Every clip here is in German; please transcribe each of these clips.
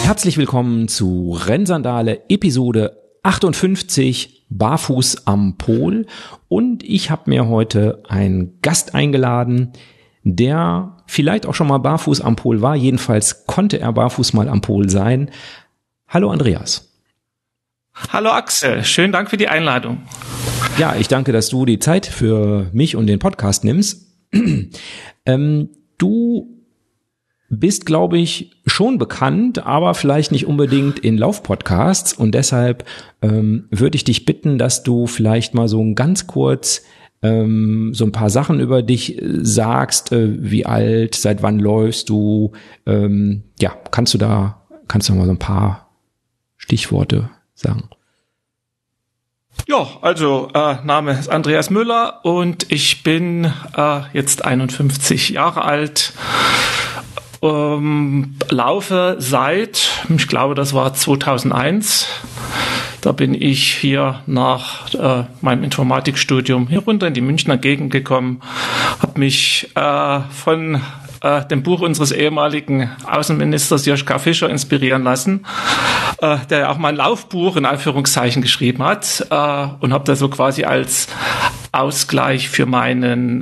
Herzlich willkommen zu Rennsandale Episode 58, Barfuß am Pol. Und ich habe mir heute einen Gast eingeladen, der vielleicht auch schon mal barfuß am Pol war. Jedenfalls konnte er barfuß mal am Pol sein. Hallo Andreas. Hallo Axel, schönen Dank für die Einladung. Ja, ich danke, dass du die Zeit für mich und den Podcast nimmst. Du bist, glaube ich, schon bekannt, aber vielleicht nicht unbedingt in Laufpodcasts, und deshalb würde ich dich bitten, dass du vielleicht mal so ganz kurz so ein paar Sachen über dich sagst, wie alt, seit wann läufst du, kannst du mal so ein paar Stichworte sagen? Ja, also Name ist Andreas Müller und ich bin jetzt 51 Jahre alt. Laufe seit, ich glaube, das war 2001. Da bin ich hier nach meinem Informatikstudium hier runter in die Münchner Gegend gekommen, habe mich von dem Buch unseres ehemaligen Außenministers Joschka Fischer inspirieren lassen, der ja auch mal ein Laufbuch in Anführungszeichen geschrieben hat, und habe das so quasi als Ausgleich für meinen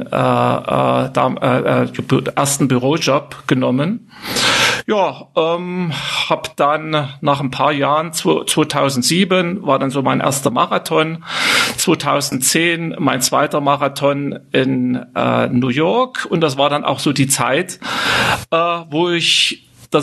ersten Bürojob genommen. Ja, habe dann nach ein paar Jahren, 2007 war dann so mein erster Marathon, 2010 mein zweiter Marathon in New York, und das war dann auch so die Zeit, wo ich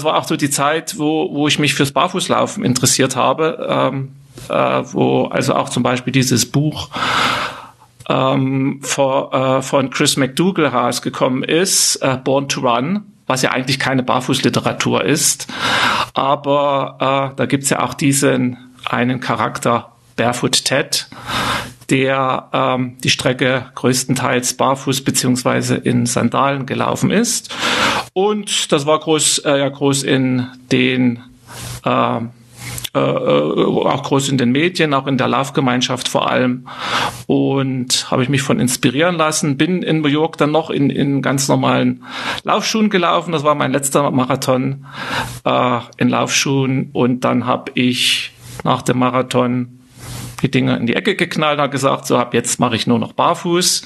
mich fürs Barfußlaufen interessiert habe, wo also auch zum Beispiel dieses Buch von Chris McDougall rausgekommen ist, Born to Run, was ja eigentlich keine Barfußliteratur ist, aber da gibt's ja auch diesen einen Charakter, Barefoot Ted, der die Strecke größtenteils barfuß beziehungsweise in Sandalen gelaufen ist, und das war groß in den auch groß in den Medien, auch in der Laufgemeinschaft vor allem, und habe ich mich von inspirieren lassen. Bin in New York dann noch in ganz normalen Laufschuhen gelaufen. Das war mein letzter Marathon in Laufschuhen, und dann habe ich nach dem Marathon die Dinge in die Ecke geknallt und habe gesagt, so ab jetzt mache ich nur noch barfuß.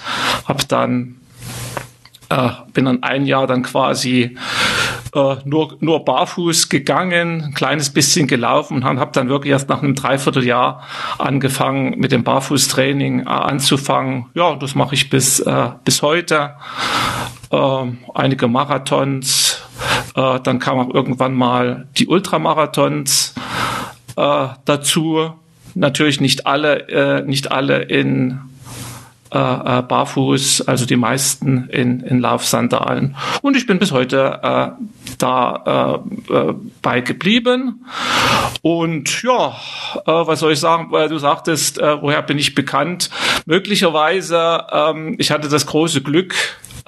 Bin dann ein Jahr dann quasi nur barfuß gegangen, ein kleines bisschen gelaufen, und habe dann wirklich erst nach einem Dreivierteljahr angefangen mit dem Barfußtraining anzufangen. Ja, das mache ich bis heute. Einige Marathons, dann kamen auch irgendwann mal die Ultramarathons dazu. Natürlich nicht alle in barfuß, also die meisten in Laufsandalen. Und ich bin bis heute bei geblieben. Und ja, was soll ich sagen? Du sagtest, woher bin ich bekannt? Möglicherweise, ich hatte das große Glück,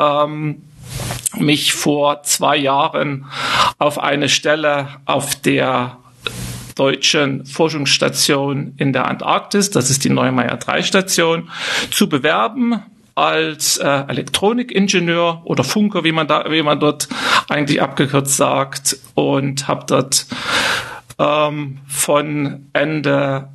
mich vor 2 Jahren auf eine Stelle auf der deutschen Forschungsstation in der Antarktis, das ist die Neumeier 3 Station, zu bewerben als Elektronikingenieur oder Funker, wie man dort eigentlich abgekürzt sagt, und habe dort von Ende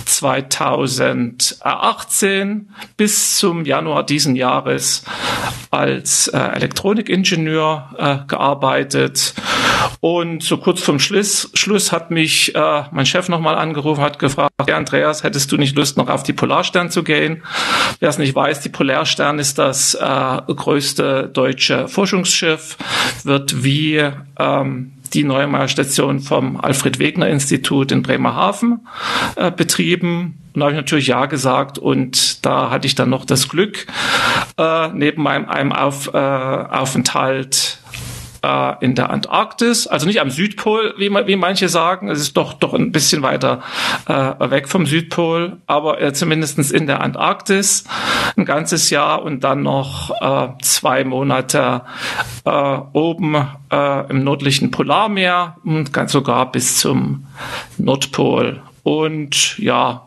2018 bis zum Januar diesen Jahres als Elektronikingenieur gearbeitet. Und so kurz vorm Schluss hat mich mein Chef nochmal angerufen, hat gefragt, ja, Andreas, hättest du nicht Lust, noch auf die Polarstern zu gehen? Wer es nicht weiß, die Polarstern ist das größte deutsche Forschungsschiff, wird wie die Neumeier Station vom Alfred-Wegener-Institut in Bremerhaven betrieben. Und da habe ich natürlich ja gesagt, und da hatte ich dann noch das Glück, neben einem Aufenthalt in der Antarktis, also nicht am Südpol, wie manche sagen, es ist doch ein bisschen weiter weg vom Südpol, aber zumindestens in der Antarktis ein ganzes Jahr, und dann noch 2 Monate oben im nördlichen Polarmeer und ganz sogar bis zum Nordpol. Und ja,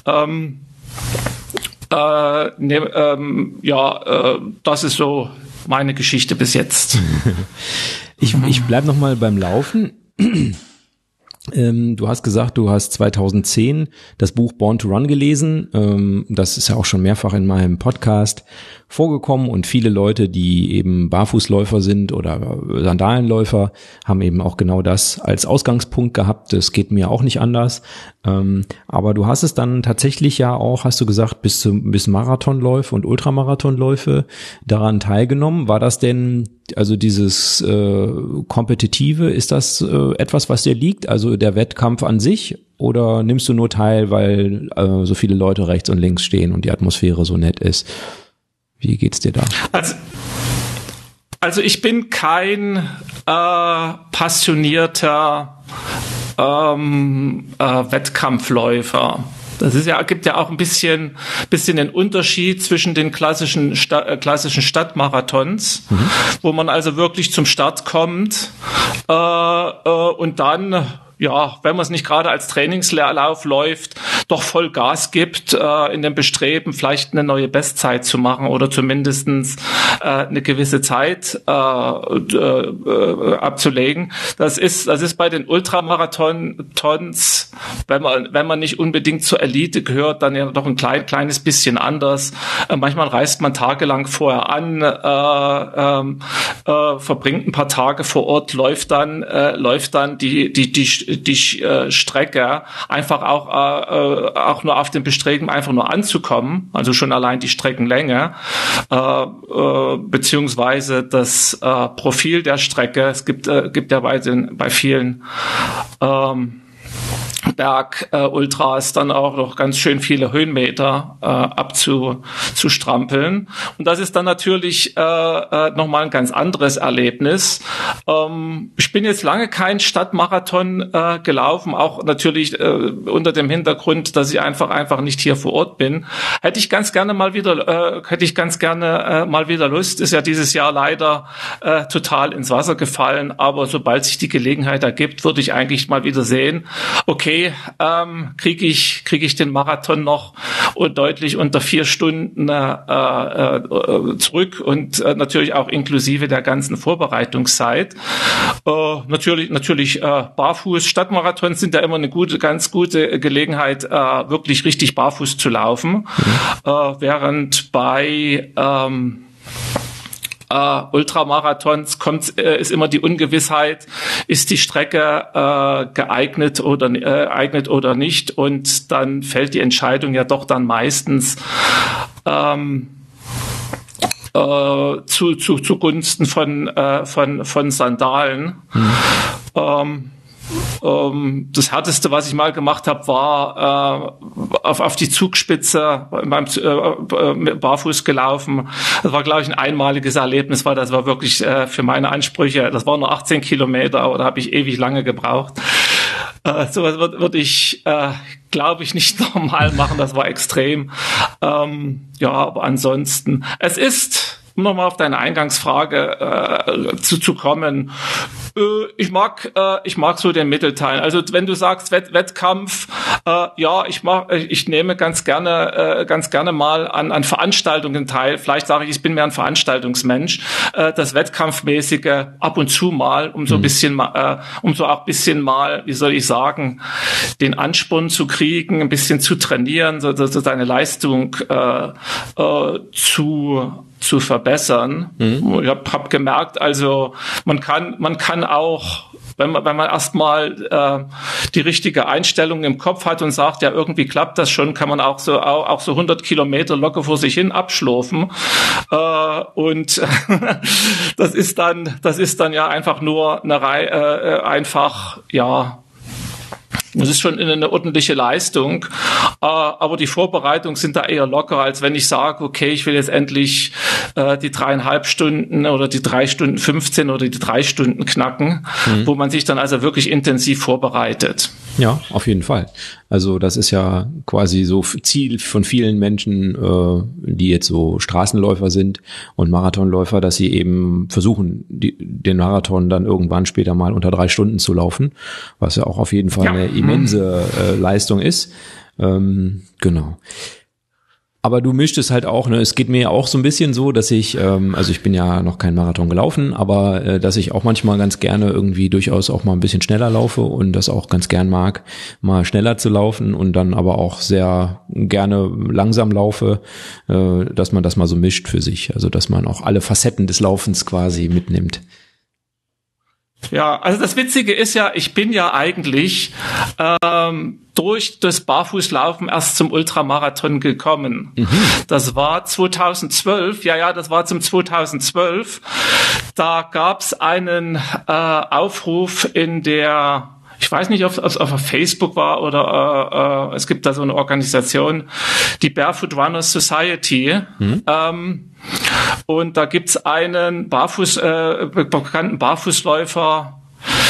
das ist so meine Geschichte bis jetzt. Ich bleib noch mal beim Laufen. Du hast gesagt, du hast 2010 das Buch Born to Run gelesen. Das ist ja auch schon mehrfach in meinem Podcast vorgekommen und viele Leute, die eben Barfußläufer sind oder Sandalenläufer, haben eben auch genau das als Ausgangspunkt gehabt. Das geht mir auch nicht anders. Aber du hast es dann tatsächlich ja auch, hast du gesagt, bis Marathonläufe und Ultramarathonläufe daran teilgenommen. War das denn, also dieses Kompetitive, ist das etwas, was dir liegt? Also der Wettkampf an sich? Oder nimmst du nur teil, weil so viele Leute rechts und links stehen und die Atmosphäre so nett ist? Wie geht's dir da? Also ich bin kein passionierter Wettkampfläufer. Das ist ja, gibt ja auch ein bisschen den Unterschied zwischen den klassischen Stadtmarathons, wo man also wirklich zum Start kommt und dann, ja, wenn man es nicht gerade als Trainingsleerlauf läuft, doch voll Gas gibt in dem Bestreben, vielleicht eine neue Bestzeit zu machen oder zumindestens eine gewisse Zeit abzulegen. Das ist bei den Ultramarathons, wenn man nicht unbedingt zur Elite gehört, dann ja doch ein kleines bisschen anders. Manchmal reist man tagelang vorher an, verbringt ein paar Tage vor Ort, läuft dann die Strecke einfach auch nur auf dem Bestreben, einfach nur anzukommen, also schon allein die Streckenlänge, beziehungsweise das Profil der Strecke. Es gibt ja bei vielen Berg-Ultras dann auch noch ganz schön viele Höhenmeter abzustrampeln. Und das ist dann natürlich nochmal ein ganz anderes Erlebnis. Ich bin jetzt lange kein Stadtmarathon gelaufen, auch natürlich unter dem Hintergrund, dass ich einfach nicht hier vor Ort bin. Hätte ich ganz gerne mal wieder Lust. Ist ja dieses Jahr leider total ins Wasser gefallen, aber sobald sich die Gelegenheit ergibt, würde ich eigentlich mal wieder sehen, okay, kriege ich den Marathon noch deutlich unter 4 Stunden zurück und natürlich auch inklusive der ganzen Vorbereitungszeit. Natürlich barfuß. Stadtmarathons sind ja immer eine ganz gute Gelegenheit, wirklich richtig barfuß zu laufen, während bei Ultramarathons ist immer die Ungewissheit, ist die Strecke geeignet oder nicht, und dann fällt die Entscheidung ja doch dann meistens zugunsten von Sandalen. Das Härteste, was ich mal gemacht habe, war auf die Zugspitze barfuß gelaufen. Das war, glaube ich, ein einmaliges Erlebnis, weil das war wirklich für meine Ansprüche, das waren nur 18 Kilometer, aber da habe ich ewig lange gebraucht. Sowas würde ich, glaube ich, nicht normal machen. Das war extrem. Ja, aber ansonsten, es ist, um nochmal auf deine Eingangsfrage zu kommen, ich mag so den Mittelteil. Also wenn du sagst Wettkampf, ja, ich nehme ganz gerne mal an Veranstaltungen teil. Vielleicht sage ich bin mehr ein Veranstaltungsmensch. Das Wettkampfmäßige ab und zu mal, um so ein bisschen mal, wie soll ich sagen, den Ansporn zu kriegen, ein bisschen zu trainieren, so deine Leistung zu verbessern. Ich habe gemerkt, also man kann auch, wenn man erstmal die richtige Einstellung im Kopf hat und sagt, ja, irgendwie klappt das schon, kann man auch so 100 Kilometer locker vor sich hin abschlurfen. Und das ist dann ja einfach nur das ist schon eine ordentliche Leistung, aber die Vorbereitungen sind da eher locker, als wenn ich sage, okay, ich will jetzt endlich die 3,5 Stunden oder die 3 Stunden 15 oder die 3 Stunden knacken, wo man sich dann also wirklich intensiv vorbereitet. Ja, auf jeden Fall. Also das ist ja quasi so Ziel von vielen Menschen, die jetzt so Straßenläufer sind und Marathonläufer, dass sie eben versuchen, den Marathon dann irgendwann später mal unter 3 Stunden zu laufen, was ja auch auf jeden Fall eine immense Leistung ist. Genau. Aber du mischst es halt auch, ne? Es geht mir ja auch so ein bisschen so, dass ich, also ich bin ja noch kein Marathon gelaufen, aber dass ich auch manchmal ganz gerne irgendwie durchaus auch mal ein bisschen schneller laufe und das auch ganz gern mag, mal schneller zu laufen und dann aber auch sehr gerne langsam laufe, dass man das mal so mischt für sich. Also dass man auch alle Facetten des Laufens quasi mitnimmt. Ja, also das Witzige ist ja, ich bin ja eigentlich durch das Barfußlaufen erst zum Ultramarathon gekommen. Mhm. Das war 2012, das war zum 2012. Da gab's einen Aufruf in der, ich weiß nicht, ob es auf Facebook war oder es gibt da so eine Organisation, die Barefoot Runners Society. Und da gibt's einen bekannten Barfußläufer,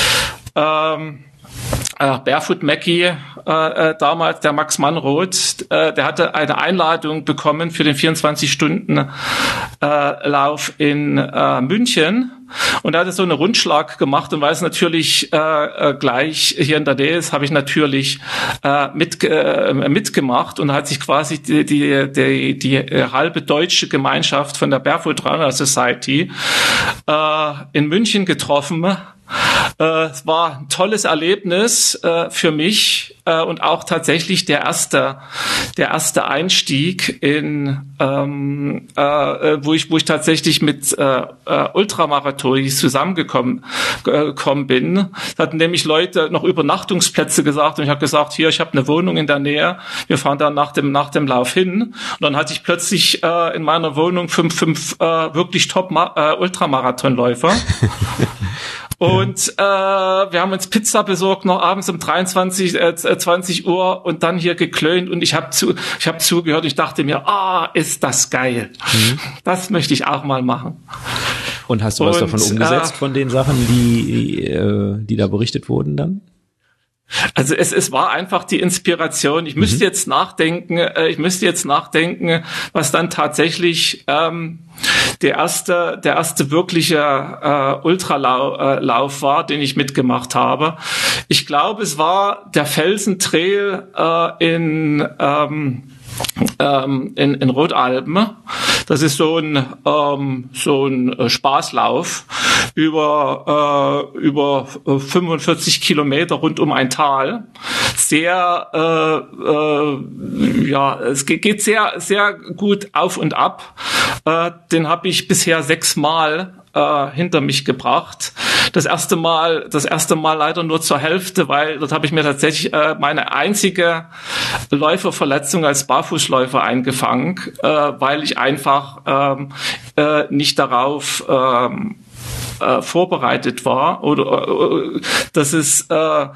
Barefoot Mackie, damals der Max Mannroth, der hatte eine Einladung bekommen für den 24-Stunden-Lauf in München. Und er hatte so einen Rundschlag gemacht und weil es natürlich gleich hier in der Nähe ist, habe ich natürlich mitgemacht und hat sich quasi die halbe deutsche Gemeinschaft von der Barefoot Runner Society in München getroffen. Es war ein tolles Erlebnis für mich und auch tatsächlich der erste Einstieg in wo ich tatsächlich mit Ultramaratonis zusammengekommen bin. Da hatten nämlich Leute noch Übernachtungsplätze gesagt und ich habe gesagt, hier, ich habe eine Wohnung in der Nähe, wir fahren dann nach dem Lauf hin. Und dann hatte ich plötzlich in meiner Wohnung fünf wirklich top Ultramarathonläufer. Und wir haben uns Pizza besorgt, noch abends um 20 Uhr und dann hier geklönt und ich habe zugehört. Ich dachte mir, ist das geil. Mhm. Das möchte ich auch mal machen. Und hast du was davon umgesetzt, von den Sachen, die da berichtet wurden dann? Also es war einfach die Inspiration. Ich müsste jetzt nachdenken, was dann tatsächlich der erste wirkliche Ultralauf war, den ich mitgemacht habe. Ich glaube, es war der Felsentrail in Rodalben. Das ist so ein Spaßlauf über 45 Kilometer rund um ein Tal. Sehr, es geht sehr, sehr gut auf und ab. Den habe ich bisher 6 Mal hinter mich gebracht. Das erste Mal leider nur zur Hälfte, weil dort habe ich mir tatsächlich meine einzige Läuferverletzung als Barfußläufer eingefangen, weil ich einfach nicht darauf vorbereitet war oder dass es so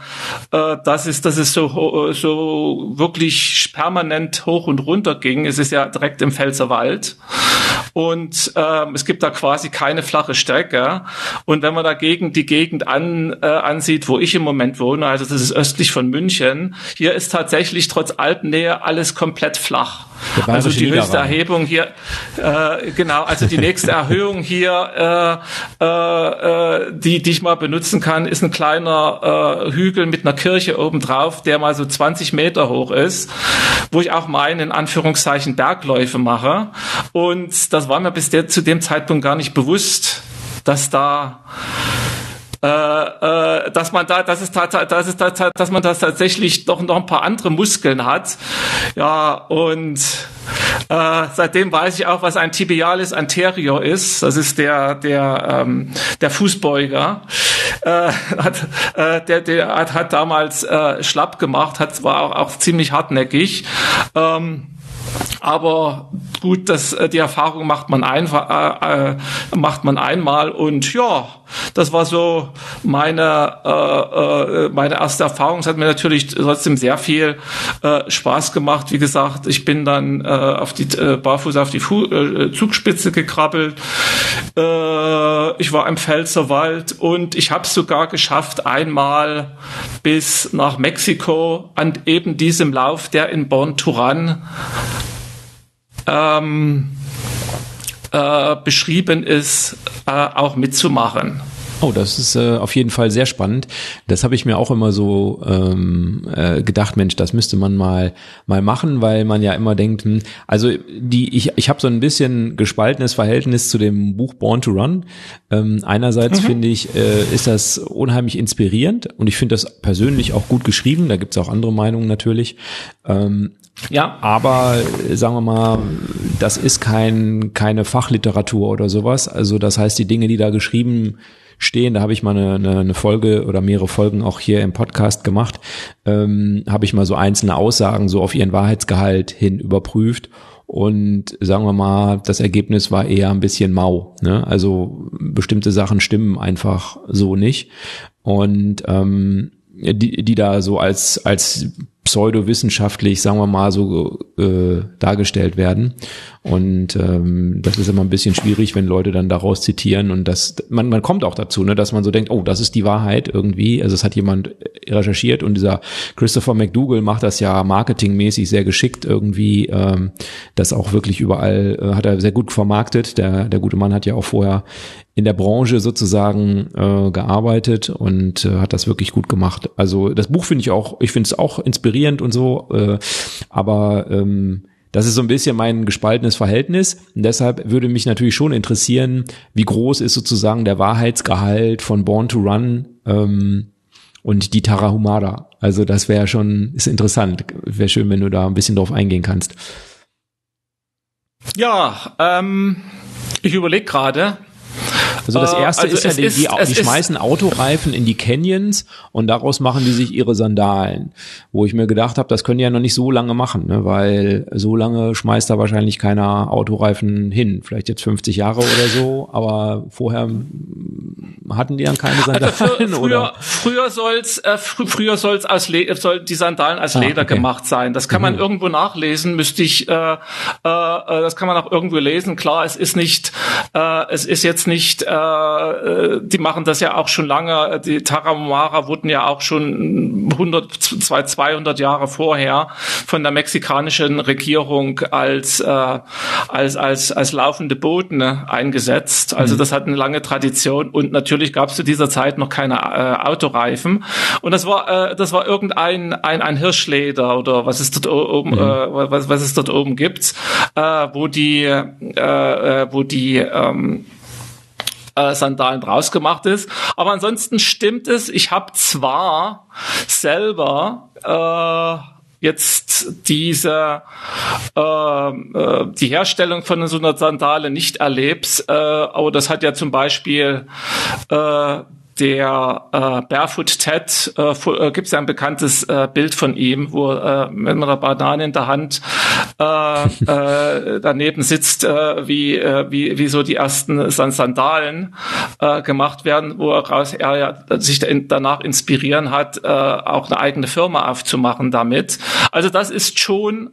wirklich permanent hoch und runter ging. Es ist ja direkt im Pfälzerwald. Und es gibt da quasi keine flache Strecke. Und wenn man dagegen die Gegend ansieht, wo ich im Moment wohne, also das ist östlich von München, hier ist tatsächlich trotz Alpennähe alles komplett flach. Also die höchste Erhebung hier, also die nächste Erhöhung hier, die ich mal benutzen kann, ist ein kleiner Hügel mit einer Kirche obendrauf, der mal so 20 Meter hoch ist, wo ich auch meine, in Anführungszeichen, Bergläufe mache. Und das war mir zu dem Zeitpunkt gar nicht bewusst, dass man das tatsächlich doch noch ein paar andere Muskeln hat. Ja, und seitdem weiß ich auch, was ein Tibialis anterior ist. Das ist der Fußbeuger. Der hat damals schlapp gemacht, war auch ziemlich hartnäckig. Aber gut, die Erfahrung macht man einmal und ja, das war so meine erste Erfahrung. Es hat mir natürlich trotzdem sehr viel Spaß gemacht. Wie gesagt, ich bin dann barfuß auf die Zugspitze gekrabbelt. Ich war im Pfälzerwald und ich habe es sogar geschafft, einmal bis nach Mexiko an eben diesem Lauf, der in Born-Turan beschrieben ist, auch mitzumachen. Oh, das ist auf jeden Fall sehr spannend. Das habe ich mir auch immer so gedacht, Mensch, das müsste man mal machen, weil man ja immer denkt, also ich habe so ein bisschen gespaltenes Verhältnis zu dem Buch Born to Run. Einerseits finde ich, ist das unheimlich inspirierend und ich finde das persönlich auch gut geschrieben. Da gibt es auch andere Meinungen natürlich. Ja, aber sagen wir mal, das ist keine Fachliteratur oder sowas. Also das heißt, die Dinge, die da geschrieben stehen, da habe ich mal eine Folge oder mehrere Folgen auch hier im Podcast gemacht, habe ich mal so einzelne Aussagen so auf ihren Wahrheitsgehalt hin überprüft und sagen wir mal, das Ergebnis war eher ein bisschen mau, ne? Also bestimmte Sachen stimmen einfach so nicht und die da so als pseudowissenschaftlich, sagen wir mal, so dargestellt werden. Und das ist immer ein bisschen schwierig, wenn Leute dann daraus zitieren und man kommt auch dazu, ne, dass man so denkt, oh, das ist die Wahrheit irgendwie. Also es hat jemand recherchiert und dieser Christopher McDougall macht das ja marketingmäßig sehr geschickt irgendwie, das auch wirklich überall hat er sehr gut vermarktet. Der gute Mann hat ja auch vorher in der Branche sozusagen gearbeitet und hat das wirklich gut gemacht. Also das Buch finde es auch inspirierend und so, aber das ist so ein bisschen mein gespaltenes Verhältnis und deshalb würde mich natürlich schon interessieren, wie groß ist sozusagen der Wahrheitsgehalt von Born to Run und die Tarahumara. Also das ist interessant. Wäre schön, wenn du da ein bisschen drauf eingehen kannst. Ja, ich überlege gerade. Also das erste ist ja, die schmeißen Autoreifen in die Canyons und daraus machen die sich ihre Sandalen. Wo ich mir gedacht habe, das können die ja noch nicht so lange machen, ne? Weil so lange schmeißt da wahrscheinlich keiner Autoreifen hin. Vielleicht jetzt 50 Jahre oder so, aber vorher hatten die dann keine Sandalen, oder? Früher soll die Sandalen aus Leder gemacht sein. Das kann man irgendwo nachlesen, das kann man auch irgendwo lesen. Klar, es ist jetzt nicht, die machen das ja auch schon lange. Die Tarahumara wurden ja auch schon 200 Jahre vorher von der mexikanischen Regierung als laufende Boote eingesetzt. Also das hat eine lange Tradition und natürlich gab es zu dieser Zeit noch keine Autoreifen. Und das war irgendein ein Hirschleder oder was es dort oben was es dort oben gibt, wo die Sandalen draus gemacht ist. Aber ansonsten stimmt es, ich habe zwar selber jetzt die Herstellung von so einer Sandale nicht erlebt, aber das hat ja zum Beispiel der Barefoot Ted, gibt es ja ein bekanntes Bild von ihm, wo mit einer Banane in der Hand daneben sitzt, wie so die ersten Sandalen gemacht werden, wo er sich danach inspirieren hat, auch eine eigene Firma aufzumachen damit. Also das ist schon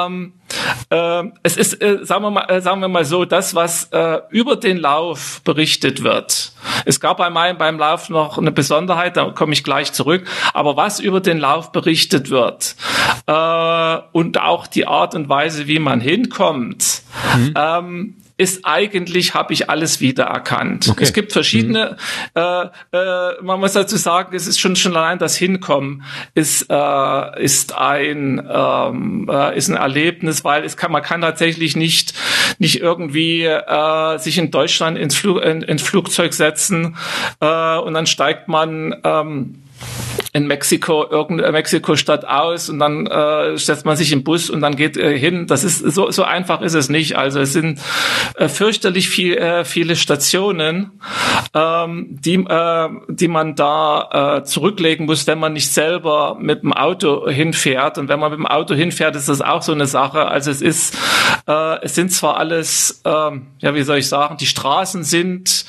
es ist, sagen wir mal so, das, was über den Lauf berichtet wird. Es gab beim Lauf noch eine Besonderheit, da komme ich gleich zurück, aber was über den Lauf berichtet wird und auch die Art und Weise, wie man hinkommt, ist eigentlich, habe ich alles wiedererkannt. Okay. Es gibt verschiedene, man muss dazu sagen, es ist schon allein das Hinkommen ist ein Erlebnis, weil man kann tatsächlich nicht irgendwie sich in Deutschland ins Flugzeug setzen und dann steigt man in Mexiko-Stadt aus und dann setzt man sich im Bus und dann geht hin. Das ist so einfach ist es nicht. Also es sind fürchterlich viele Stationen, die man da zurücklegen muss, wenn man nicht selber mit dem Auto hinfährt. Und wenn man mit dem Auto hinfährt, ist das auch so eine Sache. Also es sind zwar alles, wie soll ich sagen, die Straßen sind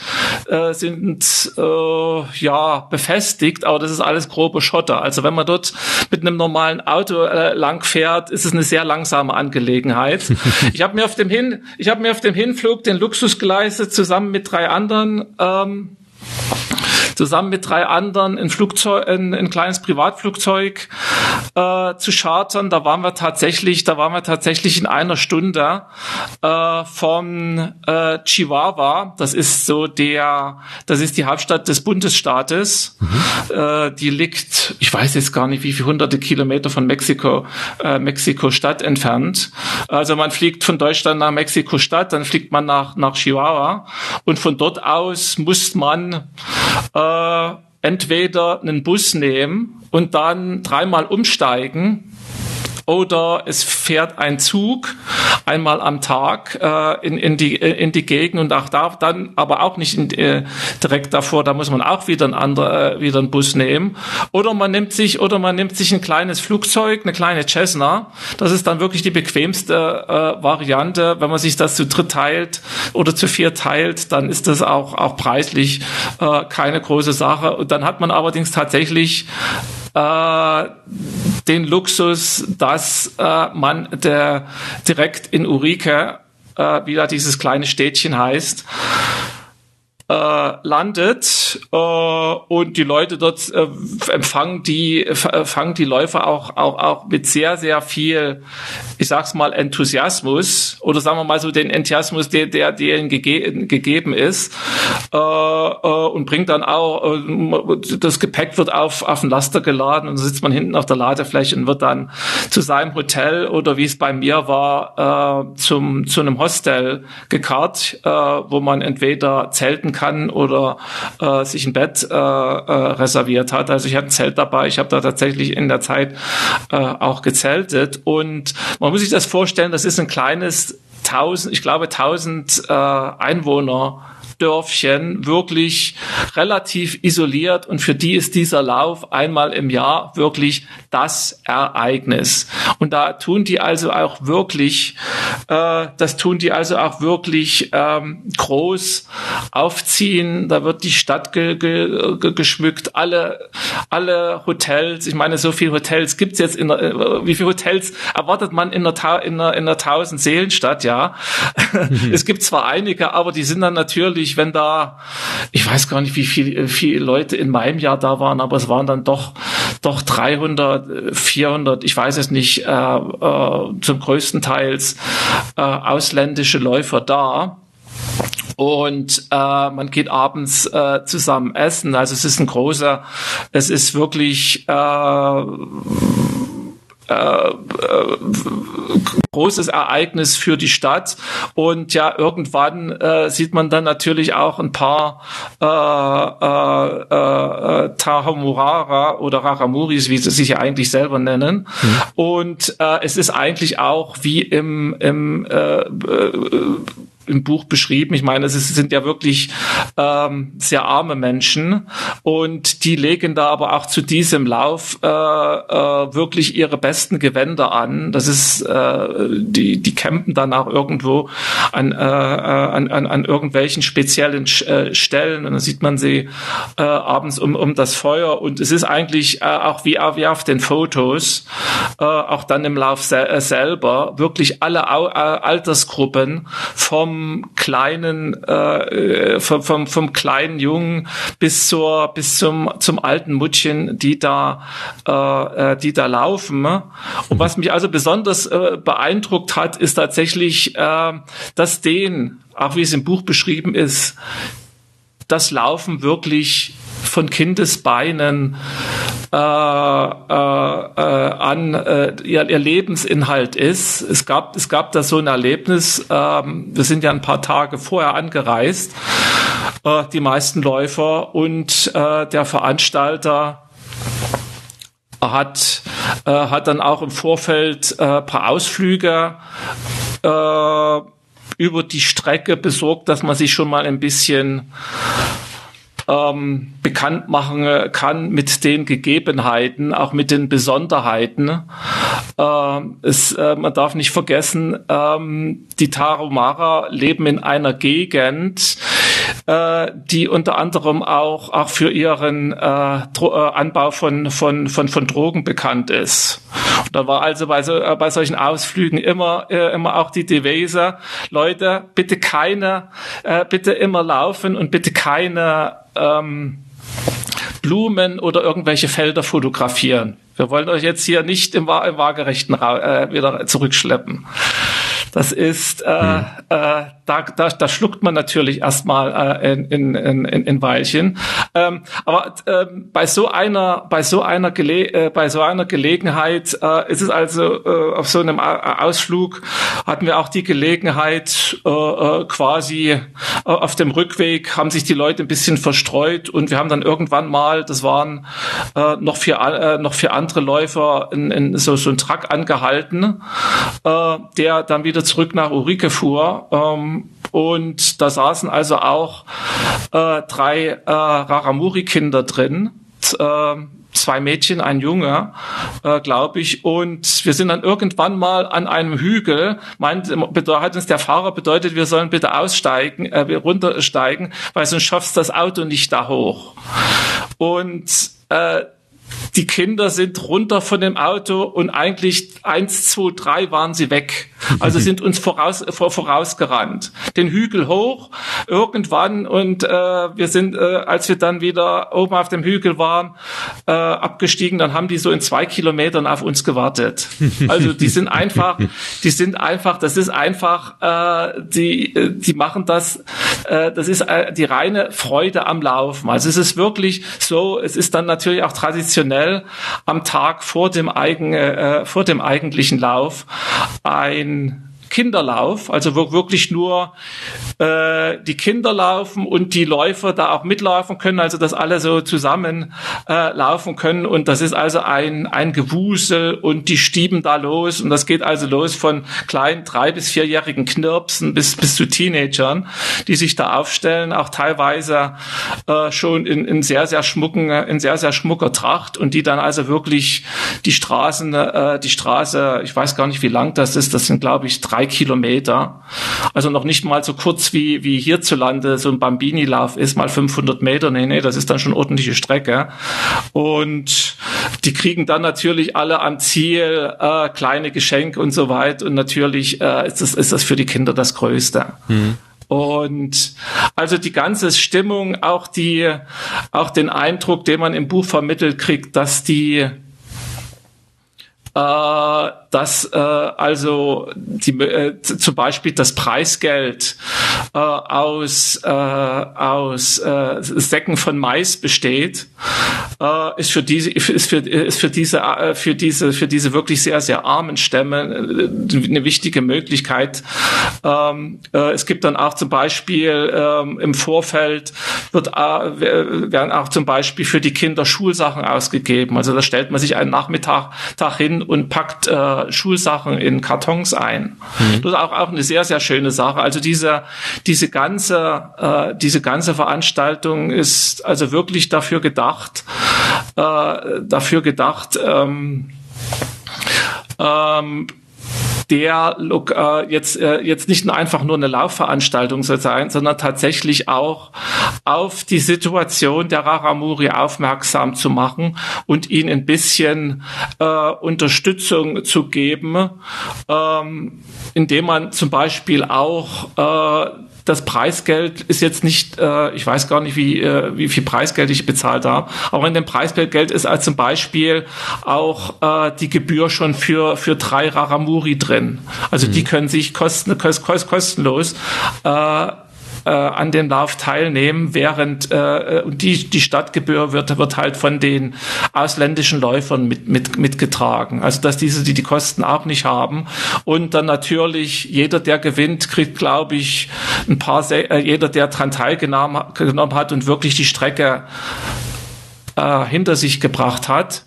befestigt, aber das ist alles grobe Schotter. Also wenn man dort mit einem normalen Auto lang fährt, ist es eine sehr langsame Angelegenheit. Ich habe mir auf dem Hinflug den Luxus geleistet, zusammen mit 3 anderen zusammen mit 3 anderen ein kleines Privatflugzeug zu chartern. Da waren wir tatsächlich in einer Stunde von Chihuahua. Das ist die Hauptstadt des Bundesstaates. Die liegt, ich weiß jetzt gar nicht, wie viele hunderte Kilometer von Mexiko-Stadt entfernt. Also man fliegt von Deutschland nach Mexiko-Stadt, dann fliegt man nach Chihuahua und von dort aus muss man entweder einen Bus nehmen und dann 3-mal umsteigen, oder es fährt ein Zug einmal am Tag in die Gegend und auch da dann aber auch nicht direkt davor, da muss man auch wieder einen Bus nehmen, oder man nimmt sich ein kleines Flugzeug, eine kleine Cessna. Das ist dann wirklich die bequemste Variante. Wenn man sich das zu 3 teilt oder zu 4 teilt, dann ist das auch preislich keine große Sache. Und dann hat man allerdings tatsächlich den Luxus, dass man direkt in Urique, wie da dieses kleine Städtchen heißt, landet und die Leute dort fangen die Läufer auch mit sehr, sehr viel, ich sag's mal, Enthusiasmus, oder sagen wir mal so den Enthusiasmus, der ihnen gegeben ist, und bringt dann auch, das Gepäck wird auf den Laster geladen und dann sitzt man hinten auf der Ladefläche und wird dann zu seinem Hotel, oder wie es bei mir war, zu einem Hostel gekarrt, wo man entweder zelten kann oder sich ein Bett reserviert hat. Also ich hatte ein Zelt dabei, ich habe da tatsächlich in der Zeit auch gezeltet, und man muss sich das vorstellen, das ist ein kleines 1000 Einwohner Dörfchen, wirklich relativ isoliert, und für die ist dieser Lauf einmal im Jahr wirklich das Ereignis. Und da tun die also auch wirklich, groß aufziehen. Da wird die Stadt geschmückt, alle Hotels. Ich meine, so viele Hotels gibt's jetzt wie viele Hotels erwartet man in einer 1000-Seelen-Stadt, ja? Es gibt zwar einige, aber die sind dann natürlich, wenn da, ich weiß gar nicht, wie viele Leute in meinem Jahr da waren, aber es waren dann doch 300, 400, ich weiß es nicht, zum größten Teils ausländische Läufer da. Und man geht abends zusammen essen. Also es ist wirklich großes Ereignis für die Stadt. Und ja, irgendwann sieht man dann natürlich auch ein paar Tarahumara oder Raramuris, wie sie sich ja eigentlich selber nennen. Und es ist eigentlich auch wie im Buch beschrieben. Ich meine, es sind ja wirklich sehr arme Menschen, und die legen da aber auch zu diesem Lauf wirklich ihre besten Gewänder an. Das ist die campen dann auch irgendwo an irgendwelchen speziellen Stellen, und dann sieht man sie abends um das Feuer, und es ist eigentlich auch wie auf den Fotos, auch dann im Lauf selber, wirklich alle Altersgruppen vom kleinen Jungen bis zum alten Muttchen, die da laufen. Und was mich also besonders beeindruckt hat, ist tatsächlich, dass auch wie es im Buch beschrieben ist, das Laufen wirklich von Kindesbeinen an ihr Lebensinhalt ist. Es gab da so ein Erlebnis, wir sind ja ein paar Tage vorher angereist, die meisten Läufer, und der Veranstalter hat dann auch im Vorfeld paar Ausflüge über die Strecke besorgt, dass man sich schon mal ein bisschen bekannt machen kann mit den Gegebenheiten, auch mit den Besonderheiten. Man darf nicht vergessen, die Tarahumara leben in einer Gegend, die unter anderem auch für ihren Anbau von Drogen bekannt ist. Und da war also bei solchen Ausflügen immer auch die Devise: Leute, bitte immer laufen und bitte keine Blumen oder irgendwelche Felder fotografieren. Wir wollen euch jetzt hier nicht im waagerechten wieder zurückschleppen. Das ist, da schluckt man natürlich erstmal ein Weilchen. Aber bei so einer Gelegenheit ist es also auf so einem Ausflug hatten wir auch die Gelegenheit quasi auf dem Rückweg haben sich die Leute ein bisschen verstreut und wir haben dann irgendwann mal, das waren noch vier andere Läufer, so ein Truck angehalten, der dann wieder zurück nach Ulrike fuhr. Und da saßen also auch 3 Raramuri-Kinder drin, 2 Mädchen, ein Junge, glaube ich. Und wir sind dann irgendwann mal an einem Hügel, hat uns der Fahrer bedeutet, wir sollen bitte runtersteigen, weil sonst schaffst das Auto nicht da hoch. Und die Kinder sind runter von dem Auto und eigentlich 1, 2, 3 waren sie weg. Also sind uns vorausgerannt. Den Hügel hoch, irgendwann und wir sind, als wir dann wieder oben auf dem Hügel waren, abgestiegen, dann haben die so in 2 Kilometern auf uns gewartet. Also die machen das, das ist die reine Freude am Laufen. Also es ist wirklich so, es ist dann natürlich auch traditionell am Tag vor dem eigentlichen Lauf ein Kinderlauf, also wo wirklich nur die Kinder laufen und die Läufer da auch mitlaufen können, also dass alle so zusammen laufen können und das ist also ein Gewusel und die stieben da los und das geht also los von kleinen 3- bis 4-jährigen Knirpsen bis zu Teenagern, die sich da aufstellen, auch teilweise schon in sehr, sehr schmucker Tracht und die dann also wirklich die Straße, ich weiß gar nicht, wie lang das sind, glaube ich, 3 Kilometer, also noch nicht mal so kurz wie hierzulande so ein Bambini-Lauf ist, mal 500 Meter, nee, das ist dann schon ordentliche Strecke und die kriegen dann natürlich alle am Ziel kleine Geschenke und so weiter und natürlich ist das für die Kinder das Größte. Mhm. Und also die ganze Stimmung, auch den Eindruck, den man im Buch vermittelt kriegt, dass zum Beispiel das Preisgeld aus Säcken von Mais besteht, ist für diese wirklich sehr, sehr armen Stämme eine wichtige Möglichkeit. Es gibt dann auch zum Beispiel im Vorfeld werden auch zum Beispiel für die Kinder Schulsachen ausgegeben. Also da stellt man sich einen Nachmittag hin und packt Schulsachen in Kartons ein. Mhm. Das ist auch eine sehr, sehr schöne Sache. Also diese ganze Veranstaltung ist also wirklich dafür gedacht, jetzt nicht einfach nur eine Laufveranstaltung soll sein, sondern tatsächlich auch auf die Situation der Raramuri aufmerksam zu machen und ihnen ein bisschen Unterstützung zu geben, indem man zum Beispiel auch das Preisgeld ist jetzt nicht, ich weiß gar nicht, wie viel Preisgeld ich bezahlt habe, aber in dem Preisgeld ist als zum Beispiel auch die Gebühr schon für 3 Raramuri drin. Also die können sich kostenlos an dem Lauf teilnehmen, während die Stadtgebühr wird halt von den ausländischen Läufern mitgetragen. Also dass die Kosten auch nicht haben. Und dann natürlich jeder, der gewinnt, kriegt, glaube ich, jeder, der daran teilgenommen hat und wirklich die Strecke hinter sich gebracht hat,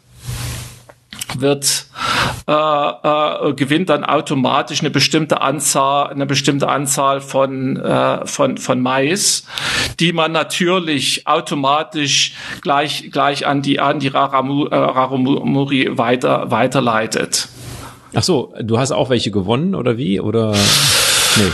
gewinnt dann automatisch eine bestimmte Anzahl von Mais, die man natürlich automatisch gleich an die Raramuri weiterleitet. Ach so, du hast auch welche gewonnen oder wie? Oder nee?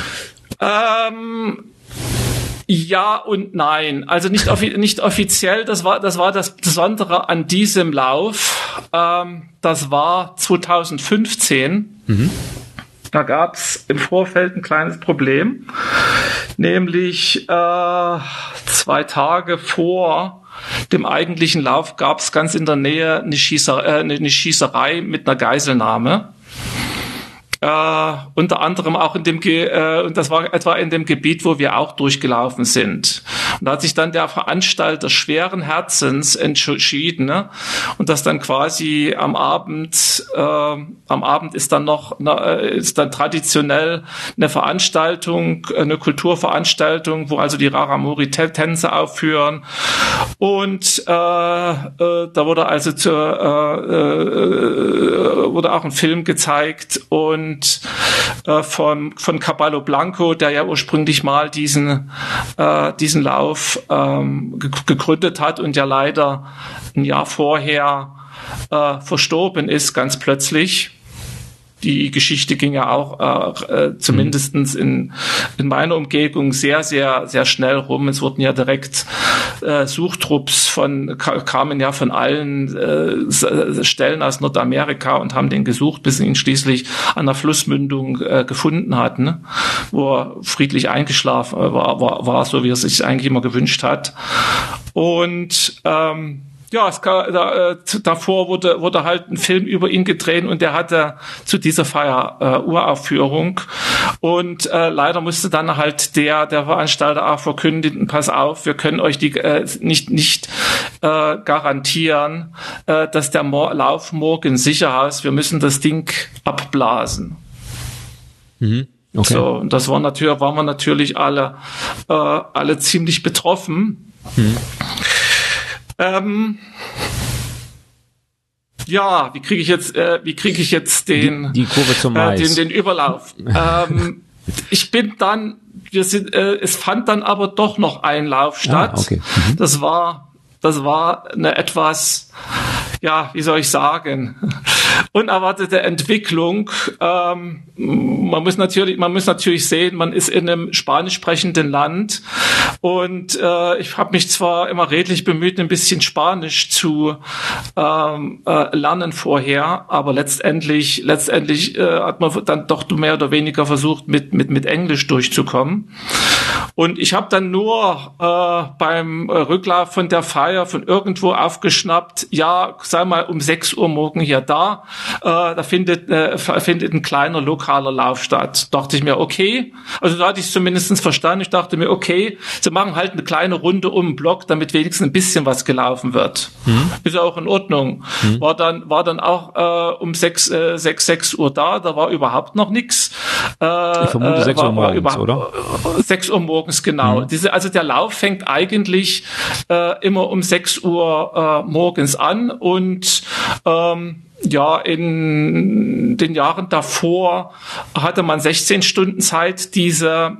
Ja und nein. Also nicht offiziell. Das war das Besondere an diesem Lauf. Das war 2015. Mhm. Da gab's im Vorfeld ein kleines Problem. Nämlich 2 Tage vor dem eigentlichen Lauf gab es ganz in der Nähe eine Schießerei mit einer Geiselnahme. Unter anderem auch und das war etwa in dem Gebiet, wo wir auch durchgelaufen sind. Und da hat sich dann der Veranstalter schweren Herzens entschieden, ne? Und das dann quasi am Abend ist dann traditionell eine Veranstaltung, eine Kulturveranstaltung, wo also die Raramuri-Tänze aufführen. Und da wurde also wurde auch ein Film gezeigt und von Caballo Blanco, der ja ursprünglich mal diesen Lauf gegründet hat und ja leider ein Jahr vorher verstorben ist, ganz plötzlich. Die Geschichte ging ja auch zumindestens in meiner Umgebung sehr, sehr, sehr schnell rum. Es wurden ja direkt Suchtrupps kamen ja von allen Stellen aus Nordamerika und haben den gesucht, bis sie ihn schließlich an der Flussmündung gefunden hatten, ne? Wo er friedlich eingeschlafen war, so wie er sich eigentlich immer gewünscht hat. Und davor wurde halt ein Film über ihn gedreht und der hatte zu dieser Feier Uraufführung und leider musste dann halt der Veranstalter auch verkünden, pass auf, wir können euch die nicht garantieren, dass der Lauf morgen sicher ist, wir müssen das Ding abblasen. Mhm. Okay. So, und das waren wir natürlich alle ziemlich betroffen. Mhm. Wie kriege ich jetzt den die Kurve zum Mais. Den Überlauf? Es fand dann aber doch noch ein Lauf statt. Okay. Mhm. Das war eine etwas, wie soll ich sagen, unerwartete Entwicklung. Man muss natürlich sehen, man ist in einem spanisch sprechenden Land und ich habe mich zwar immer redlich bemüht, ein bisschen Spanisch zu lernen vorher, aber letztendlich hat man dann doch mehr oder weniger versucht, mit Englisch durchzukommen. Und ich habe dann nur beim Rücklauf von der Feier von irgendwo aufgeschnappt, sei mal um 6 Uhr morgen hier da, da findet ein kleiner lokaler Lauf statt. Dachte ich mir, okay, also da hatte ich es zumindest verstanden. Ich dachte mir, okay, sie machen halt eine kleine Runde um den Block, damit wenigstens ein bisschen was gelaufen wird. Ist ja auch in Ordnung. War dann auch um 6 Uhr da war überhaupt noch nichts. Ich vermute 6 Uhr morgens, oder? 6 Uhr morgens, genau. Also der Lauf fängt eigentlich immer um 6 Uhr morgens an und in den Jahren davor hatte man 16 Stunden Zeit, diese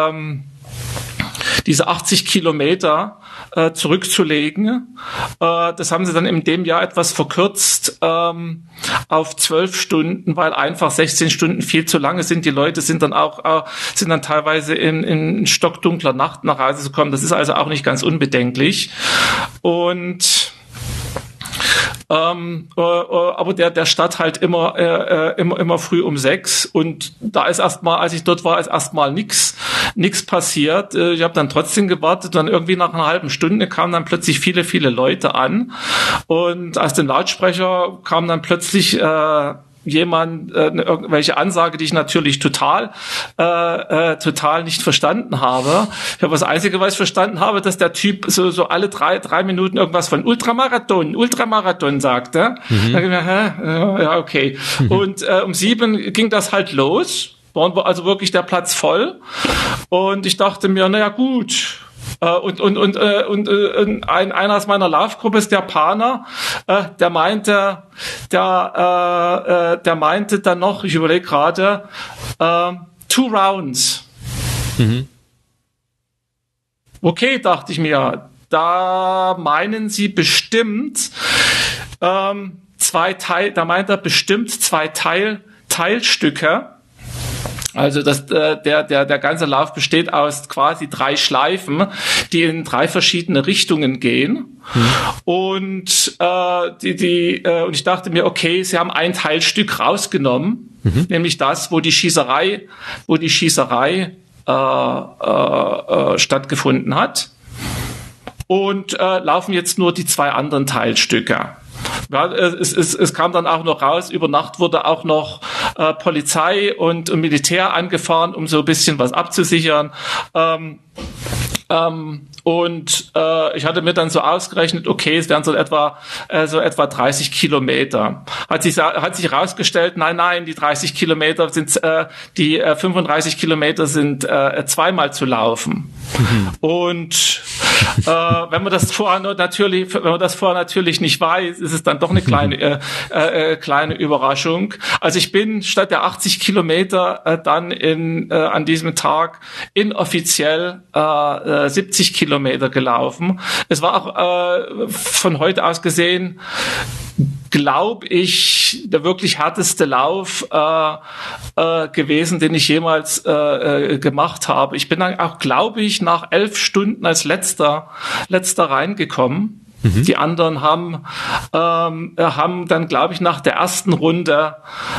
80 Kilometer zurückzulegen. Das haben sie dann in dem Jahr etwas verkürzt auf 12 Stunden, weil einfach 16 Stunden viel zu lange sind. Die Leute sind dann teilweise in stockdunkler Nacht nach Hause gekommen. Das ist also auch nicht ganz unbedenklich. Und aber der Start halt immer früh um 6 und da ist als ich dort war, ist erstmal nichts passiert. Ich habe dann trotzdem gewartet, dann irgendwie nach einer halben Stunde kamen dann plötzlich viele, viele Leute an und aus dem Lautsprecher kam dann plötzlich irgendwelche Ansage, die ich natürlich total nicht verstanden habe. Ich habe das Einzige, was ich verstanden habe, dass der Typ so alle drei Minuten irgendwas von Ultramarathon sagte. Da habe ich mir, ja, okay. Und um 7 ging das halt los. War also wirklich der Platz voll. Und ich dachte mir, naja, gut. Einer aus meiner Laufgruppe ist der Paner, der meinte dann noch, ich überlege gerade, 2 Rounds. Okay, dachte ich mir, da meinen sie bestimmt 2 Teilstücke. Also der ganze Lauf besteht aus quasi 3 Schleifen, die in 3 verschiedene Richtungen gehen. Und und ich dachte mir, okay, sie haben ein Teilstück rausgenommen, nämlich das, wo die Schießerei stattgefunden hat. und laufen jetzt nur die 2 anderen Teilstücke. Ja, es kam dann auch noch raus, über Nacht wurde auch noch Polizei und Militär angefahren, um so ein bisschen was abzusichern. Und ich hatte mir dann so ausgerechnet, okay, es wären so etwa 30 Kilometer. Hat sich herausgestellt, nein, die 30 Kilometer sind, die 35 Kilometer sind zweimal zu laufen. Und wenn man das vorher natürlich nicht weiß, ist es dann doch eine kleine Überraschung. Also ich bin statt der 80 Kilometer dann an diesem Tag inoffiziell 70 Kilometer gelaufen. Es war auch von heute aus gesehen, glaube ich, der wirklich härteste Lauf gewesen, den ich jemals gemacht habe. Ich bin dann auch, glaube ich, nach 11 Stunden als letzter reingekommen. Die anderen haben dann, glaube ich, nach der ersten Runde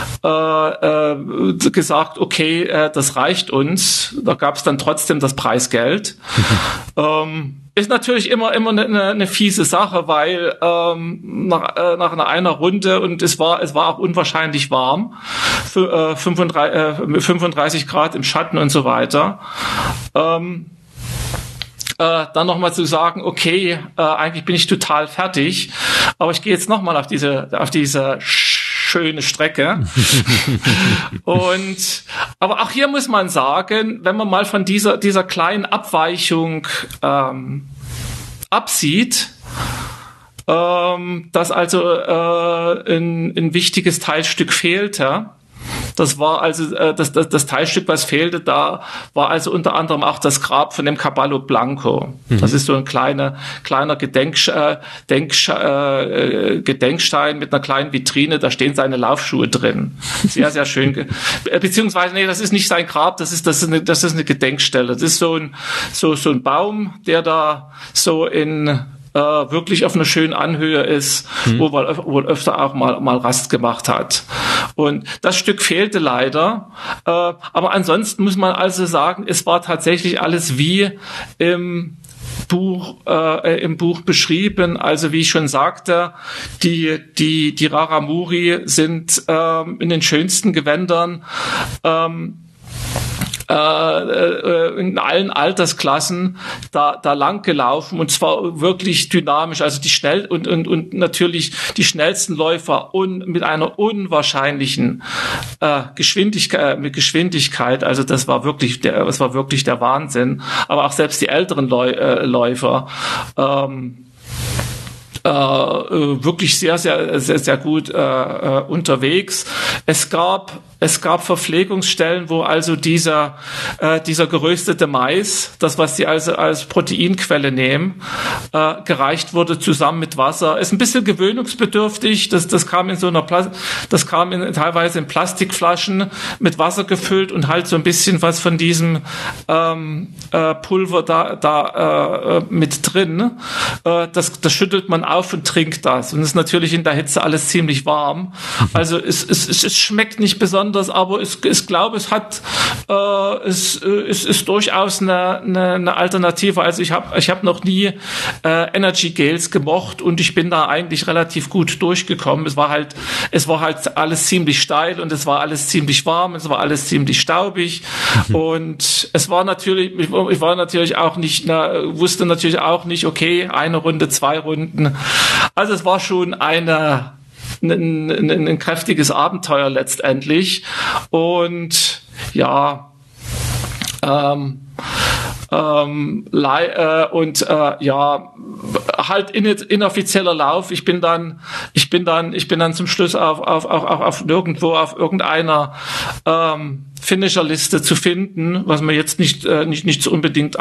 gesagt, okay, das reicht uns. Da gab es dann trotzdem das Preisgeld. Ist natürlich immer eine fiese Sache, weil nach einer Runde, und es war auch unwahrscheinlich warm, 35 Grad im Schatten und so weiter. Dann nochmal zu sagen, okay, eigentlich bin ich total fertig, aber ich gehe jetzt nochmal auf diese schöne Strecke. Aber auch hier muss man sagen, wenn man mal von dieser kleinen Abweichung absieht, dass also ein wichtiges Teilstück fehlte. Das war also das Teilstück, was fehlte. Da war also unter anderem auch das Grab von dem Caballo Blanco. Das ist so ein kleiner Gedenkstein mit einer kleinen Vitrine. Da stehen seine Laufschuhe drin. Sehr, sehr schön. Beziehungsweise, nee, das ist nicht sein Grab. Das ist eine Gedenkstelle. Das ist so ein Baum, der da so wirklich auf einer schönen Anhöhe ist, wo man öfter auch mal Rast gemacht hat. Und das Stück fehlte leider. Aber ansonsten muss man also sagen, es war tatsächlich alles wie im Buch beschrieben. Also wie ich schon sagte, die Raramuri sind in den schönsten Gewändern, in allen Altersklassen da lang gelaufen, und zwar wirklich dynamisch, also und natürlich die schnellsten Läufer und mit einer unwahrscheinlichen Geschwindigkeit, also das war wirklich der Wahnsinn, aber auch selbst die älteren Läufer wirklich sehr, sehr, sehr, sehr gut unterwegs. Es gab Verpflegungsstellen, wo also dieser geröstete Mais, das was sie also als Proteinquelle nehmen, gereicht wurde zusammen mit Wasser. Ist ein bisschen gewöhnungsbedürftig. Das kam teilweise in Plastikflaschen mit Wasser gefüllt und halt so ein bisschen was von diesem Pulver da mit drin. Das schüttelt man auf und trinkt das. Und es ist natürlich in der Hitze alles ziemlich warm. Also es schmeckt nicht besonders, aber ich glaube, es ist durchaus eine Alternative. Also ich habe noch nie Energy Gels gemocht, und ich bin da eigentlich relativ gut durchgekommen. Es war halt alles ziemlich steil, und es war alles ziemlich warm, es war alles ziemlich staubig, und ich war natürlich auch nicht, wusste natürlich auch nicht, okay, 1 Runde, 2 Runden. Also es war schon ein kräftiges Abenteuer letztendlich, und ja, halt inoffizieller Lauf. Ich bin dann zum Schluss auf irgendeiner Finisherliste zu finden, was mir jetzt nicht unbedingt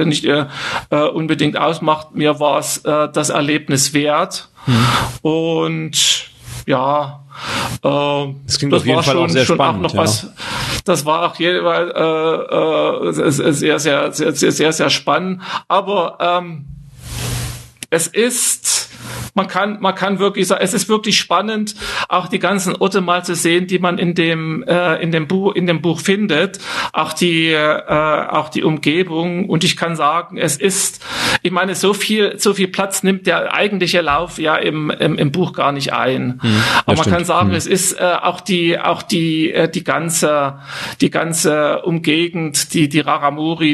ausmacht. Mir war es das Erlebnis wert. Und ja, das klingt auf jeden Fall auch sehr spannend. Auch noch was, das war auch jeweils sehr, sehr, sehr, sehr, sehr, sehr spannend. Aber es ist man kann wirklich sagen, es ist wirklich spannend, auch die ganzen Orte mal zu sehen, die man in dem Buch findet, auch die Umgebung. Und ich kann sagen, ich meine, so viel Platz nimmt der eigentliche Lauf ja im Buch gar nicht ein. Aber man kann sagen, es ist auch die ganze Umgegend, die Raramuri,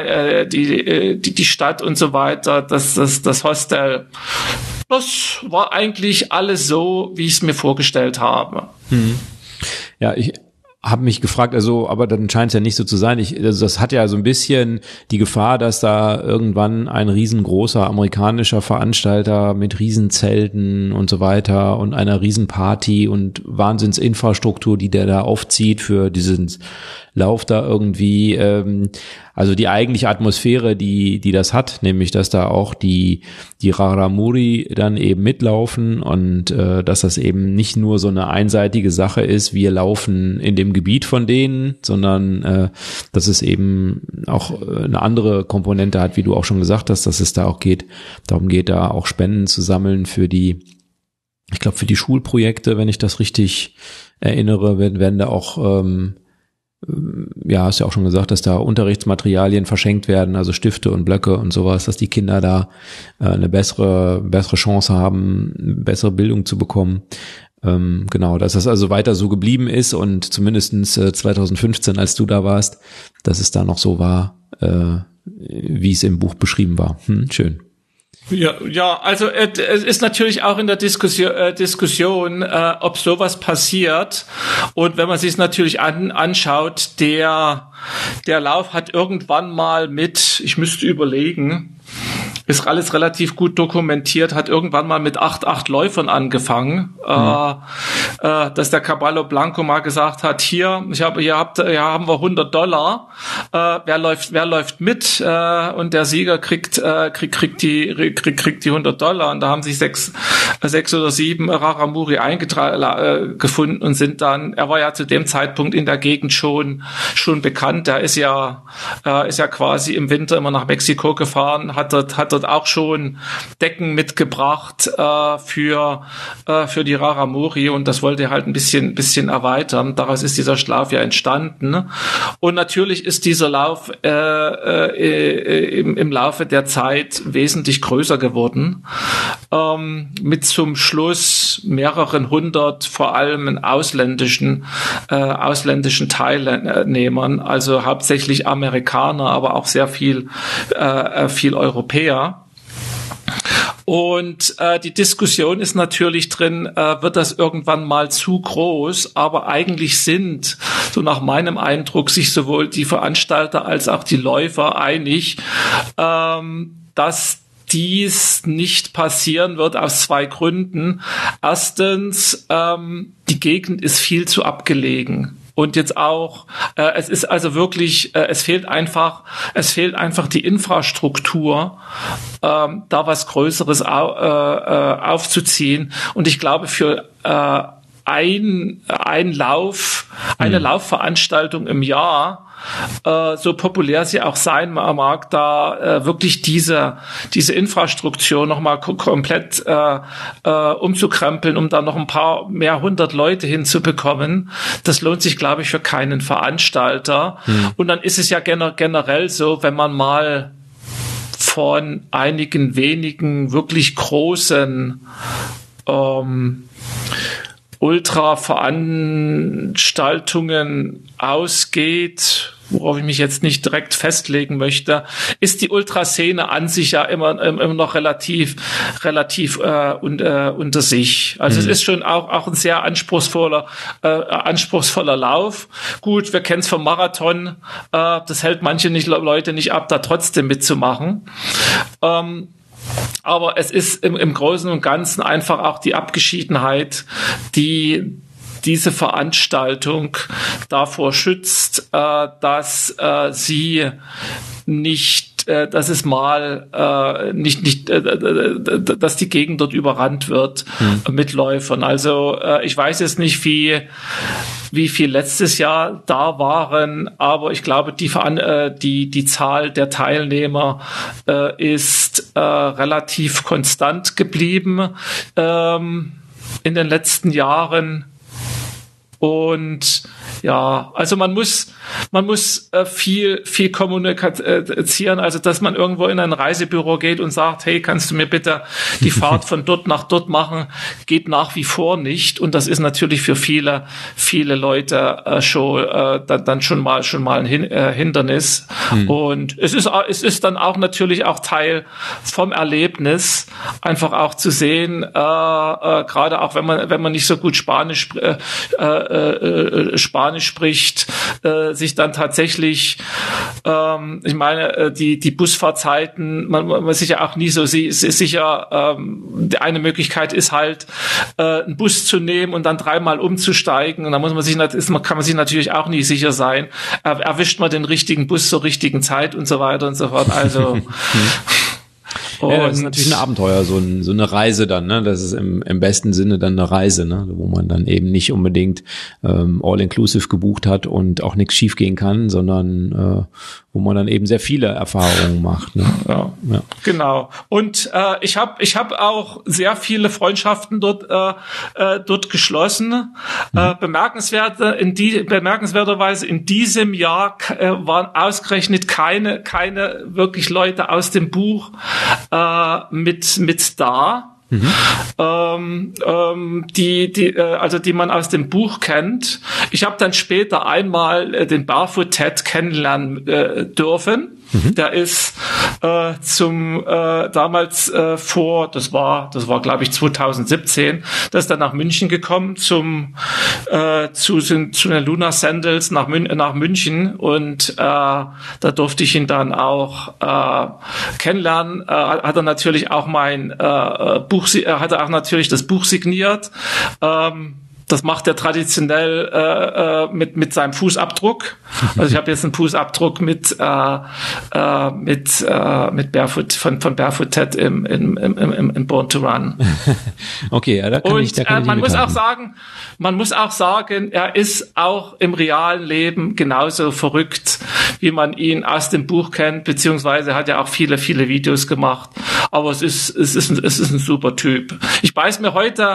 die Stadt und so weiter, das Hostel. Das war eigentlich alles so, wie ich es mir vorgestellt habe. Ja, ich habe mich gefragt, also, aber dann scheint es ja nicht so zu sein. Also das hat ja so ein bisschen die Gefahr, dass da irgendwann ein riesengroßer amerikanischer Veranstalter mit Riesenzelten und so weiter und einer Riesenparty und Wahnsinnsinfrastruktur, die der da aufzieht für diesen Lauf da irgendwie, also die eigentliche Atmosphäre, die das hat, nämlich dass da auch die Raramuri dann eben mitlaufen und dass das eben nicht nur so eine einseitige Sache ist, wir laufen in dem Gebiet von denen, sondern dass es eben auch eine andere Komponente hat, wie du auch schon gesagt hast, dass es da auch darum geht, da auch Spenden zu sammeln für die Schulprojekte, wenn ich das richtig erinnere, werden da auch ja, hast ja auch schon gesagt, dass da Unterrichtsmaterialien verschenkt werden, also Stifte und Blöcke und sowas, dass die Kinder da eine bessere Chance haben, bessere Bildung zu bekommen. Genau, dass das also weiter so geblieben ist und zumindestens 2015, als du da warst, dass es da noch so war, wie es im Buch beschrieben war. Schön. Ja, also es ist natürlich auch in der Diskussion, ob sowas passiert. Und wenn man sich es natürlich anschaut, der Lauf hat irgendwann mal ich müsste überlegen, ist alles relativ gut dokumentiert, hat irgendwann mal mit 8 Läufern angefangen, dass der Caballo Blanco mal gesagt hat, hier haben wir $100, wer läuft mit, und der Sieger kriegt die $100, und da haben sich sechs oder sieben Raramuri gefunden und sind dann, er war ja zu dem Zeitpunkt in der Gegend schon bekannt, der ist ja quasi im Winter immer nach Mexiko gefahren, hat dort auch schon Decken mitgebracht für die Raramuri, und das wollte er halt ein bisschen erweitern. Daraus ist dieser Lauf ja entstanden. Und natürlich ist dieser Lauf im Laufe der Zeit wesentlich größer geworden, mit zum Schluss mehreren hundert, vor allem ausländischen Teilnehmern, also hauptsächlich Amerikaner, aber auch sehr viel Europäer. Und die Diskussion ist natürlich drin, wird das irgendwann mal zu groß, aber eigentlich sind, so nach meinem Eindruck, sich sowohl die Veranstalter als auch die Läufer einig, dass dies nicht passieren wird aus 2 Gründen. Erstens, die Gegend ist viel zu abgelegen. Und jetzt auch, es ist also wirklich, es fehlt einfach die Infrastruktur, da was Größeres aufzuziehen. Und ich glaube, für eine Laufveranstaltung im Jahr, so populär sie auch sein mag, da wirklich diese Infrastruktur nochmal komplett umzukrempeln, um da noch ein paar mehr 100 Leute hinzubekommen, das lohnt sich, glaube ich, für keinen Veranstalter. Und dann ist es ja generell so, wenn man mal von einigen wenigen wirklich großen Ultra-Veranstaltungen ausgeht, worauf ich mich jetzt nicht direkt festlegen möchte, ist die Ultraszene an sich ja immer noch relativ unter sich. Also es ist schon auch ein sehr anspruchsvoller Lauf. Gut, wir kennen es vom Marathon, das hält manche Leute nicht ab, da trotzdem mitzumachen. Aber es ist im Großen und Ganzen einfach auch die Abgeschiedenheit, die diese Veranstaltung davor schützt, dass sie nicht dass die Gegend dort überrannt wird mit Läufern. Also ich weiß jetzt nicht, wie viel letztes Jahr da waren, aber ich glaube, die Zahl der Teilnehmer ist relativ konstant geblieben in den letzten Jahren. Und ja, also man muss viel kommunizieren, also dass man irgendwo in ein Reisebüro geht und sagt, hey, kannst du mir bitte die Fahrt von dort nach dort machen, geht nach wie vor nicht. Und das ist natürlich für viele Leute dann schon mal ein Hindernis. Und es ist dann auch natürlich auch Teil vom Erlebnis, einfach auch zu sehen, gerade auch wenn man nicht so gut Spanisch spricht, sich dann tatsächlich, ich meine, die Busfahrzeiten, man ist sich ja auch nie so sicher, eine Möglichkeit ist halt, einen Bus zu nehmen und dann 3-mal umzusteigen, und da kann man sich natürlich auch nie sicher sein, erwischt man den richtigen Bus zur richtigen Zeit und so weiter und so fort, also ja, das ist natürlich ein Abenteuer, so eine Reise dann, ne? Das ist im besten Sinne dann eine Reise, ne? Wo man dann eben nicht unbedingt all-inclusive gebucht hat und auch nichts schiefgehen kann, sondern wo man dann eben sehr viele Erfahrungen macht, ne? Ja. Genau. Und ich hab auch sehr viele Freundschaften dort geschlossen. Bemerkenswerterweise in diesem Jahr waren ausgerechnet keine wirklich Leute aus dem Buch mit da. Die man aus dem Buch kennt. Ich habe dann später einmal den Barefoot Ted kennenlernen dürfen. Der ist damals das war glaube ich 2017, der ist dann nach München gekommen zu den Lunar Sandals nach München, und da durfte ich ihn dann auch kennenlernen. Hat er natürlich auch mein Buch, hat er auch natürlich das Buch signiert. Das macht er traditionell mit seinem Fußabdruck. Also ich habe jetzt einen Fußabdruck mit Barefoot von Barefoot Ted im Born to Run. Okay, ja, da kann ich man muss auch sagen, er ist auch im realen Leben genauso verrückt, wie man ihn aus dem Buch kennt, beziehungsweise hat er auch viele Videos gemacht. Aber es ist ein super Typ. Ich beiß mir heute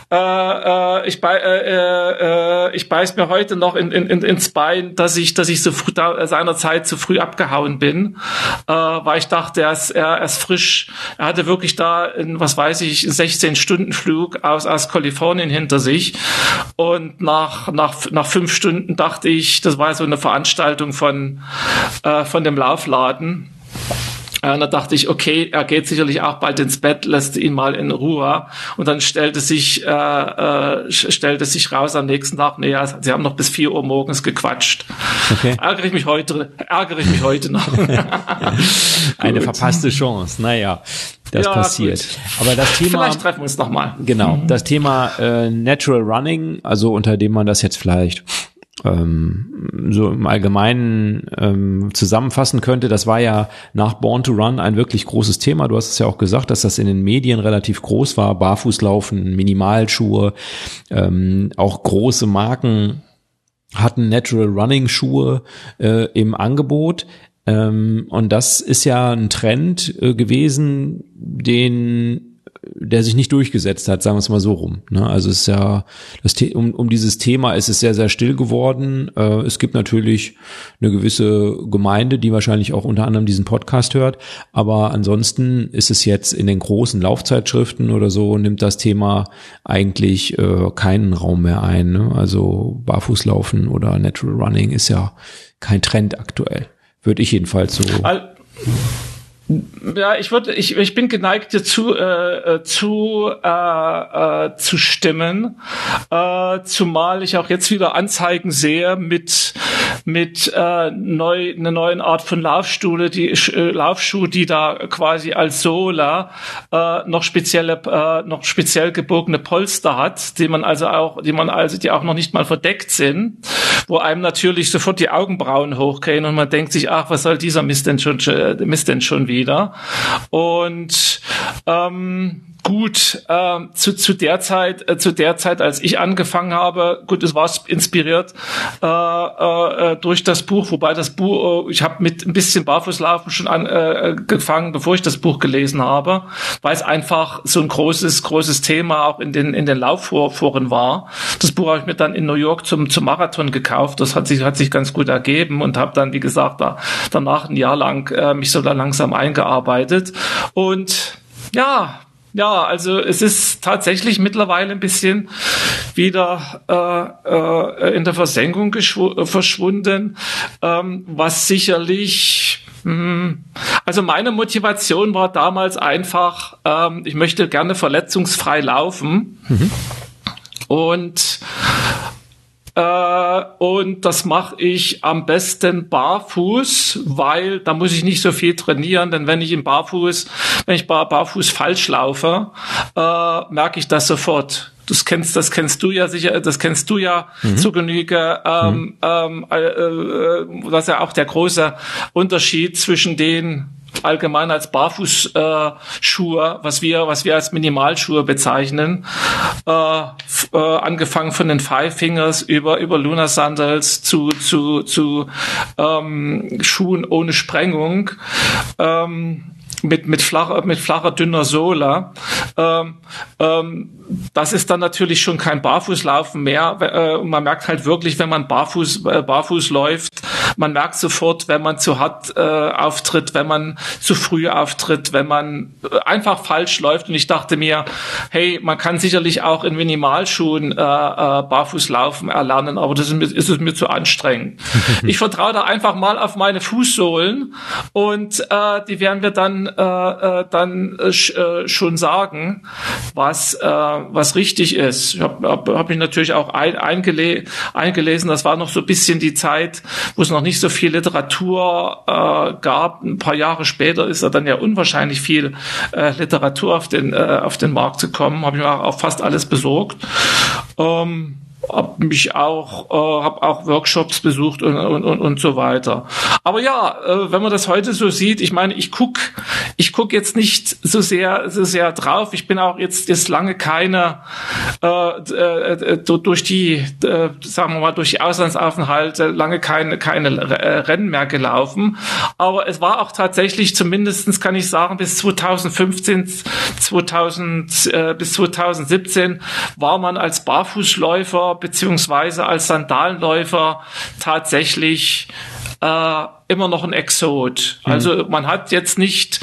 noch ins Bein, dass ich so früh seinerzeit zu früh abgehauen bin, weil ich dachte, er ist frisch. Er hatte wirklich da einen 16-Stunden-Flug aus Kalifornien hinter sich, und nach 5 Stunden dachte ich, das war so eine Veranstaltung von dem Laufladen. Und da dachte ich, okay, er geht sicherlich auch bald ins Bett, lässt ihn mal in Ruhe. Und dann stellte sich raus am nächsten Tag, nee, sie haben noch bis 4 Uhr morgens gequatscht. Okay. Ärgere ich mich heute noch. Eine verpasste Chance, naja. Das passiert. Gut. Aber das Thema, vielleicht treffen wir uns nochmal. Genau, das Thema Natural Running, also unter dem man das jetzt vielleicht so im Allgemeinen zusammenfassen könnte, das war ja nach Born to Run ein wirklich großes Thema. Du hast es ja auch gesagt, dass das in den Medien relativ groß war. Barfußlaufen, Minimalschuhe, auch große Marken hatten Natural Running Schuhe im Angebot. Und das ist ja ein Trend gewesen, der sich nicht durchgesetzt hat, sagen wir es mal so rum. Also es ist ja, um dieses Thema ist es sehr, sehr still geworden. Es gibt natürlich eine gewisse Gemeinde, die wahrscheinlich auch unter anderem diesen Podcast hört, aber ansonsten ist es jetzt in den großen Laufzeitschriften oder so, nimmt das Thema eigentlich keinen Raum mehr ein. Ne? Also Barfußlaufen oder Natural Running ist ja kein Trend aktuell. Würde ich jedenfalls so Ja, ich bin geneigt, dir zu stimmen, zumal ich auch jetzt wieder Anzeigen sehe mit einer neuen Art von Laufschuhe, die da quasi als Sohle noch speziell gebogene Polster hat, die auch noch nicht mal verdeckt sind, wo einem natürlich sofort die Augenbrauen hochgehen und man denkt sich, ach, was soll dieser Mist denn schon wieder? Und gut, zu der Zeit, als ich angefangen habe, gut, es war inspiriert durch das Buch, wobei das Buch, ich habe mit ein bisschen Barfußlaufen schon angefangen, bevor ich das Buch gelesen habe, weil es einfach so ein großes Thema auch in den Laufforen war. Das Buch habe ich mir dann in New York zum Marathon gekauft. Das hat sich ganz gut ergeben und habe dann, wie gesagt, danach ein Jahr lang mich so da langsam eingearbeitet. Und ja, also es ist tatsächlich mittlerweile ein bisschen wieder in der Versenkung verschwunden, was sicherlich, also meine Motivation war damals einfach, ich möchte gerne verletzungsfrei laufen. Und das mache ich am besten barfuß, weil da muss ich nicht so viel trainieren, denn wenn ich barfuß falsch laufe, merke ich das sofort. Das kennst du ja sicher, zu Genüge. Das ist ja auch der große Unterschied zwischen den allgemein als Barfußschuhe, was wir als Minimalschuhe bezeichnen, angefangen von den Five Fingers über Lunar Sandals zu Schuhen ohne Sprengung, mit flacher, dünner Sohle. Das ist dann natürlich schon kein Barfußlaufen mehr. Man merkt halt wirklich, wenn man barfuß läuft, man merkt sofort, wenn man zu hart auftritt, wenn man zu früh auftritt, wenn man einfach falsch läuft. Und ich dachte mir, hey, man kann sicherlich auch in Minimalschuhen Barfußlaufen erlernen, aber das ist es mir zu anstrengend. Ich vertraue da einfach mal auf meine Fußsohlen und die werden wir dann schon sagen, was richtig ist. Ich hab mich natürlich auch eingelesen. Das war noch so ein bisschen die Zeit, wo es noch nicht so viel Literatur gab. Ein paar Jahre später ist dann ja unwahrscheinlich viel Literatur auf den Markt gekommen. Habe ich mir auch fast alles besorgt. Hab auch Workshops besucht und so weiter. Aber ja, wenn man das heute so sieht, ich meine, ich guck jetzt nicht so sehr drauf. Ich bin auch jetzt lange keine durch die Auslandsaufenthalte lange keine Rennen mehr gelaufen. Aber es war auch tatsächlich, zumindestens kann ich sagen, bis 2015, bis 2017 war man als Barfußläufer beziehungsweise als Sandalenläufer tatsächlich immer noch ein Exot. Also man hat jetzt nicht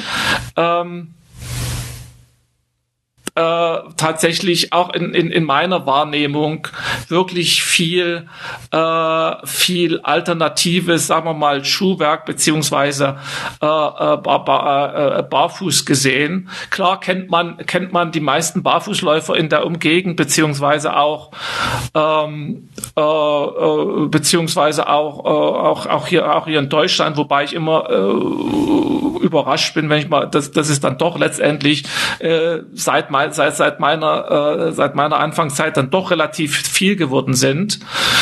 tatsächlich auch in meiner Wahrnehmung wirklich viel alternatives, sagen wir mal, Schuhwerk beziehungsweise Barfuß gesehen. Klar kennt man die meisten Barfußläufer in der Umgegend beziehungsweise auch hier in Deutschland, wobei ich immer überrascht bin, wenn ich mal, dass es dann doch letztendlich seit meiner Anfangszeit dann doch relativ viel geworden sind.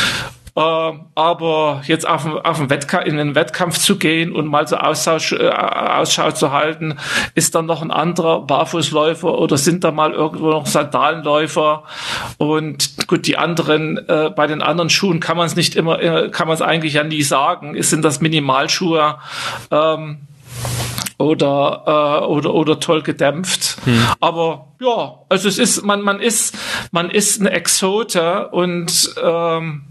Aber jetzt in den Wettkampf zu gehen und mal so Ausschau zu halten, ist dann noch ein anderer Barfußläufer oder sind da mal irgendwo noch Sandalenläufer? Und gut, die anderen, bei den anderen Schuhen kann man es eigentlich ja nie sagen. Sind das Minimalschuhe? Oder toll gedämpft. Aber ja, also es ist, man ist eine Exote und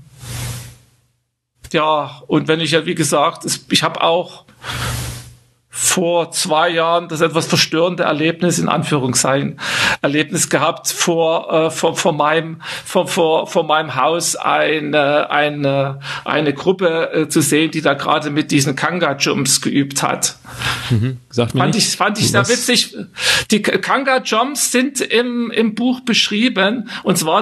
ja, und wenn ich ja, wie gesagt, ich habe auch vor 2 Jahren das etwas verstörende Erlebnis, in Anführungszeichen, Erlebnis gehabt, vor meinem Haus eine Gruppe zu sehen, die da gerade mit diesen Kanga-Jumps geübt hat. Fand ich sehr witzig. Die Kanga-Jumps sind im Buch beschrieben, und zwar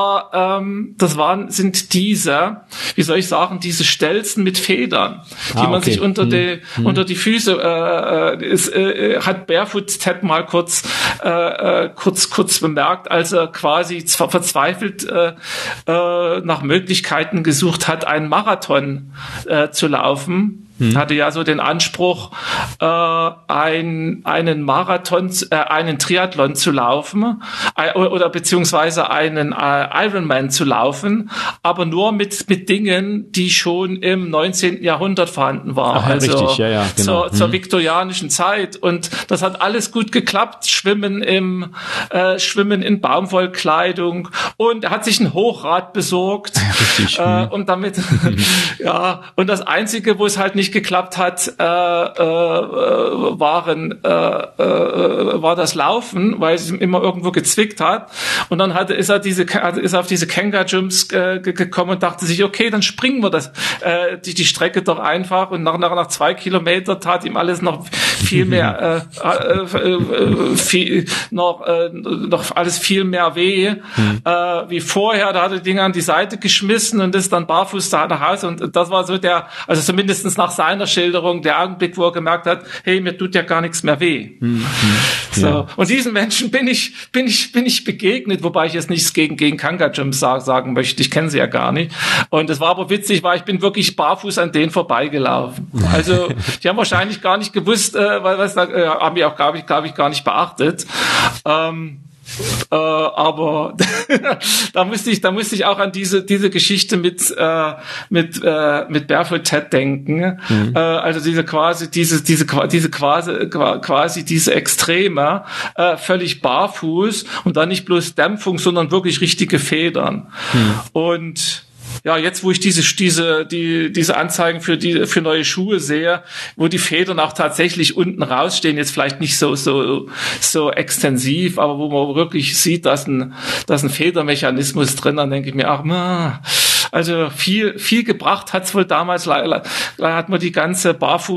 sind diese, wie soll ich sagen, diese Stelzen mit Federn, die man sich unter die Füße hat Barefoot Ted mal kurz bemerkt, als er quasi verzweifelt nach Möglichkeiten gesucht hat, einen Marathon zu laufen. Hatte ja so den Anspruch, einen Triathlon zu laufen, oder beziehungsweise einen Ironman zu laufen, aber nur mit Dingen, die schon im 19. Jahrhundert vorhanden waren. Ach, also richtig, ja, genau. zur viktorianischen Zeit. Und das hat alles gut geklappt. Schwimmen in Baumwollkleidung, und er hat sich ein Hochrad besorgt. Richtig. Und damit, ja, und das Einzige, wo es halt nicht geklappt hat, war das Laufen, weil es ihm immer irgendwo gezwickt hat. Und dann ist er auf diese Kanga-Jumps gekommen und dachte sich, okay, dann springen wir die Strecke doch einfach. Und nach 2 Kilometern tat ihm alles noch viel mehr, noch alles viel mehr weh, wie vorher. Da hat er die Dinge an die Seite geschmissen und ist dann barfuß da nach Hause. Und das war so also zumindest nach seiner Schilderung, der Augenblick, wo er gemerkt hat, hey, mir tut ja gar nichts mehr weh. So. Ja. Und diesen Menschen bin ich begegnet, wobei ich jetzt nichts gegen Kanga-Jumps sagen möchte. Ich kenne sie ja gar nicht. Und es war aber witzig, weil ich bin wirklich barfuß an denen vorbeigelaufen. Also, die haben wahrscheinlich gar nicht gewusst, haben die auch, glaube ich, gar nicht beachtet. Aber da musste ich auch an diese Geschichte mit Barefoot Ted denken. Also diese Extreme, völlig barfuß und dann nicht bloß Dämpfung, sondern wirklich richtige Federn. Und ja, jetzt, wo ich diese Anzeigen für neue Schuhe sehe, wo die Federn auch tatsächlich unten rausstehen, jetzt vielleicht nicht so extensiv, aber wo man wirklich sieht, dass ein Federmechanismus drin, dann denke ich mir, also viel gebracht hat's wohl damals. Leider hat man die ganze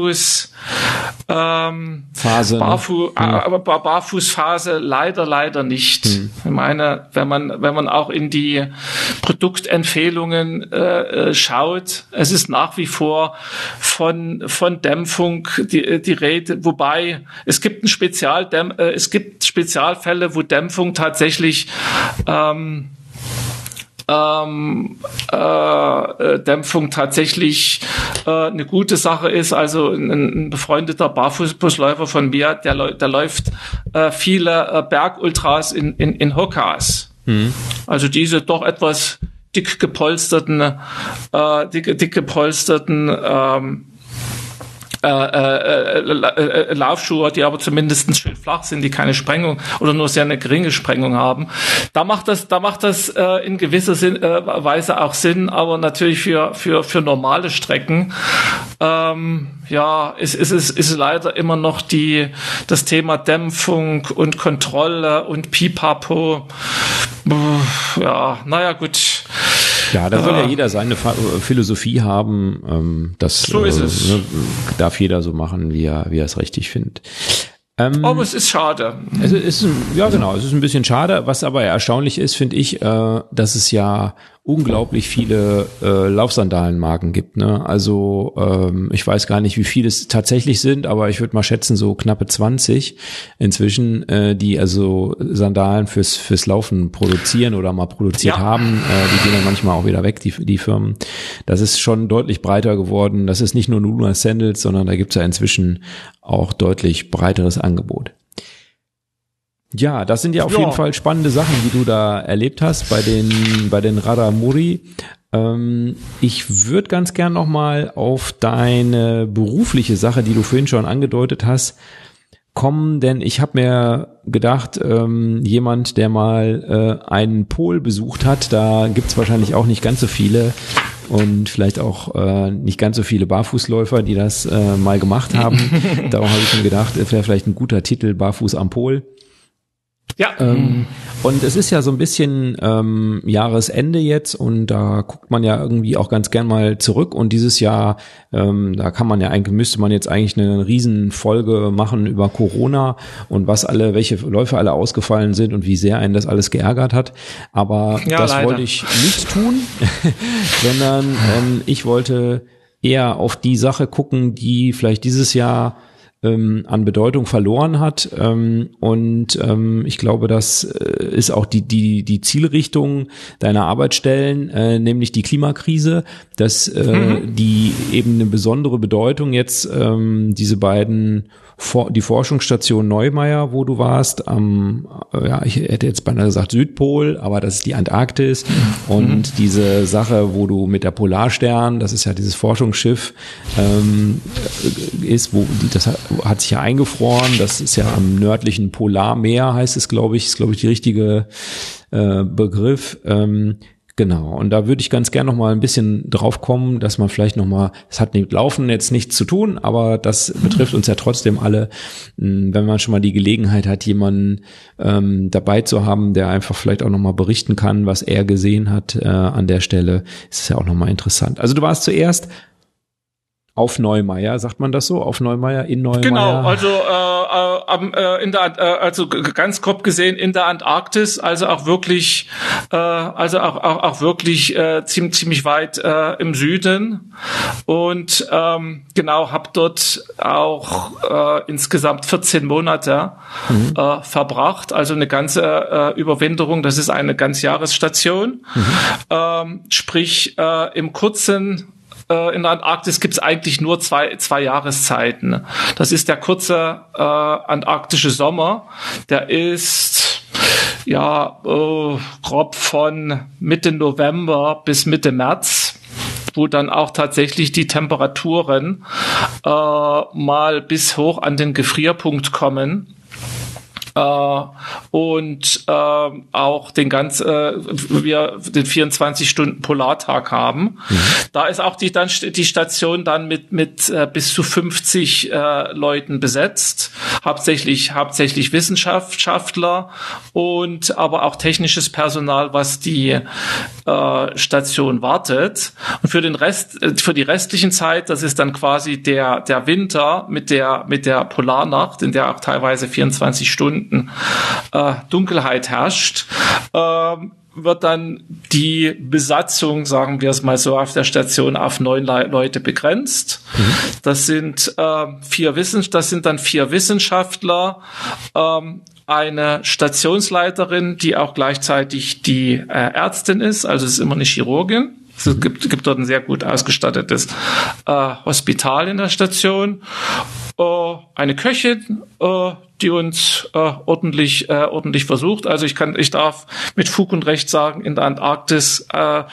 Barfußphase leider nicht. Ich meine, wenn man auch in die Produktempfehlungen schaut, es ist nach wie vor von Dämpfung die Rede, wobei es gibt Spezialfälle, wo Dämpfung tatsächlich eine gute Sache ist. Also ein befreundeter Barfußläufer von mir, der läuft viele Bergultras in Hokas. Also diese doch etwas dick gepolsterten Laufschuhe, die aber zumindest schön flach sind, die keine Sprengung oder nur sehr eine geringe Sprengung haben. Da macht das in gewisser Weise auch Sinn, aber natürlich für normale Strecken, ist leider immer noch das Thema Dämpfung und Kontrolle und Pipapo. Ja, naja, gut. Ja, da soll ja jeder seine Philosophie haben. Das so ist es. Darf jeder so machen, wie er es richtig findet. Aber es ist schade. Es ist ein bisschen schade. Was aber erstaunlich ist, finde ich, dass es ja unglaublich viele Laufsandalenmarken gibt. Ne? Also ich weiß gar nicht, wie viele es tatsächlich sind, aber ich würde mal schätzen, so knappe 20 inzwischen, die also Sandalen fürs Laufen produzieren oder mal produziert haben. Die gehen dann manchmal auch wieder weg, die Firmen. Das ist schon deutlich breiter geworden. Das ist nicht nur Luna Sandals, sondern da gibt's ja inzwischen auch deutlich breiteres Angebot. Ja, das sind ja auf jeden Fall spannende Sachen, die du da erlebt hast bei den Raramuri. Ich würde ganz gern nochmal auf deine berufliche Sache, die du vorhin schon angedeutet hast, kommen, denn ich habe mir gedacht, jemand, der mal einen Pol besucht hat, da gibt's wahrscheinlich auch nicht ganz so viele, und vielleicht auch nicht ganz so viele Barfußläufer, die das mal gemacht haben. Darum habe ich mir gedacht, es wäre vielleicht ein guter Titel, Barfuß am Pol. Ja. Und es ist ja so ein bisschen Jahresende jetzt und da guckt man ja irgendwie auch ganz gern mal zurück und dieses Jahr, da kann man ja eigentlich, müsste man jetzt eigentlich eine Riesenfolge machen über Corona und welche Läufe alle ausgefallen sind und wie sehr einen das alles geärgert hat. Aber ja, das leider wollte ich nicht tun, sondern ich wollte eher auf die Sache gucken, die vielleicht dieses Jahr an Bedeutung verloren hat und ich glaube, das ist auch die Zielrichtung deiner Arbeitsstellen, nämlich die Klimakrise, dass die eben eine besondere Bedeutung jetzt diese beiden die Forschungsstation Neumeier, wo du warst, ich hätte jetzt beinahe gesagt Südpol, aber das ist die Antarktis und diese Sache, wo du mit der Polarstern, das ist ja dieses Forschungsschiff, ist, das hat sich ja eingefroren, das ist ja am nördlichen Polarmeer, heißt es, glaube ich, ist die richtige Begriff. Genau, und da würde ich ganz gern noch mal ein bisschen drauf kommen, dass man vielleicht noch mal, es hat mit Laufen jetzt nichts zu tun, aber das betrifft uns ja trotzdem alle, wenn man schon mal die Gelegenheit hat, jemanden dabei zu haben, der einfach vielleicht auch noch mal berichten kann, was er gesehen hat an der Stelle, ist es ja auch noch mal interessant. Also du warst zuerst auf Neumeier, sagt man das so? Auf Neumeier, in Neumeier? Genau, also ganz grob gesehen in der Antarktis, also auch wirklich, ziemlich weit im Süden und genau, habe dort auch insgesamt 14 Monate verbracht, also eine ganze Überwinterung. Das ist eine Ganzjahresstation, sprich im kurzen in der Antarktis gibt es eigentlich nur zwei Jahreszeiten. Das ist der kurze antarktische Sommer. Der ist grob von Mitte November bis Mitte März, wo dann auch tatsächlich die Temperaturen mal bis hoch an den Gefrierpunkt kommen. Und auch den 24 Stunden Polartag haben. Da ist auch die Station dann mit bis zu 50 Leuten besetzt, hauptsächlich Wissenschaftler und aber auch technisches Personal, was die Station wartet. Und für die restlichen Zeit, das ist dann quasi der Winter mit der Polarnacht, in der auch teilweise 24 Stunden Dunkelheit herrscht, wird dann die Besatzung, sagen wir es mal so, auf der Station auf 9 Leute begrenzt. Das sind 4 Wissenschaftler, eine Stationsleiterin, die auch gleichzeitig die Ärztin ist, also es ist immer eine Chirurgin. Es gibt dort ein sehr gut ausgestattetes Hospital in der Station. Eine Köchin, die uns ordentlich versucht. Also ich darf mit Fug und Recht sagen, in der Antarktis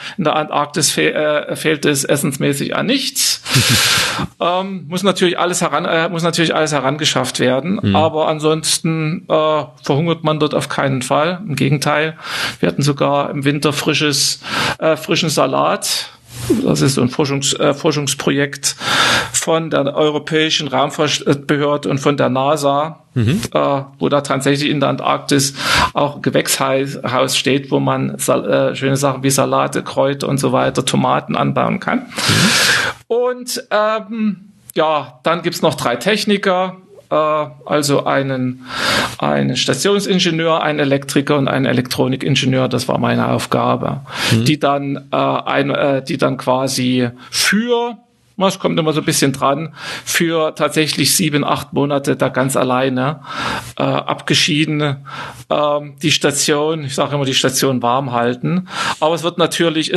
fehlt es essensmäßig an nichts. Muss natürlich alles herangeschafft werden. Aber ansonsten verhungert man dort auf keinen Fall. Im Gegenteil, wir hatten sogar im Winter frischen Salat. Das ist so ein Forschungsprojekt von der Europäischen Raumfahrtbehörde und von der NASA, wo da tatsächlich in der Antarktis auch ein Gewächshaus steht, wo man schöne Sachen wie Salate, Kräuter und so weiter, Tomaten anbauen kann. Und dann gibt's noch 3 Techniker, also einen Stationsingenieur, einen Elektriker und einen Elektronikingenieur. Das war meine Aufgabe, die dann quasi es kommt immer so ein bisschen dran, für tatsächlich 7-8 Monate da ganz alleine abgeschieden die Station, ich sage immer, die Station warm halten. Aber es wird natürlich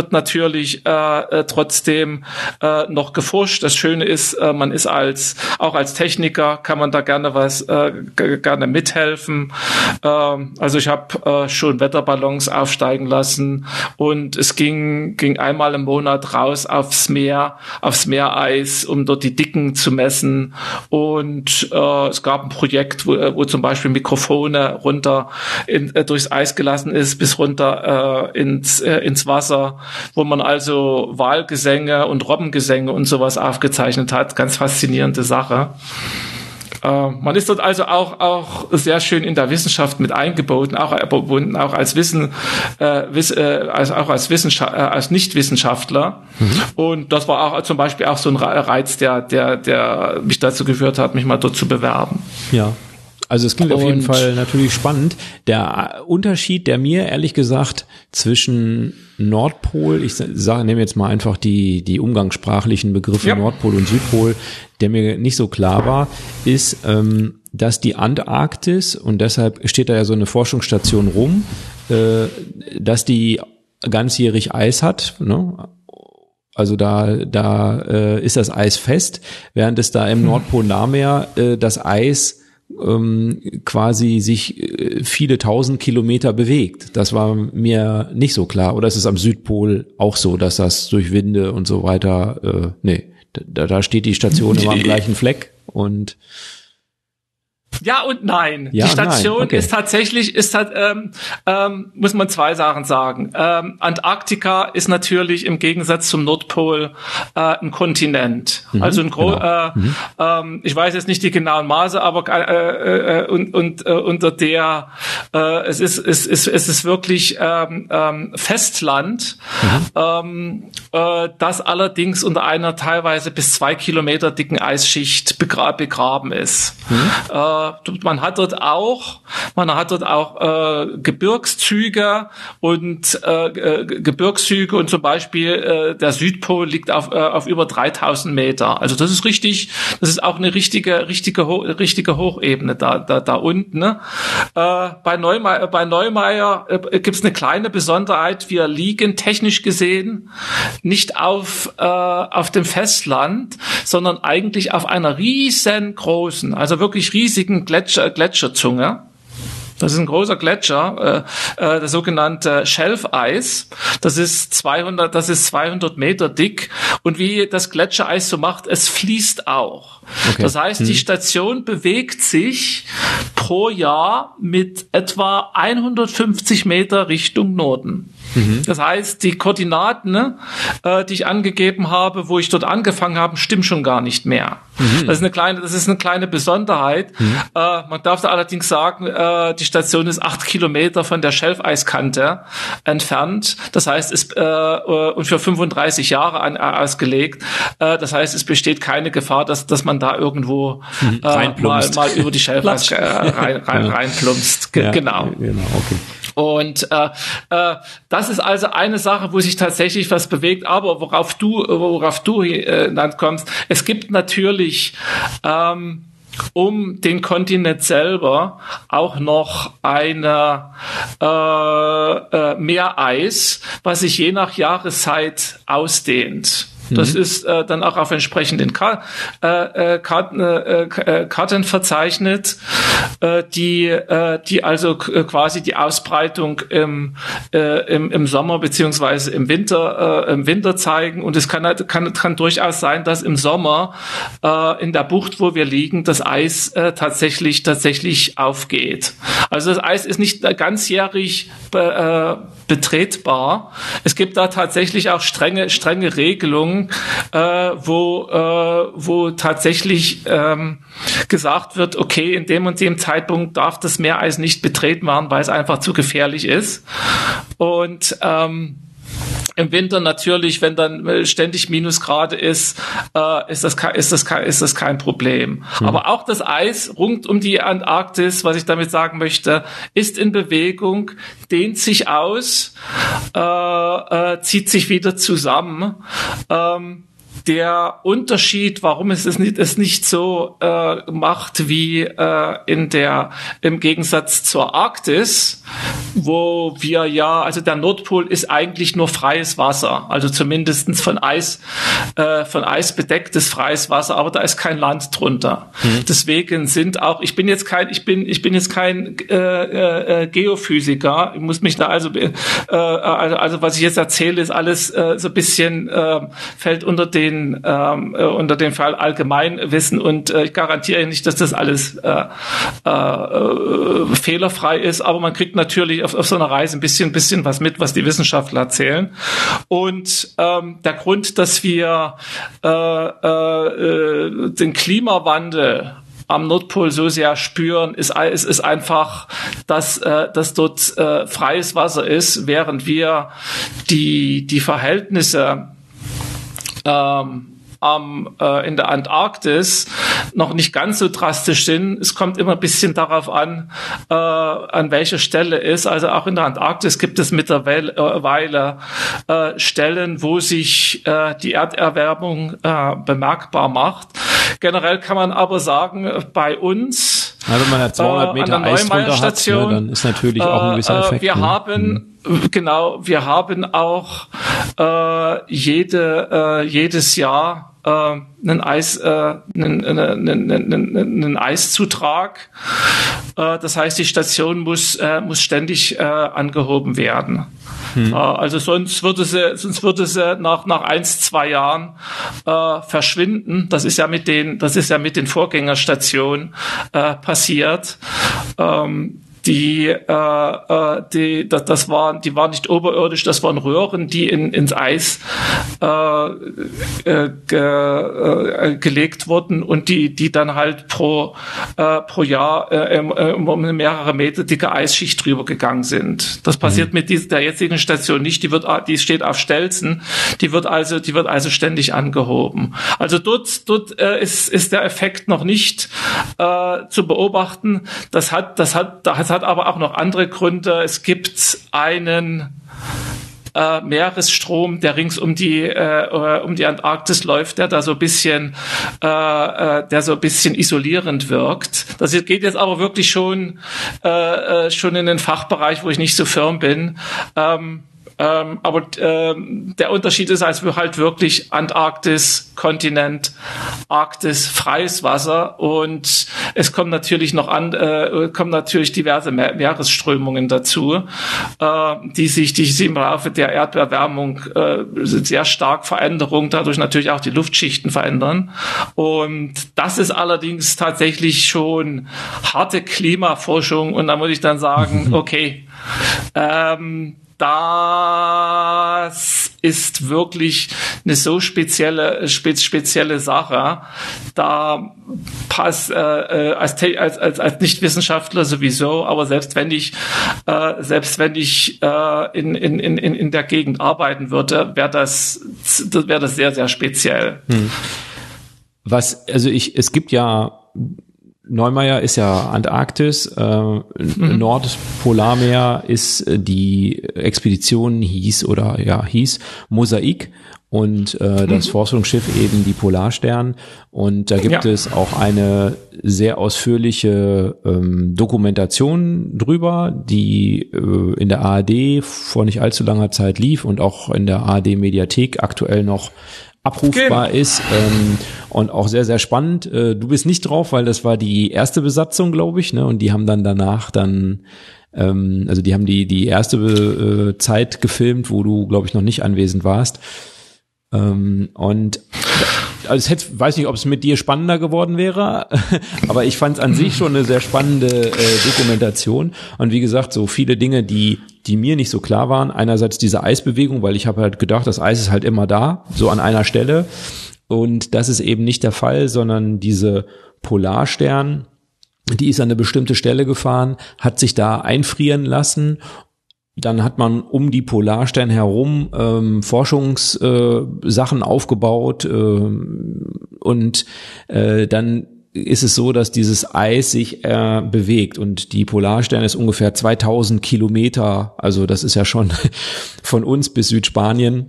trotzdem noch geforscht. Das Schöne ist, man ist auch als Techniker kann man da gerne mithelfen. Also ich habe schon Wetterballons aufsteigen lassen und es ging einmal im Monat raus aufs Meer, aufs aufs Meereis, um dort die Dicken zu messen. Und es gab ein Projekt, wo zum Beispiel Mikrofone runter durchs Eis gelassen ist, bis runter ins Wasser, wo man also Walgesänge und Robbengesänge und sowas aufgezeichnet hat. Ganz faszinierende Sache. Man ist dort also auch sehr schön in der Wissenschaft mit eingebunden, auch als als Nichtwissenschaftler. Und das war auch zum Beispiel auch so ein Reiz, der mich dazu geführt hat, mich mal dort zu bewerben. Ja. Also es klingt auf jeden Fall natürlich spannend. Der Unterschied, der mir ehrlich gesagt zwischen Nordpol, nehme jetzt mal einfach die umgangssprachlichen Begriffe Nordpol und Südpol, der mir nicht so klar war, ist, dass die Antarktis, und deshalb steht da ja so eine Forschungsstation rum, dass die ganzjährig Eis hat, ne? Also da ist das Eis fest, während es da im Nordpolarmeer das Eis quasi sich viele tausend Kilometer bewegt. Das war mir nicht so klar. Oder ist es am Südpol auch so, dass das durch Winde und so weiter, da steht die Station immer am gleichen Fleck und ja und nein. Ja, die Station okay. ist tatsächlich, muss man zwei Sachen sagen. Antarktika ist natürlich im Gegensatz zum Nordpol ein Kontinent. Also ich weiß jetzt nicht die genauen Maße, aber unter der es ist wirklich Festland, das allerdings unter einer teilweise bis 2 Kilometer dicken Eisschicht begraben ist. Man hat dort auch Gebirgszüge und zum Beispiel der Südpol liegt auf über 3000 Meter. Also das ist auch eine richtige Hochebene da unten. Ne? Bei Neumeier gibt's eine kleine Besonderheit. Wir liegen technisch gesehen nicht auf dem Festland, sondern eigentlich auf einer riesengroßen, also wirklich riesigen Gletscherzunge. Das ist ein großer Gletscher, das sogenannte Schelfeis. Das ist 200 Meter dick. Und wie das Gletschereis so macht, es fließt auch. Okay. Das heißt, die Station bewegt sich pro Jahr mit etwa 150 Meter Richtung Norden. Das heißt, die Koordinaten, die ich angegeben habe, wo ich dort angefangen habe, stimmen schon gar nicht mehr. Das ist eine kleine Besonderheit. Man darf da allerdings sagen, die Station ist 8 Kilometer von der Schelfeiskante entfernt. Das heißt, und für 35 Jahre ausgelegt. Das heißt, es besteht keine Gefahr, dass man da irgendwo mal über die Schelfeis reinplumpst. Genau, okay. Und das ist also eine Sache, wo sich tatsächlich was bewegt. Aber worauf du kommst, es gibt natürlich um den Kontinent selber auch noch eine Meereis, was sich je nach Jahreszeit ausdehnt. Das ist dann auch auf entsprechenden Karten verzeichnet, die also quasi die Ausbreitung im Sommer beziehungsweise im Winter zeigen. Und es kann durchaus sein, dass im Sommer in der Bucht, wo wir liegen, das Eis tatsächlich aufgeht. Also das Eis ist nicht ganzjährig betretbar. Es gibt da tatsächlich auch strenge Regelungen, wo tatsächlich gesagt wird, okay, in dem und dem Zeitpunkt darf das Meereis nicht betreten werden, weil es einfach zu gefährlich ist. Und im Winter natürlich, wenn dann ständig Minusgrade ist das kein Problem. Aber auch das Eis rund um die Antarktis, was ich damit sagen möchte, ist in Bewegung, dehnt sich aus, zieht sich wieder zusammen. Der Unterschied, warum es nicht so macht wie im Gegensatz zur Arktis, wo wir also der Nordpol ist eigentlich nur freies Wasser, also zumindestens von Eis bedecktes freies Wasser, aber da ist kein Land drunter. Deswegen sind auch, ich bin jetzt kein Geophysiker, ich muss mich da also was ich jetzt erzähle, ist alles so ein bisschen fällt unter den unter dem Fall Allgemeinwissen, und ich garantiere nicht, dass das alles fehlerfrei ist, aber man kriegt natürlich auf so einer Reise ein bisschen was mit, was die Wissenschaftler erzählen. Und der Grund, dass wir den Klimawandel am Nordpol so sehr spüren, ist einfach, dass dort freies Wasser ist, während wir die Verhältnisse in der Antarktis noch nicht ganz so drastisch sind. Es kommt immer ein bisschen darauf an welcher Stelle ist. Also auch in der Antarktis gibt es mittlerweile Stellen, wo sich die Erderwärmung bemerkbar macht. Generell kann man aber sagen, bei uns, wenn man da 200 Meter Eis drunter hat, ne, dann ist natürlich auch ein gewisser Effekt. Wir haben auch jedes Jahr einen Eiszutrag. Das heißt, die Station muss ständig angehoben werden. Also sonst würde sie nach 1-2 Jahren verschwinden. Das ist ja mit den Vorgängerstationen passiert. Die waren nicht oberirdisch, das waren Röhren, die ins Eis gelegt wurden und die dann halt pro Jahr um eine mehrere Meter dicke Eisschicht drüber gegangen sind. Das passiert mit der jetzigen Station nicht. Die steht auf Stelzen. Die wird also ständig angehoben. Also dort ist der Effekt noch nicht zu beobachten. Das hat aber auch noch andere Gründe. Es gibt einen Meeresstrom, der rings um die Antarktis läuft, der so ein bisschen isolierend wirkt. Das geht jetzt aber wirklich schon in den Fachbereich, wo ich nicht so firm bin. Aber der Unterschied ist, als wir halt wirklich Antarktis, Kontinent, Arktis, freies Wasser, und es kommen natürlich diverse Meeresströmungen dazu, die sich im Laufe der Erderwärmung sehr stark verändern, dadurch natürlich auch die Luftschichten verändern. Und das ist allerdings tatsächlich schon harte Klimaforschung, und da muss ich dann sagen, okay, das ist wirklich eine so spezielle Sache. Da passt als Nichtwissenschaftler sowieso, aber selbst wenn ich in der Gegend arbeiten würde, wäre das sehr, sehr speziell. Es gibt ja, Neumayer ist ja Antarktis, Nordpolarmeer ist die Expedition hieß Mosaik, und das Forschungsschiff eben die Polarstern, und da gibt es auch eine sehr ausführliche Dokumentation drüber, die in der ARD vor nicht allzu langer Zeit lief und auch in der ARD Mediathek aktuell noch abrufbar ist, und auch sehr, sehr spannend. Du bist nicht drauf, weil das war die erste Besatzung, glaube ich, ne? Und die haben dann danach die haben die erste Zeit gefilmt, wo du, glaube ich, noch nicht anwesend warst. Und also weiß nicht, ob es mit dir spannender geworden wäre, aber ich fand es an sich schon eine sehr spannende Dokumentation. Und wie gesagt, so viele Dinge, die mir nicht so klar waren. Einerseits diese Eisbewegung, weil ich habe halt gedacht, das Eis ist halt immer da, so an einer Stelle. Und das ist eben nicht der Fall, sondern diese Polarstern, die ist an eine bestimmte Stelle gefahren, hat sich da einfrieren lassen. Dann hat man um die Polarstern herum Forschungssachen aufgebaut, und dann ist es so, dass dieses Eis sich bewegt, und die Polarstern ist ungefähr 2000 Kilometer, also das ist ja schon von uns bis Südspanien,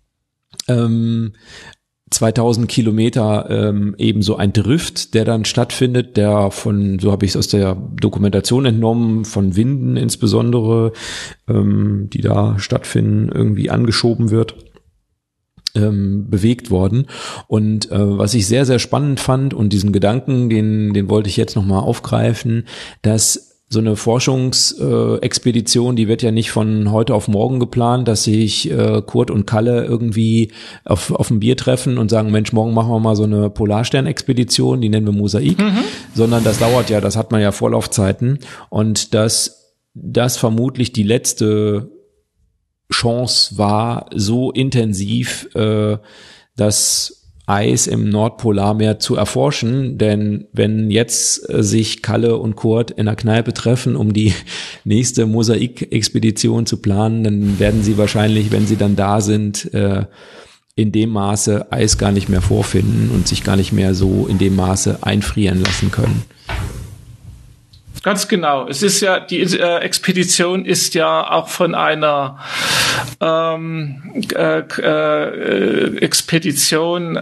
2000 Kilometer eben so ein Drift, der dann stattfindet, der so habe ich es aus der Dokumentation entnommen, von Winden insbesondere, die da stattfinden, irgendwie angeschoben wird, bewegt worden. Und was ich sehr, sehr spannend fand, und diesen Gedanken, den wollte ich jetzt nochmal aufgreifen, dass so eine Forschungsexpedition, die wird ja nicht von heute auf morgen geplant, dass sich Kurt und Kalle irgendwie auf ein Bier treffen und sagen, Mensch, morgen machen wir mal so eine Polarstern-Expedition, die nennen wir Mosaik, sondern das dauert ja, das hat man ja Vorlaufzeiten, und das vermutlich die letzte Chance war, so intensiv das Eis im Nordpolarmeer zu erforschen, denn wenn jetzt sich Kalle und Kurt in der Kneipe treffen, um die nächste Mosaik-Expedition zu planen, dann werden sie wahrscheinlich, wenn sie dann da sind, in dem Maße Eis gar nicht mehr vorfinden und sich gar nicht mehr so in dem Maße einfrieren lassen können. Ganz genau. Es ist ja, die Expedition ist ja auch von einer Expedition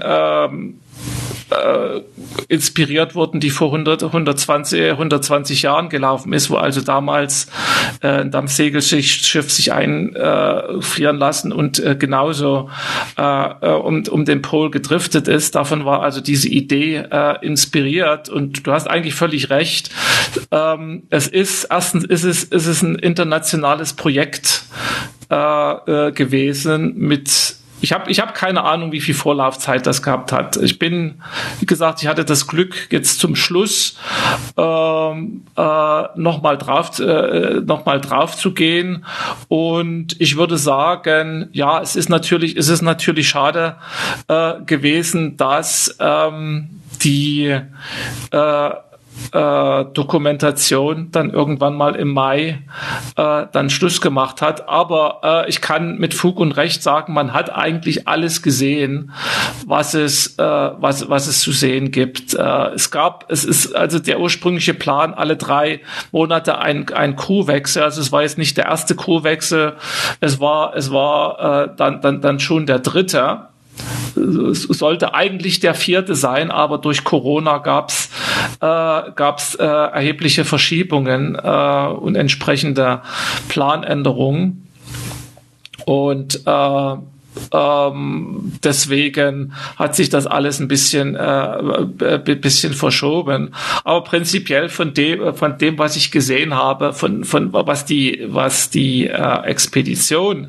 inspiriert worden, die vor 120 Jahren gelaufen ist, wo also damals ein Dampfsegelschiff sich einfrieren lassen und genauso um den Pol gedriftet ist. Davon war also diese Idee inspiriert, und du hast eigentlich völlig recht. Erstens ist es ein internationales Projekt gewesen mit Ich hab keine Ahnung, wie viel Vorlaufzeit das gehabt hat. Wie gesagt, ich hatte das Glück, jetzt zum Schluss nochmal drauf zu gehen. Und ich würde sagen, ja, es ist natürlich schade gewesen, dass die Dokumentation dann irgendwann mal im Mai dann Schluss gemacht hat. Aber ich kann mit Fug und Recht sagen, man hat eigentlich alles gesehen, was es zu sehen gibt. Es ist also der ursprüngliche Plan, alle 3 Monate ein Crewwechsel. Also es war jetzt nicht der erste Crewwechsel, es war dann schon der 3. Es sollte eigentlich der 4. sein, aber durch Corona gab's erhebliche Verschiebungen und entsprechende Planänderungen. Und deswegen hat sich das alles ein bisschen verschoben. Aber prinzipiell von dem, was ich gesehen habe, was die Expedition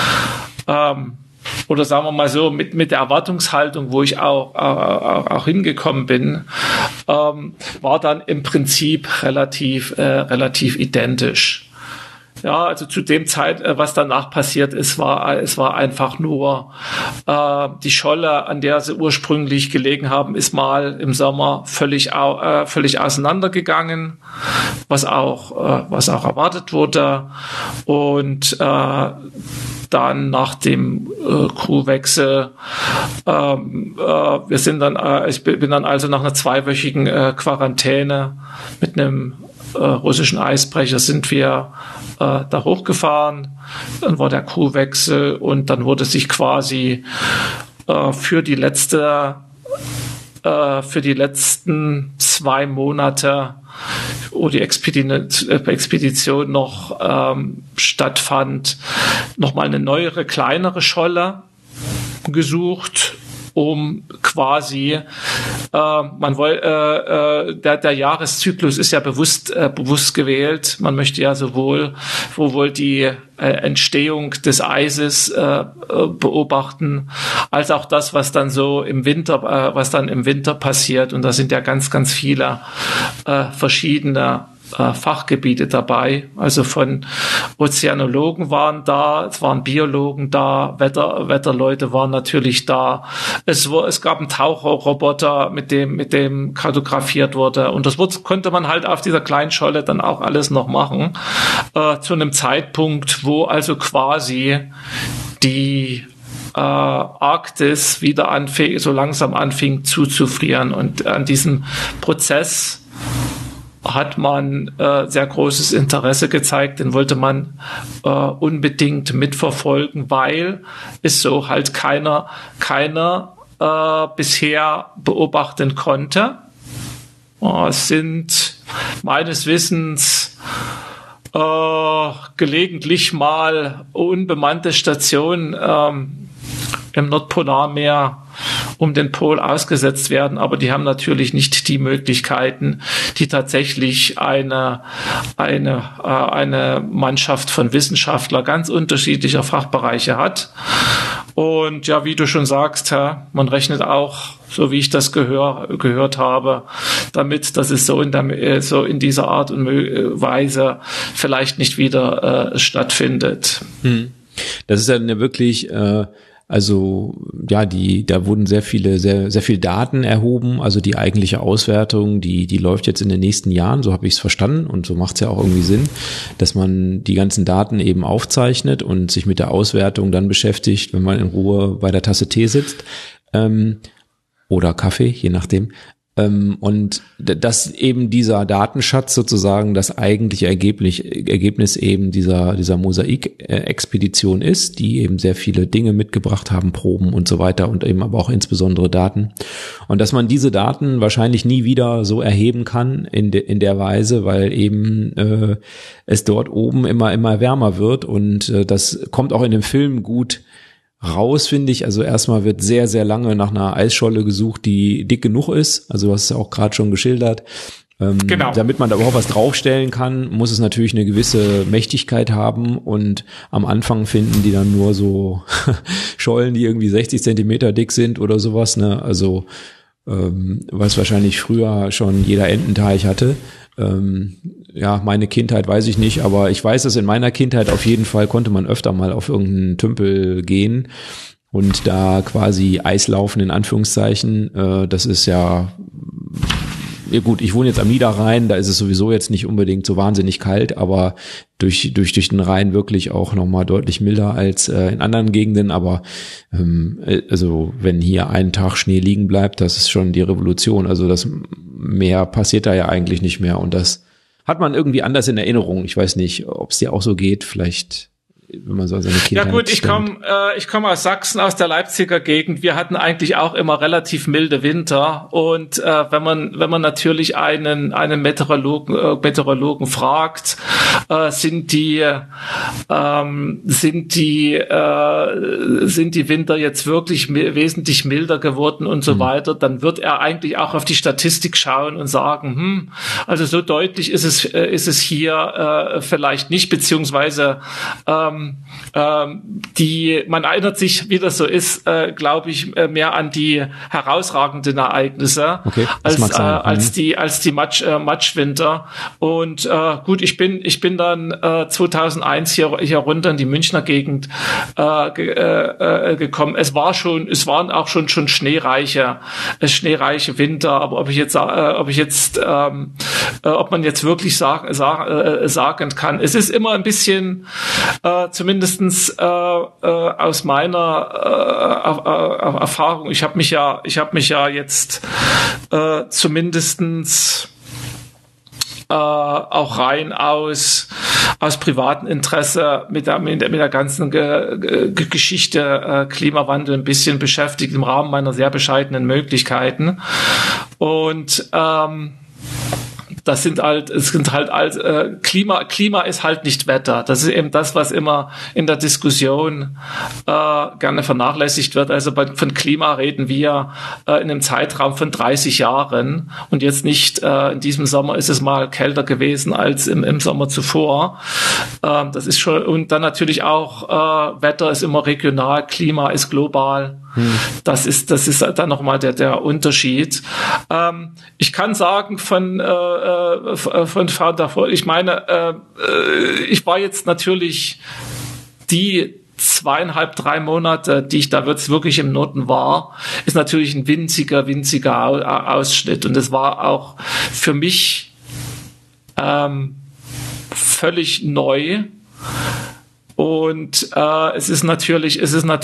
oder sagen wir mal so, mit der Erwartungshaltung, wo ich auch hingekommen bin, war dann im Prinzip relativ identisch. Ja, also zu dem was danach passiert ist, es war einfach nur die Scholle, an der sie ursprünglich gelegen haben, ist mal im Sommer völlig auseinandergegangen, was auch erwartet wurde. Und dann nach dem Crewwechsel, ich bin dann also nach einer 2-wöchigen Quarantäne mit einem russischen Eisbrecher sind wir da hochgefahren. Dann war der Crewwechsel und dann wurde sich quasi für die letzten 2 Monate, wo die Expedition noch stattfand, nochmal eine neuere, kleinere Scholle gesucht, um quasi, der Jahreszyklus ist ja bewusst gewählt. Man möchte ja sowohl die Entstehung des Eises beobachten, als auch das, was dann im Winter passiert. Und da sind ja ganz, ganz viele verschiedene Fachgebiete dabei. Also von Ozeanologen waren da, es waren Biologen da, Wetterleute waren natürlich da. Es gab einen Taucherroboter, mit dem kartografiert wurde. Und das konnte man halt auf dieser kleinen Scholle dann auch alles noch machen. Zu einem Zeitpunkt, wo also quasi die Arktis wieder so langsam anfing zuzufrieren. Und an diesem Prozess hat man sehr großes Interesse gezeigt, den wollte man unbedingt mitverfolgen, weil es so halt keiner bisher beobachten konnte. Es sind meines Wissens gelegentlich mal unbemannte Stationen im Nordpolarmeer um den Pol ausgesetzt werden, aber die haben natürlich nicht die Möglichkeiten, die tatsächlich eine Mannschaft von Wissenschaftler ganz unterschiedlicher Fachbereiche hat. Und ja, wie du schon sagst, man rechnet auch, so wie ich das gehört habe, damit, dass es so in dieser Art und Weise vielleicht nicht wieder stattfindet. Das ist ja wirklich, also ja, da wurden sehr viel Daten erhoben. Also die eigentliche Auswertung, die läuft jetzt in den nächsten Jahren, so habe ich es verstanden, und so macht es ja auch irgendwie Sinn, dass man die ganzen Daten eben aufzeichnet und sich mit der Auswertung dann beschäftigt, wenn man in Ruhe bei der Tasse Tee sitzt. Oder Kaffee, je nachdem. Und dass eben dieser Datenschatz sozusagen das eigentliche Ergebnis eben dieser Mosaik-Expedition ist, die eben sehr viele Dinge mitgebracht haben, Proben und so weiter, und eben aber auch insbesondere Daten. Und dass man diese Daten wahrscheinlich nie wieder so erheben kann in der Weise, weil eben es dort oben immer wärmer wird, und das kommt auch in dem Film gut raus, finde ich. Also erstmal wird sehr, sehr lange nach einer Eisscholle gesucht, die dick genug ist. Also du hast es ja auch gerade schon geschildert. Genau. Damit man da überhaupt was draufstellen kann, muss es natürlich eine gewisse Mächtigkeit haben, und am Anfang finden die dann nur so Schollen, die irgendwie 60 Zentimeter dick sind oder sowas, ne? Also was wahrscheinlich früher schon jeder Ententeich hatte. Ja, meine Kindheit weiß ich nicht, aber ich weiß, dass in meiner Kindheit auf jeden Fall konnte man öfter mal auf irgendeinen Tümpel gehen und da quasi Eislaufen in Anführungszeichen. Das ist ja gut, ich wohne jetzt am Niederrhein, da ist es sowieso jetzt nicht unbedingt so wahnsinnig kalt, aber durch den Rhein wirklich auch nochmal deutlich milder als in anderen Gegenden. Aber also wenn hier einen Tag Schnee liegen bleibt, das ist schon die Revolution. Also das mehr passiert da ja eigentlich nicht mehr, und das hat man irgendwie anders in Erinnerung. Ich weiß nicht, ob es dir auch so geht, vielleicht, wenn man so seine Kindheit. Ja gut, ich komme aus Sachsen, aus der Leipziger Gegend. Wir hatten eigentlich auch immer relativ milde Winter, und wenn man natürlich einen Meteorologen fragt, sind die Winter jetzt wirklich wesentlich milder geworden und so weiter, dann wird er eigentlich auch auf die Statistik schauen und sagen, also so deutlich ist es hier vielleicht nicht, beziehungsweise man erinnert sich, wie das so ist, glaube ich, mehr an die herausragenden Ereignisse, okay, als die Matschwinter. Und gut, ich bin dann 2001 hier runter in die Münchner Gegend gekommen. Es waren auch schon schneereiche Winter, aber ob man jetzt wirklich sagen kann, es ist immer ein bisschen zumindestens aus meiner Erfahrung, ich habe mich ja jetzt zumindestens auch rein aus privatem Interesse mit der ganzen Geschichte Klimawandel ein bisschen beschäftigt im Rahmen meiner sehr bescheidenen Möglichkeiten. Und Klima ist halt nicht Wetter. Das ist eben das, was immer in der Diskussion gerne vernachlässigt wird. Also von Klima reden wir in einem Zeitraum von 30 Jahren, und jetzt nicht in diesem Sommer ist es mal kälter gewesen als im Sommer zuvor. Das ist schon, und dann natürlich auch Wetter ist immer regional, Klima ist global. Das ist dann nochmal der Unterschied. Ich kann sagen von davor, ich meine, ich war jetzt natürlich die 2,5-3 Monate, die ich da wirklich im Norden war, ist natürlich ein winziger Ausschnitt, und es war auch für mich völlig neu. Und es ist natürlich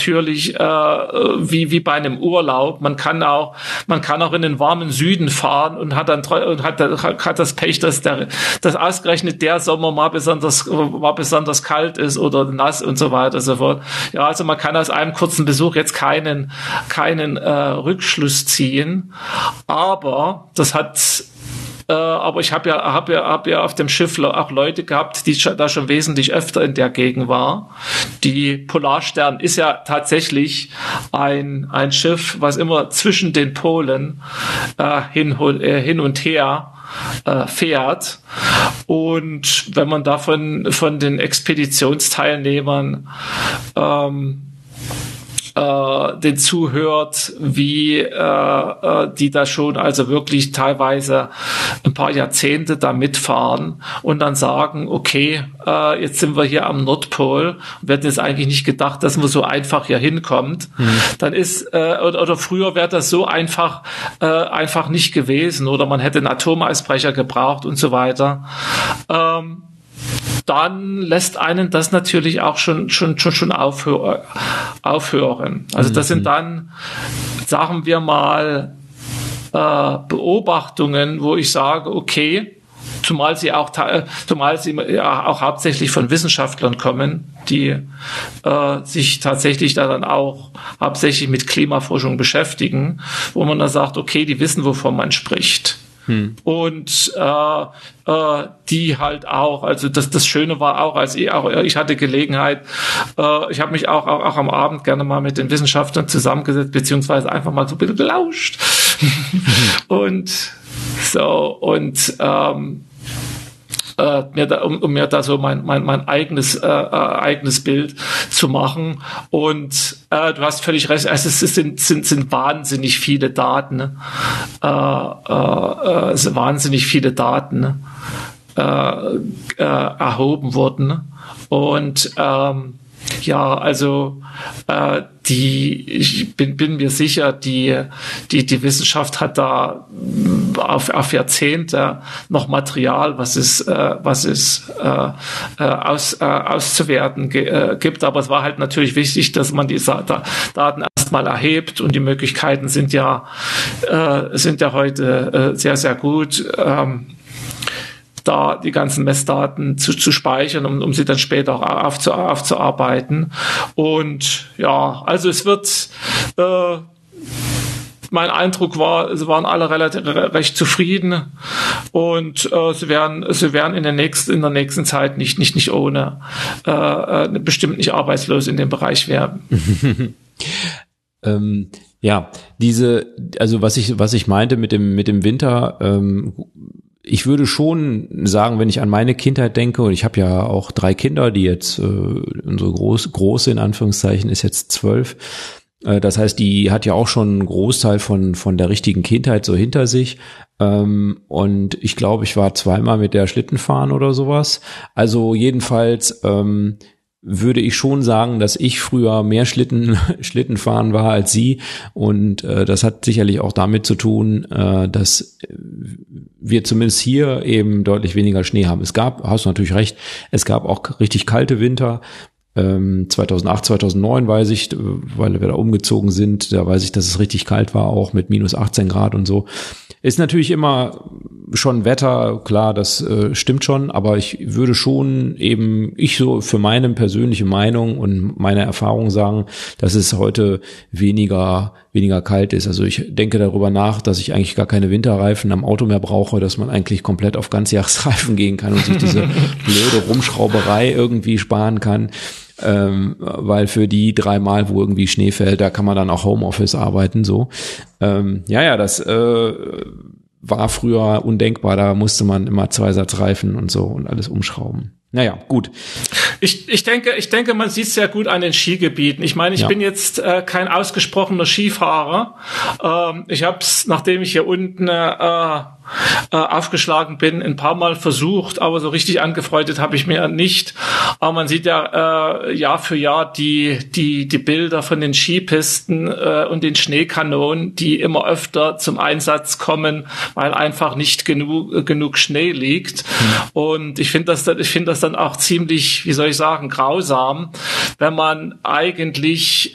wie bei einem Urlaub. Man kann auch in den warmen Süden fahren und hat das Pech, dass ausgerechnet der Sommer mal besonders kalt ist oder nass und so weiter und so fort. Ja, also man kann aus einem kurzen Besuch jetzt keinen Rückschluss ziehen, aber das hat aber ich habe ja auf dem Schiff auch Leute gehabt, die da schon wesentlich öfter in der Gegend war. Die Polarstern ist ja tatsächlich ein Schiff, was immer zwischen den Polen hin und her fährt. Und wenn man da von den Expeditionsteilnehmern den zuhört, wie die da schon also wirklich teilweise ein paar Jahrzehnte da mitfahren und dann sagen, okay, jetzt sind wir hier am Nordpol und wir hätten jetzt eigentlich nicht gedacht, dass man so einfach hier hinkommt. Dann ist, oder früher wäre das so einfach nicht gewesen oder man hätte einen Atomeisbrecher gebraucht und so weiter. Dann lässt einen das natürlich auch schon aufhören. Also das sind dann, sagen wir mal, Beobachtungen, wo ich sage, okay, zumal sie auch hauptsächlich von Wissenschaftlern kommen, die sich tatsächlich da dann auch hauptsächlich mit Klimaforschung beschäftigen, wo man dann sagt, okay, die wissen, wovon man spricht. Und die halt auch, also das Schöne war auch, ich hatte Gelegenheit, ich habe mich auch am Abend gerne mal mit den Wissenschaftlern zusammengesetzt, beziehungsweise einfach mal so ein bisschen gelauscht. Und mir da so mein eigenes Bild zu machen. Und du hast völlig recht, also es sind wahnsinnig viele Daten, ne? Es sind wahnsinnig viele Daten erhoben worden. Und also ich bin mir sicher, die Wissenschaft hat da auf Jahrzehnte noch Material, was es auszuwerten gibt. Aber es war halt natürlich wichtig, dass man die Daten erstmal erhebt und die Möglichkeiten sind ja heute sehr, sehr gut. Da die ganzen Messdaten zu speichern, um sie dann später auch aufzuarbeiten. Und ja, also es wird, mein Eindruck war, sie waren alle recht zufrieden und sie werden in der nächsten Zeit nicht ohne bestimmt nicht arbeitslos in dem Bereich werden. Ja, also was ich meinte mit dem Winter, ich würde schon sagen, wenn ich an meine Kindheit denke, und ich habe ja auch 3 Kinder, die jetzt, unsere große in Anführungszeichen ist jetzt 12, das heißt, die hat ja auch schon einen Großteil von der richtigen Kindheit so hinter sich, und ich glaube, ich war 2-mal mit der Schlittenfahren oder sowas, also jedenfalls würde ich schon sagen, dass ich früher mehr Schlittenfahren war als sie, und das hat sicherlich auch damit zu tun, dass wir zumindest hier eben deutlich weniger Schnee haben. Hast du natürlich recht, es gab auch richtig kalte Winter. 2008, 2009 weiß ich, weil wir da umgezogen sind, da weiß ich, dass es richtig kalt war, auch mit minus 18 Grad und so. Ist natürlich immer schon Wetter, klar, das stimmt schon, aber ich würde schon eben, so für meine persönliche Meinung und meine Erfahrung sagen, dass es heute weniger kalt ist. Also ich denke darüber nach, dass ich eigentlich gar keine Winterreifen am Auto mehr brauche, dass man eigentlich komplett auf Ganzjahresreifen gehen kann und sich diese blöde Rumschrauberei irgendwie sparen kann. Weil für die 3 Mal, wo irgendwie Schnee fällt, da kann man dann auch Homeoffice arbeiten, so. Das war früher undenkbar, da musste man immer 2-Satzreifen und so und alles umschrauben. Naja, gut. Ich denke, man sieht es sehr gut an den Skigebieten. Ich meine, ich bin jetzt kein ausgesprochener Skifahrer. Ich habe es, nachdem ich hier unten aufgeschlagen bin, ein paar Mal versucht, aber so richtig angefreundet habe ich mir nicht. Aber man sieht ja Jahr für Jahr die Bilder von den Skipisten und den Schneekanonen, die immer öfter zum Einsatz kommen, weil einfach nicht genug Schnee liegt. Und ich finde das dann auch ziemlich, wie soll ich sagen, grausam, wenn man eigentlich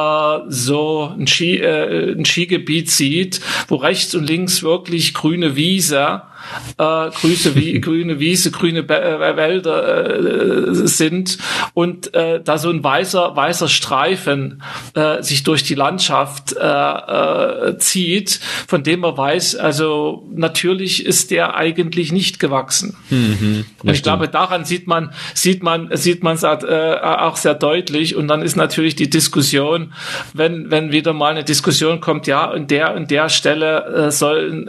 so ein Skigebiet sieht, wo rechts und links wirklich grüne Wiese grüne Wiese, grüne Wälder sind und da so ein weißer Streifen sich durch die Landschaft zieht, von dem man weiß, also natürlich ist der eigentlich nicht gewachsen. Und ich glaube, daran sieht man es auch sehr deutlich. Und dann ist natürlich die Diskussion, wenn wieder mal eine Diskussion kommt, ja, an der Stelle soll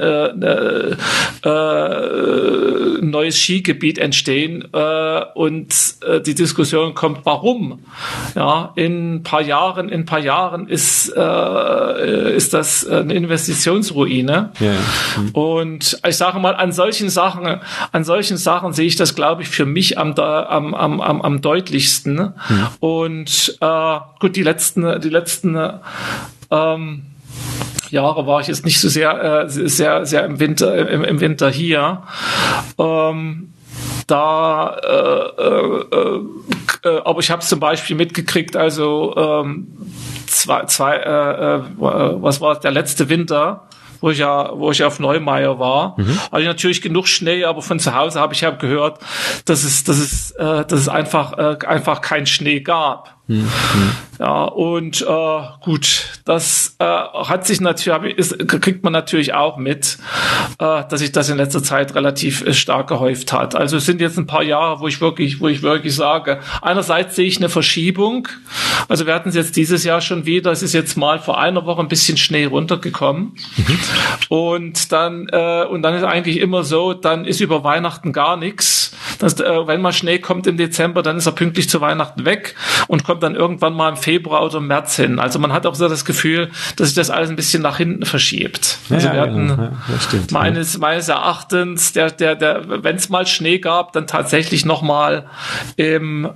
ein neues Skigebiet entstehen und die Diskussion kommt, warum? Ja, in ein paar Jahren ist das eine Investitionsruine. Ja. Und ich sage mal, an solchen Sachen sehe ich das, glaube ich, für mich am deutlichsten. Und gut, die letzten Jahre war ich jetzt nicht so sehr im Winter hier. Aber ich habe es zum Beispiel mitgekriegt, also was war der letzte Winter, wo ich auf Neumeier war, hatte ich natürlich genug Schnee, aber von zu Hause habe ich gehört, dass es einfach keinen Schnee gab. Ja, und gut, das hat sich natürlich, kriegt man natürlich auch mit, dass sich das in letzter Zeit relativ stark gehäuft hat. Also es sind jetzt ein paar Jahre, wo ich wirklich sage, einerseits sehe ich eine Verschiebung. Also wir hatten es jetzt dieses Jahr schon wieder, es ist jetzt mal vor einer Woche ein bisschen Schnee runtergekommen. Und dann ist eigentlich immer so, dann ist über Weihnachten gar nichts. Wenn mal Schnee kommt im Dezember, dann ist er pünktlich zu Weihnachten weg und kommt dann irgendwann mal im Februar oder im März hin. Also man hat auch so das Gefühl, dass sich das alles ein bisschen nach hinten verschiebt. Also wir hatten meines Erachtens, wenn es mal Schnee gab, dann tatsächlich noch mal im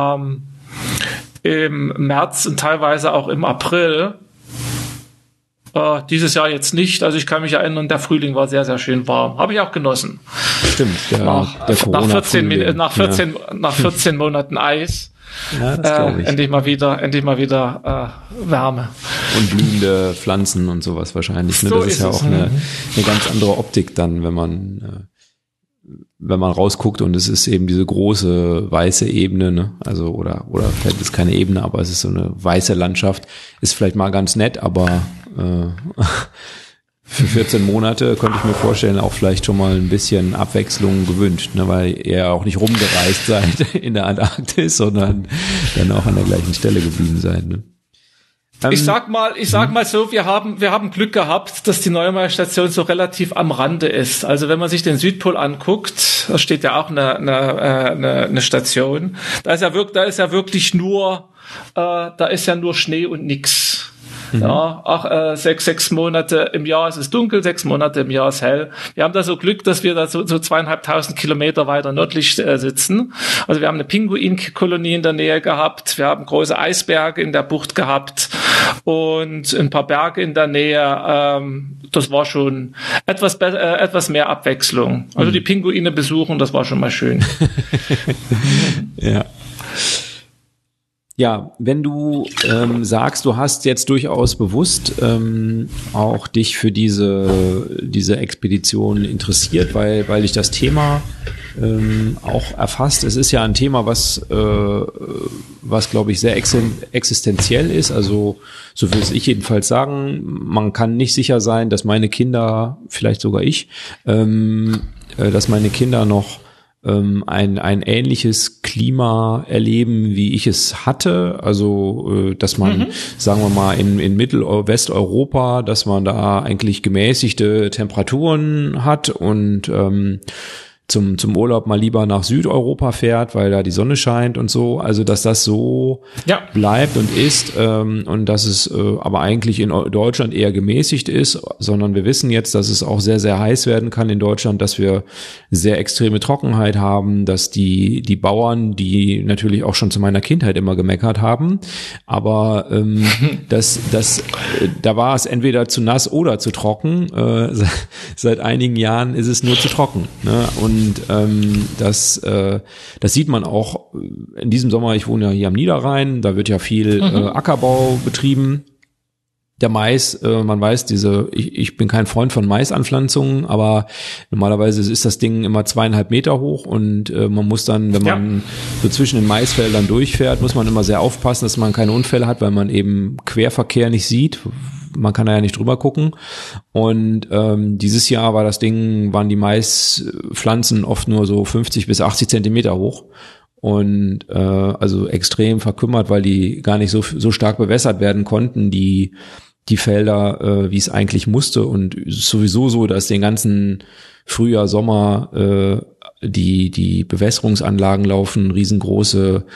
März und teilweise auch im April. Dieses Jahr jetzt nicht. Also ich kann mich erinnern, der Frühling war sehr, sehr schön warm. Habe ich auch genossen. Stimmt. Nach 14 Monaten Eis. Ja, das glaube ich. Endlich mal wieder Wärme. Und blühende Pflanzen und sowas wahrscheinlich. Ne? So das ist ja auch eine ganz andere Optik dann, wenn man rausguckt und es ist eben diese große weiße Ebene, ne? Also oder vielleicht ist keine Ebene, aber es ist so eine weiße Landschaft. Ist vielleicht mal ganz nett, aber für 14 Monate könnte ich mir vorstellen, auch vielleicht schon mal ein bisschen Abwechslung gewünscht, ne, weil ihr auch nicht rumgereist seid in der Antarktis, sondern dann auch an der gleichen Stelle geblieben seid. Ne? Ich sag mal so, wir haben Glück gehabt, dass die Neumeier Station so relativ am Rande ist. Also wenn man sich den Südpol anguckt, da steht ja auch eine Station. Da ist ja wirklich nur Schnee und nix. Ja, 6 Monate im Jahr ist es dunkel, 6 Monate im Jahr ist hell. Wir haben da so Glück, dass wir da so 2.500 Kilometer weiter nördlich sitzen. Also wir haben eine Pinguinkolonie in der Nähe gehabt, wir haben große Eisberge in der Bucht gehabt und ein paar Berge in der Nähe. Das war schon etwas mehr Abwechslung. Also die Pinguine besuchen, das war schon mal schön. Ja. Ja, wenn du sagst, du hast jetzt durchaus bewusst auch dich für diese Expedition interessiert, weil dich das Thema auch erfasst. Es ist ja ein Thema, was glaube ich sehr existenziell ist. Also so will ich jedenfalls sagen. Man kann nicht sicher sein, dass meine Kinder, vielleicht sogar ich, dass meine Kinder noch ein ähnliches Klima erleben, wie ich es hatte. Also, dass man, sagen wir mal, in Mittel-Westeuropa, dass man da eigentlich gemäßigte Temperaturen hat und zum Urlaub mal lieber nach Südeuropa fährt, weil da die Sonne scheint und so. Also, dass das so bleibt und ist und dass es aber eigentlich in Deutschland eher gemäßigt ist, sondern wir wissen jetzt, dass es auch sehr, sehr heiß werden kann in Deutschland, dass wir sehr extreme Trockenheit haben, dass die Bauern, die natürlich auch schon zu meiner Kindheit immer gemeckert haben, aber da war es entweder zu nass oder zu trocken. Seit einigen Jahren ist es nur zu trocken, ne? Und das sieht man auch in diesem Sommer. Ich wohne ja hier am Niederrhein, da wird ja viel Ackerbau betrieben. der Mais, man weiß, ich bin kein Freund von Maisanpflanzungen, aber normalerweise ist das Ding immer 2,5 Meter hoch und man muss dann, wenn man so zwischen den Maisfeldern durchfährt, muss man immer sehr aufpassen, dass man keine Unfälle hat, weil man eben Querverkehr nicht sieht. Man kann da ja nicht drüber gucken. Und dieses Jahr waren die Maispflanzen oft nur so 50 bis 80 Zentimeter hoch. Und also extrem verkümmert, weil die gar nicht so stark bewässert werden konnten, die Felder, wie es eigentlich musste. Und sowieso so, dass den ganzen Frühjahr, Sommer die Bewässerungsanlagen laufen, riesengroße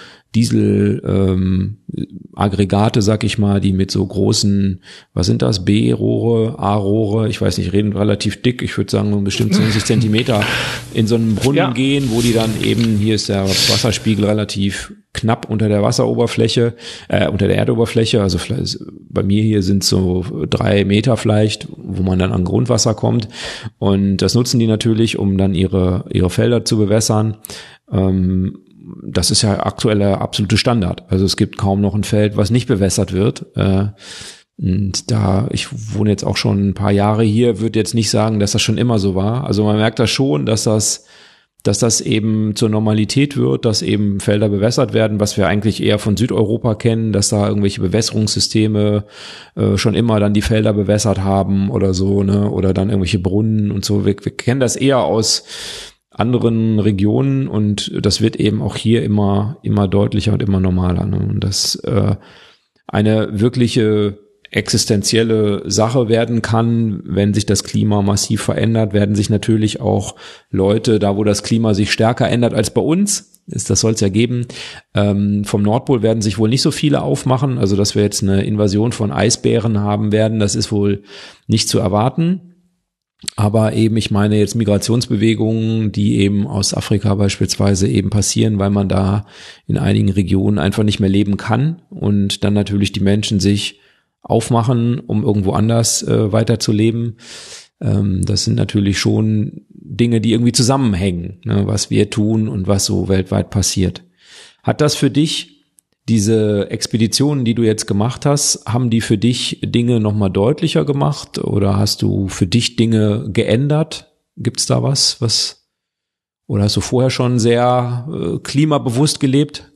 Diesel-Aggregate, sag ich mal, die mit so großen, was sind das, B-Rohre, A-Rohre, ich weiß nicht, reden relativ dick, ich würde sagen bestimmt 20 Zentimeter in so einen Brunnen gehen, wo die dann eben, hier ist der Wasserspiegel relativ knapp unter der Wasseroberfläche, unter der Erdoberfläche, also bei mir hier sind so 3 Meter vielleicht, wo man dann an Grundwasser kommt, und das nutzen die natürlich, um dann ihre Felder zu bewässern. Das ist ja aktuell der absolute Standard. Also es gibt kaum noch ein Feld, was nicht bewässert wird. Und ich wohne jetzt auch schon ein paar Jahre hier, würde jetzt nicht sagen, dass das schon immer so war. Also man merkt das schon, dass das eben zur Normalität wird, dass eben Felder bewässert werden, was wir eigentlich eher von Südeuropa kennen, dass da irgendwelche Bewässerungssysteme schon immer dann die Felder bewässert haben oder so, ne, oder dann irgendwelche Brunnen und so. Wir kennen das eher aus anderen Regionen, und das wird eben auch hier immer deutlicher und immer normaler, ne? Und das eine wirkliche existenzielle Sache werden kann, wenn sich das Klima massiv verändert, werden sich natürlich auch Leute, da wo das Klima sich stärker ändert als bei uns, das soll es ja geben, vom Nordpol werden sich wohl nicht so viele aufmachen, also dass wir jetzt eine Invasion von Eisbären haben werden, das ist wohl nicht zu erwarten. Aber eben, ich meine jetzt Migrationsbewegungen, die eben aus Afrika beispielsweise eben passieren, weil man da in einigen Regionen einfach nicht mehr leben kann und dann natürlich die Menschen sich aufmachen, um irgendwo anders weiterzuleben. Das sind natürlich schon Dinge, die irgendwie zusammenhängen, ne, was wir tun und was so weltweit passiert. Hat das für dich, diese Expeditionen, die du jetzt gemacht hast, haben die für dich Dinge nochmal deutlicher gemacht oder hast du für dich Dinge geändert? Gibt's da was? Oder hast du vorher schon sehr klimabewusst gelebt?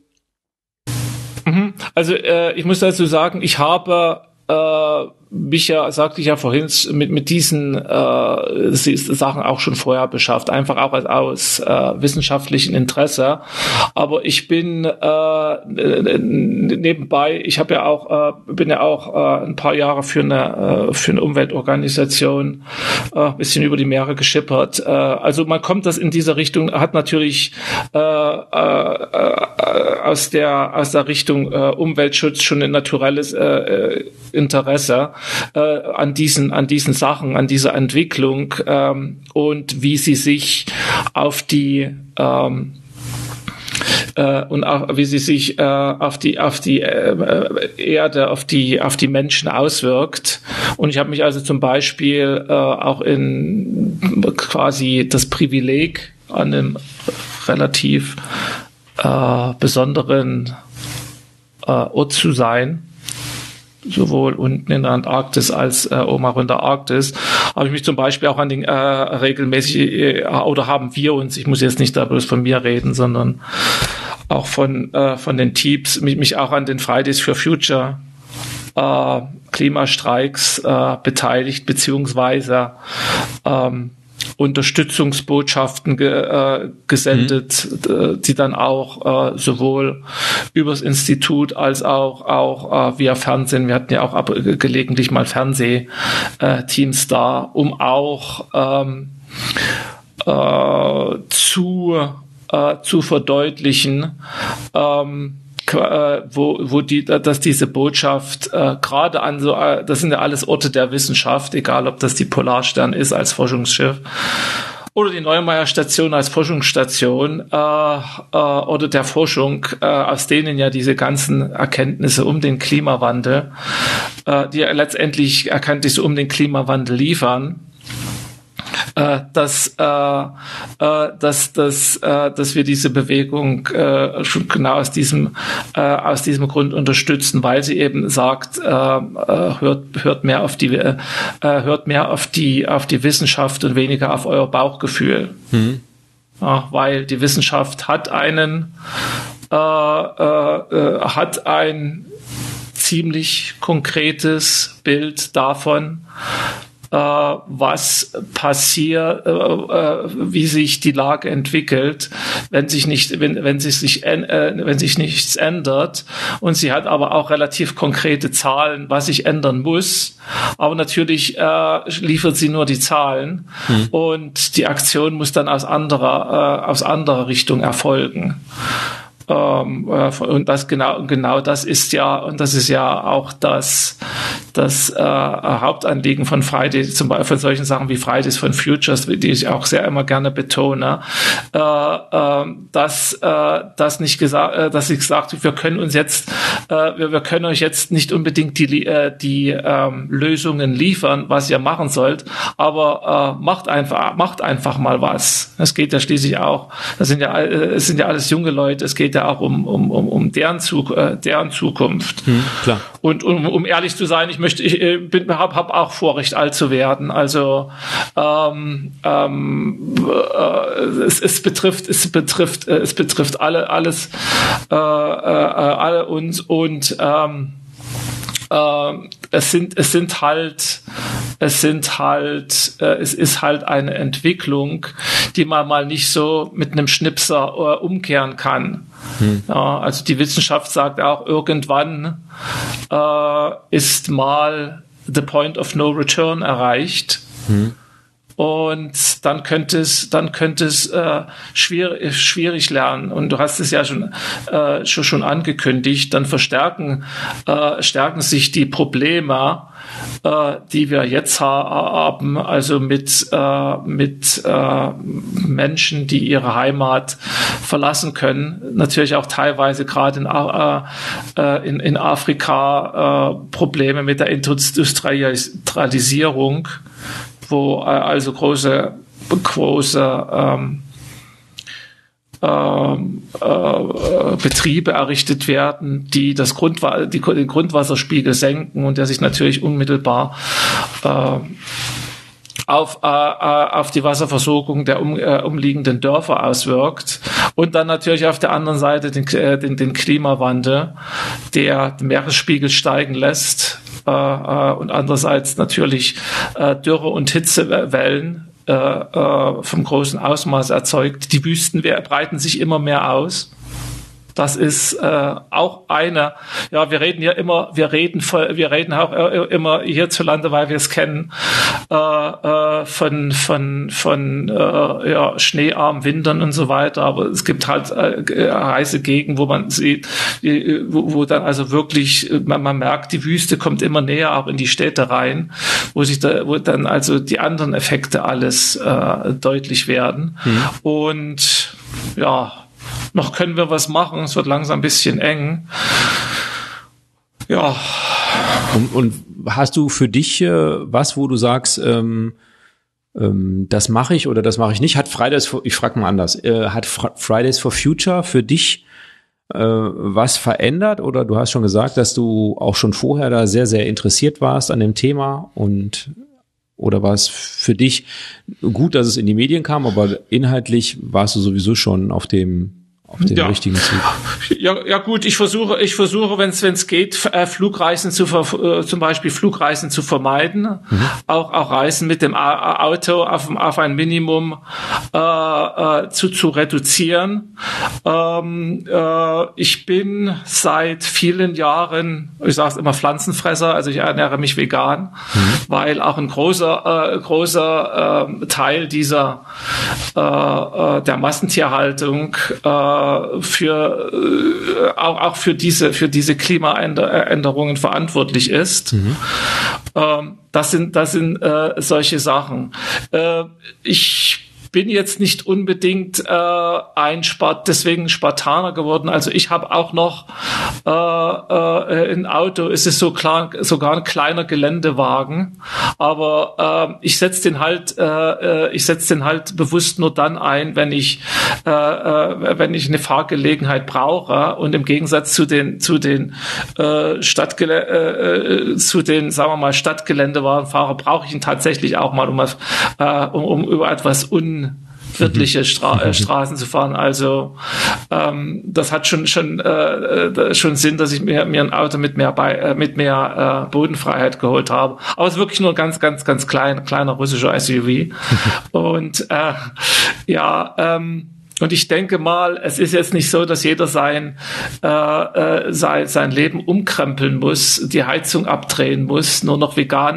Also ich muss dazu sagen, ich habe mich ja, sagte ich ja vorhin, mit diesen Sachen auch schon vorher beschäftigt, einfach auch aus wissenschaftlichem Interesse. Aber ich bin nebenbei, ich habe ja auch bin ja auch ein paar Jahre für eine Umweltorganisation bisschen über die Meere geschippert. Also man kommt das in diese Richtung, hat natürlich aus der Richtung Umweltschutz schon ein naturelles Interesse an diesen Sachen, an dieser Entwicklung und wie sie sich auf die und auch wie sie sich auf die Erde, auf die Menschen auswirkt. Und ich habe mich also zum Beispiel auch in quasi das Privileg an einem relativ besonderen Ort zu sein, sowohl unten in der Antarktis als oben auch in der Arktis, habe ich mich zum Beispiel auch an den regelmäßig, oder haben wir uns, ich muss jetzt nicht da bloß von mir reden, sondern auch von den Teams, mich auch an den Fridays for Future Klimastreiks beteiligt, beziehungsweise Unterstützungsbotschaften gesendet, die dann auch sowohl übers Institut als auch via Fernsehen, wir hatten ja auch gelegentlich mal Fernsehteams da, um auch zu verdeutlichen, dass diese Botschaft gerade an so, das sind ja alles Orte der Wissenschaft, egal ob das die Polarstern ist als Forschungsschiff oder die Neumeier-Station als Forschungsstation oder der Forschung, aus denen ja diese ganzen Erkenntnisse um den Klimawandel, die ja letztendlich Erkenntnisse um den Klimawandel liefern, dass wir diese Bewegung schon genau aus diesem Grund unterstützen, weil sie eben sagt, hört mehr auf die Wissenschaft und weniger auf euer Bauchgefühl. Ja, weil die Wissenschaft hat ein ziemlich konkretes Bild davon, was passiert, wie sich die Lage entwickelt, wenn sich nichts ändert. Und sie hat aber auch relativ konkrete Zahlen, was sich ändern muss. Aber natürlich liefert sie nur die Zahlen und die Aktion muss dann aus anderer Richtung erfolgen. Und das genau das ist ja, und das ist ja auch das Hauptanliegen von Fridays, zum Beispiel von solchen Sachen wie Fridays for Futures, die ich auch sehr immer gerne betone, dass ich gesagt habe, wir können euch jetzt nicht unbedingt die Lösungen liefern, was ihr machen sollt, aber macht einfach mal was. Es geht ja schließlich auch, es sind ja alles junge Leute, es geht ja auch um deren Zukunft. Klar. Und um ehrlich zu sein, habe auch vor, recht alt zu werden. Also es betrifft alle uns und es ist halt eine Entwicklung, die man mal nicht so mit einem Schnipser umkehren kann. Ja, also die Wissenschaft sagt auch, irgendwann ist mal the point of no return erreicht. Und dann könnte es schwierig lernen. Und du hast es ja schon angekündigt. Dann stärken sich die Probleme, die wir jetzt haben, also mit Menschen, die ihre Heimat verlassen können. Natürlich auch teilweise gerade in Afrika Probleme mit der Industrialisierung, wo also große Betriebe errichtet werden, die den Grundwasserspiegel senken und der sich natürlich unmittelbar auf die Wasserversorgung der umliegenden Dörfer auswirkt. Und dann natürlich auf der anderen Seite den Klimawandel, der den Meeresspiegel steigen lässt, und andererseits natürlich Dürre- und Hitzewellen vom großen Ausmaß erzeugt. Die Wüsten breiten sich immer mehr aus. Das ist auch eine, ja, wir reden auch immer hierzulande, weil wir es kennen, von schneearmen Wintern und so weiter, aber es gibt halt heiße Gegenden, wo man sieht, wo dann also wirklich, man merkt, die Wüste kommt immer näher auch in die Städte rein, wo dann also die anderen Effekte alles deutlich werden. Und ja, noch können wir was machen, es wird langsam ein bisschen eng. Ja. Und hast du für dich was, wo du sagst, das mache ich oder das mache ich nicht? Ich frage mal anders, hat Fridays for Future für dich was verändert? Oder du hast schon gesagt, dass du auch schon vorher da sehr, sehr interessiert warst an dem Thema oder war es für dich gut, dass es in die Medien kam, aber inhaltlich warst du sowieso schon auf dem richtigen Zug? Ja gut, ich versuche, wenn es geht, zum Beispiel Flugreisen zu vermeiden, auch Reisen mit dem Auto auf ein Minimum zu reduzieren. Ich bin seit vielen Jahren, ich sage es immer, Pflanzenfresser, also ich ernähre mich vegan, weil auch ein großer Teil der Massentierhaltung auch für diese Klimaänderungen verantwortlich ist. Das sind solche Sachen. Ich bin jetzt nicht unbedingt deswegen Spartaner geworden. Also ich habe auch noch ein Auto, es ist sogar ein kleiner Geländewagen, aber ich setze den halt bewusst nur dann ein, wenn ich eine Fahrgelegenheit brauche, und im Gegensatz zu den sagen wir mal Stadtgeländewagenfahrer brauche ich ihn tatsächlich auch mal, um über etwas unwirtliche Straßen zu fahren. Also das hat schon Sinn, dass ich mir ein Auto mit mehr Bodenfreiheit geholt habe. Aber es ist wirklich nur ein ganz, ganz, ganz kleiner russischer SUV. Und und ich denke mal, es ist jetzt nicht so, dass jeder sein Leben umkrempeln muss, die Heizung abdrehen muss, nur noch vegan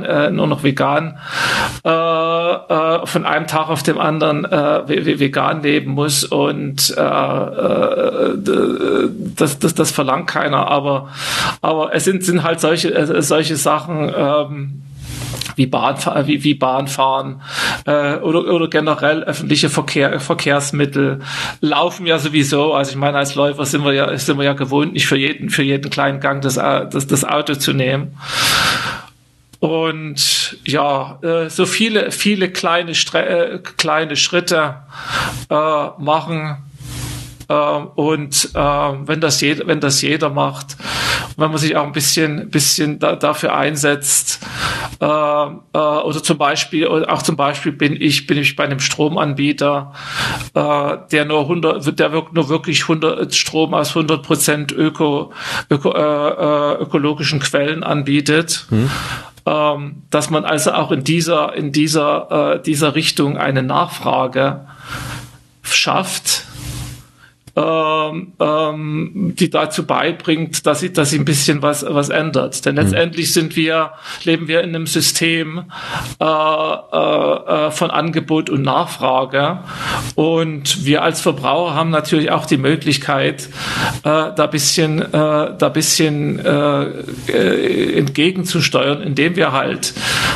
von einem Tag auf den anderen vegan leben muss, und das verlangt keiner. Aber es sind halt solche Sachen, wie Bahnfahren oder generell öffentliche Verkehrsmittel laufen ja sowieso. Also ich meine, als Läufer sind wir ja gewohnt, nicht für jeden kleinen Gang das Auto zu nehmen. Und so viele kleine Schritte machen. Und wenn das jeder macht, wenn man sich auch ein bisschen dafür einsetzt, oder zum Beispiel bin ich bei einem Stromanbieter, der nur wirklich Strom aus 100% ökologischen Quellen anbietet. Dass man also auch in dieser Richtung eine Nachfrage schafft, die dazu beibringt, dass sie ein bisschen was ändert. Denn letztendlich leben wir in einem System von Angebot und Nachfrage, und wir als Verbraucher haben natürlich auch die Möglichkeit, da bisschen entgegenzusteuern, indem wir halt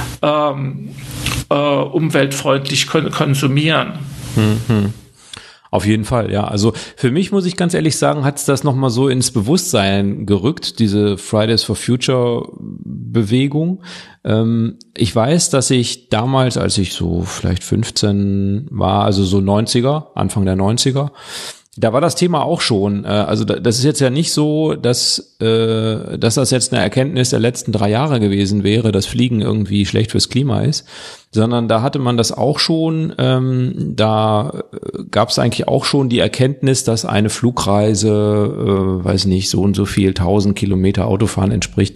umweltfreundlich konsumieren. Auf jeden Fall, ja. Also für mich, muss ich ganz ehrlich sagen, hat es das nochmal so ins Bewusstsein gerückt, diese Fridays for Future Bewegung. Ich weiß, dass ich damals, als ich so vielleicht 15 war, also so Anfang der 90er, da war das Thema auch schon. Also das ist jetzt ja nicht so, dass das jetzt eine Erkenntnis der letzten 3 Jahre gewesen wäre, dass Fliegen irgendwie schlecht fürs Klima ist, sondern da hatte man das auch schon. Da gab es eigentlich auch schon die Erkenntnis, dass eine Flugreise, weiß nicht, so und so viel 1000 Kilometer Autofahren entspricht.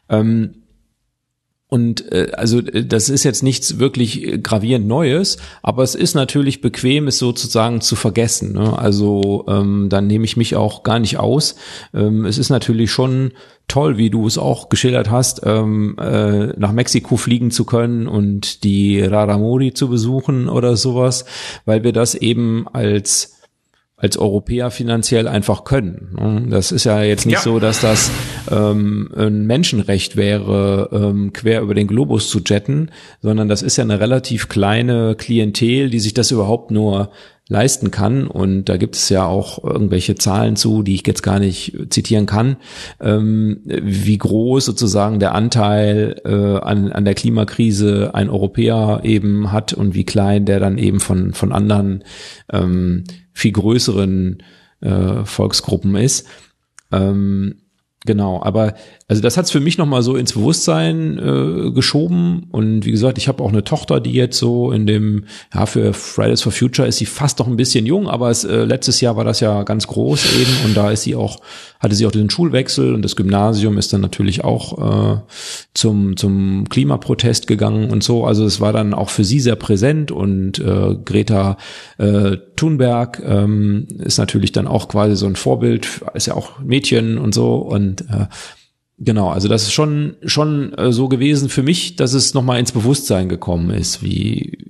Also das ist jetzt nichts wirklich gravierend Neues, aber es ist natürlich bequem, es sozusagen zu vergessen, ne? Also dann nehme ich mich auch gar nicht aus. Es ist natürlich schon toll, wie du es auch geschildert hast, nach Mexiko fliegen zu können und die Raramuri zu besuchen oder sowas, weil wir das eben als Europäer finanziell einfach können. Das ist ja jetzt nicht so, dass das ein Menschenrecht wäre, quer über den Globus zu jetten, sondern das ist ja eine relativ kleine Klientel, die sich das überhaupt nur leisten kann. Und da gibt es ja auch irgendwelche Zahlen zu, die ich jetzt gar nicht zitieren kann, wie groß sozusagen der Anteil an der Klimakrise ein Europäer eben hat und wie klein der dann eben von anderen viel größeren Volksgruppen ist. Genau, aber also das hat's für mich nochmal so ins Bewusstsein geschoben, und wie gesagt, ich habe auch eine Tochter, die jetzt so für Fridays for Future ist sie fast noch ein bisschen jung, aber letztes Jahr war das ja ganz groß eben, und da hatte sie auch den Schulwechsel, und das Gymnasium ist dann natürlich auch zum Klimaprotest gegangen und so, also es war dann auch für sie sehr präsent, und Greta Thunberg ist natürlich dann auch quasi so ein Vorbild, ist ja auch Mädchen und so, und genau, also das ist schon so gewesen für mich, dass es nochmal ins Bewusstsein gekommen ist, wie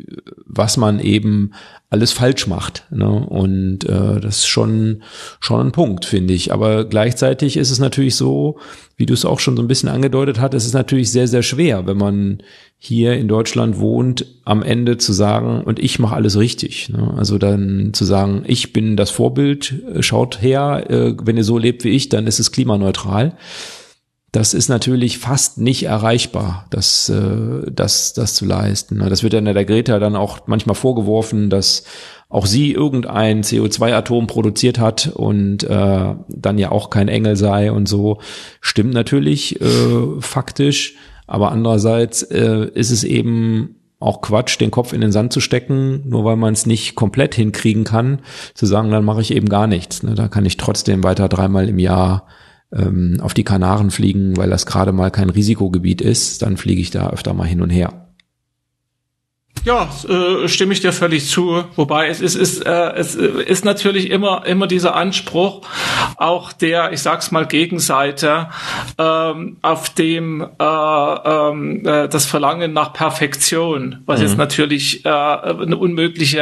was man eben alles falsch macht, ne? Und das ist schon ein Punkt, finde ich. Aber gleichzeitig ist es natürlich so, wie du es auch schon so ein bisschen angedeutet hast, es ist natürlich sehr, sehr schwer, wenn man hier in Deutschland wohnt, am Ende zu sagen, und ich mache alles richtig, ne? Also dann zu sagen, ich bin das Vorbild, schaut her, wenn ihr so lebt wie ich, dann ist es klimaneutral. Das ist natürlich fast nicht erreichbar, das zu leisten. Das wird dann der Greta dann auch manchmal vorgeworfen, dass auch sie irgendein CO2-Atom produziert hat und dann ja auch kein Engel sei und so. Stimmt natürlich faktisch, aber andererseits ist es eben auch Quatsch, den Kopf in den Sand zu stecken, nur weil man es nicht komplett hinkriegen kann, zu sagen, dann mache ich eben gar nichts. Da kann ich trotzdem weiter 3-mal im Jahr auf die Kanaren fliegen, weil das gerade mal kein Risikogebiet ist, dann fliege ich da öfter mal hin und her. Ja, stimme ich dir völlig zu. Wobei es ist natürlich immer dieser Anspruch auch der, ich sag's mal, Gegenseite, auf dem das Verlangen nach Perfektion, was jetzt natürlich unmöglich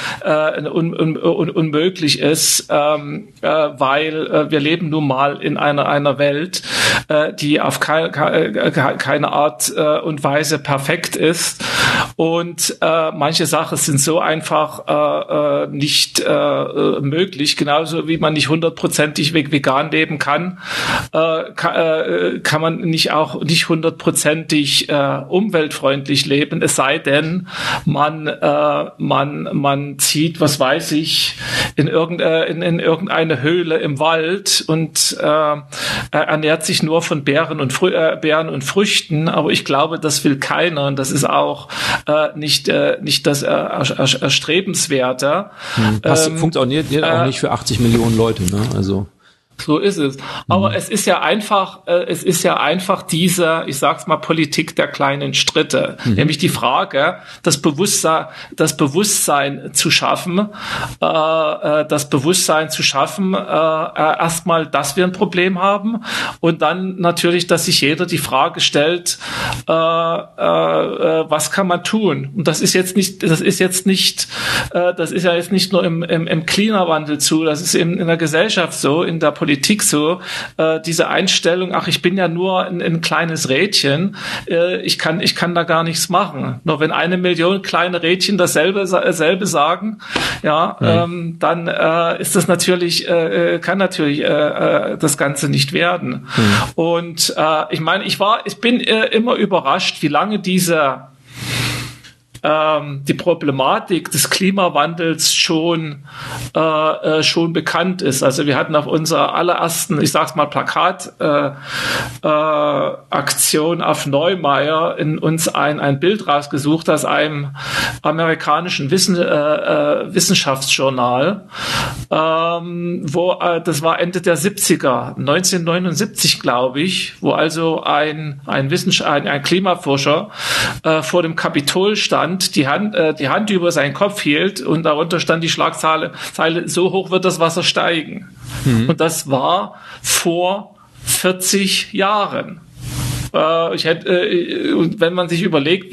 ist, weil wir leben nun mal in einer Welt, die auf keine Art und Weise perfekt ist. Und manche Sachen sind so einfach nicht möglich, genauso wie man nicht 100%ig vegan leben kann, kann man nicht 100%ig umweltfreundlich leben, es sei denn, man zieht, was weiß ich, in irgendeine Höhle im Wald und ernährt sich nur von Beeren und Früchten, aber ich glaube, das will keiner und das ist auch nicht das Erstrebenswerte. Das funktioniert auch nicht für 80 Millionen Leute, ne? Also so ist es. Aber es ist ja einfach diese, ich sag's mal, Politik der kleinen Schritte. Nämlich die Frage, das Bewusstsein zu schaffen, erstmal, dass wir ein Problem haben und dann natürlich, dass sich jeder die Frage stellt, was kann man tun? Und das ist ja jetzt nicht nur im Klimawandel so, das ist in der Gesellschaft so, in der Politik so, diese Einstellung, ach, ich bin ja nur ein kleines Rädchen, ich kann da gar nichts machen. Nur wenn 1 Million kleine Rädchen dasselbe sagen, ja, dann ist das natürlich, kann natürlich das Ganze nicht werden. Und ich meine, ich bin immer überrascht, wie lange die Problematik des Klimawandels schon bekannt ist. Also wir hatten auf unserer allerersten, ich sag's mal, Plakataktion auf Neumeier in uns ein Bild rausgesucht aus einem amerikanischen Wissenschaftsjournal, wo das war Ende der 70er, 1979 glaube ich, wo also ein Klimaforscher vor dem Kapitol stand, die Hand über seinen Kopf hielt und darunter stand die Schlagzeile, so hoch wird das Wasser steigen. Und das war vor 40 Jahren. Wenn man sich überlegt,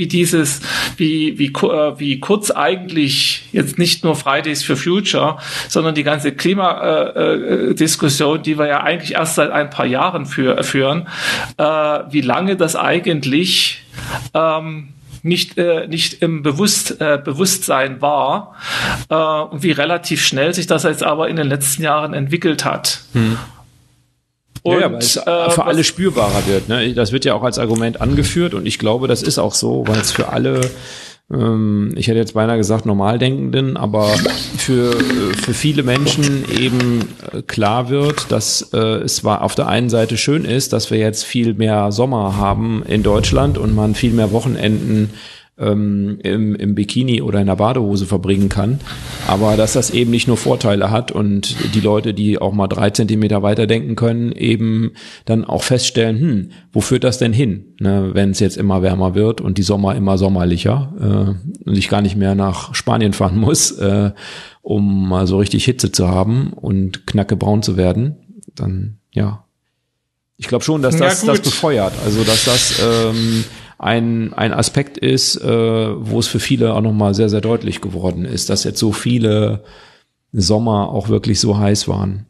wie kurz eigentlich jetzt nicht nur Fridays for Future, sondern die ganze Klimadiskussion, die wir ja eigentlich erst seit ein paar Jahren führen, wie lange das eigentlich nicht im Bewusstsein war und wie relativ schnell sich das jetzt aber in den letzten Jahren entwickelt hat. Und, ja, weil es für alle spürbarer wird. Ne? Das wird ja auch als Argument angeführt und ich glaube, das ist auch so, weil es für alle, ich hätte jetzt beinahe gesagt Normaldenkenden, aber für viele Menschen eben klar wird, dass es zwar auf der einen Seite schön ist, dass wir jetzt viel mehr Sommer haben in Deutschland und man viel mehr Wochenenden im Bikini oder in der Badehose verbringen kann, aber dass das eben nicht nur Vorteile hat und die Leute, die auch mal 3 Zentimeter weiter denken können, eben dann auch feststellen, wo führt das denn hin, ne, wenn es jetzt immer wärmer wird und die Sommer immer sommerlicher und ich gar nicht mehr nach Spanien fahren muss, um mal so richtig Hitze zu haben und knackebraun zu werden, dann ja. Ich glaube schon, dass das befeuert, also dass das ein Aspekt ist, wo es für viele auch nochmal sehr, sehr deutlich geworden ist, dass jetzt so viele Sommer auch wirklich so heiß waren.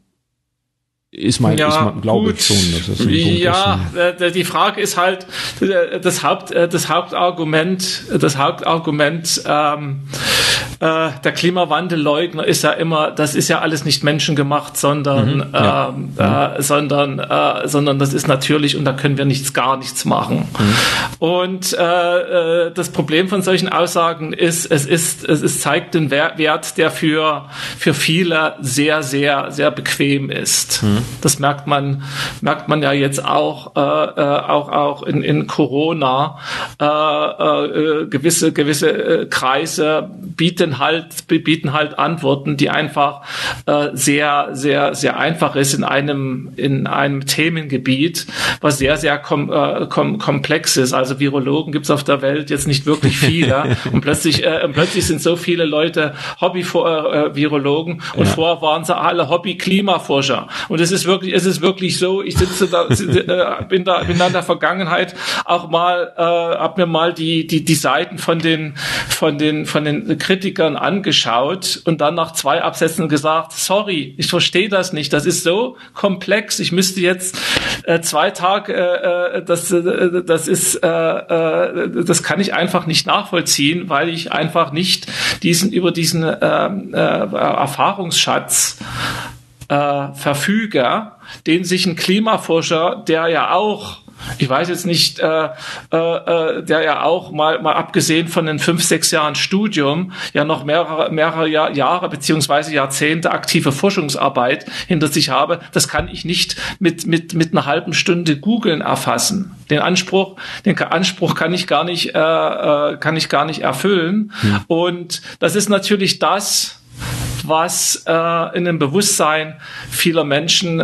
Glaube ich schon, dass das ein Punkt ist. Die Frage ist halt, das Hauptargument, der Klimawandelleugner ist ja immer, das ist ja alles nicht menschengemacht, sondern das ist natürlich und da können wir gar nichts machen. Und das Problem von solchen Aussagen ist, es zeigt den Wert, der für viele sehr, sehr, sehr bequem ist. Das merkt man ja jetzt auch in Corona. Gewisse Kreise bieten halt Antworten, die einfach sehr, sehr, sehr einfach ist in einem Themengebiet, was sehr, sehr komplex ist. Also Virologen gibt es auf der Welt jetzt nicht wirklich viele und plötzlich sind so viele Leute Hobby-Virologen und vorher waren sie alle Hobby-Klimaforscher. Und es ist wirklich so, ich sitze da, bin da in der Vergangenheit auch mal, hab mir mal die Seiten von den Kritikern angeschaut und dann nach 2 Absätzen gesagt, sorry, ich verstehe das nicht, das ist so komplex, ich müsste jetzt 2 Tage, das kann ich einfach nicht nachvollziehen, weil ich einfach nicht über diesen Erfahrungsschatz verfüge, den sich ein Klimaforscher, der ja auch, ich weiß jetzt nicht, der ja auch mal abgesehen von den 5-6 Jahren Studium ja noch mehrere Jahre beziehungsweise Jahrzehnte aktive Forschungsarbeit hinter sich habe, das kann ich nicht mit einer halben Stunde googeln erfassen. Den Anspruch kann ich gar nicht erfüllen. Und das ist natürlich das, was in dem Bewusstsein vieler Menschen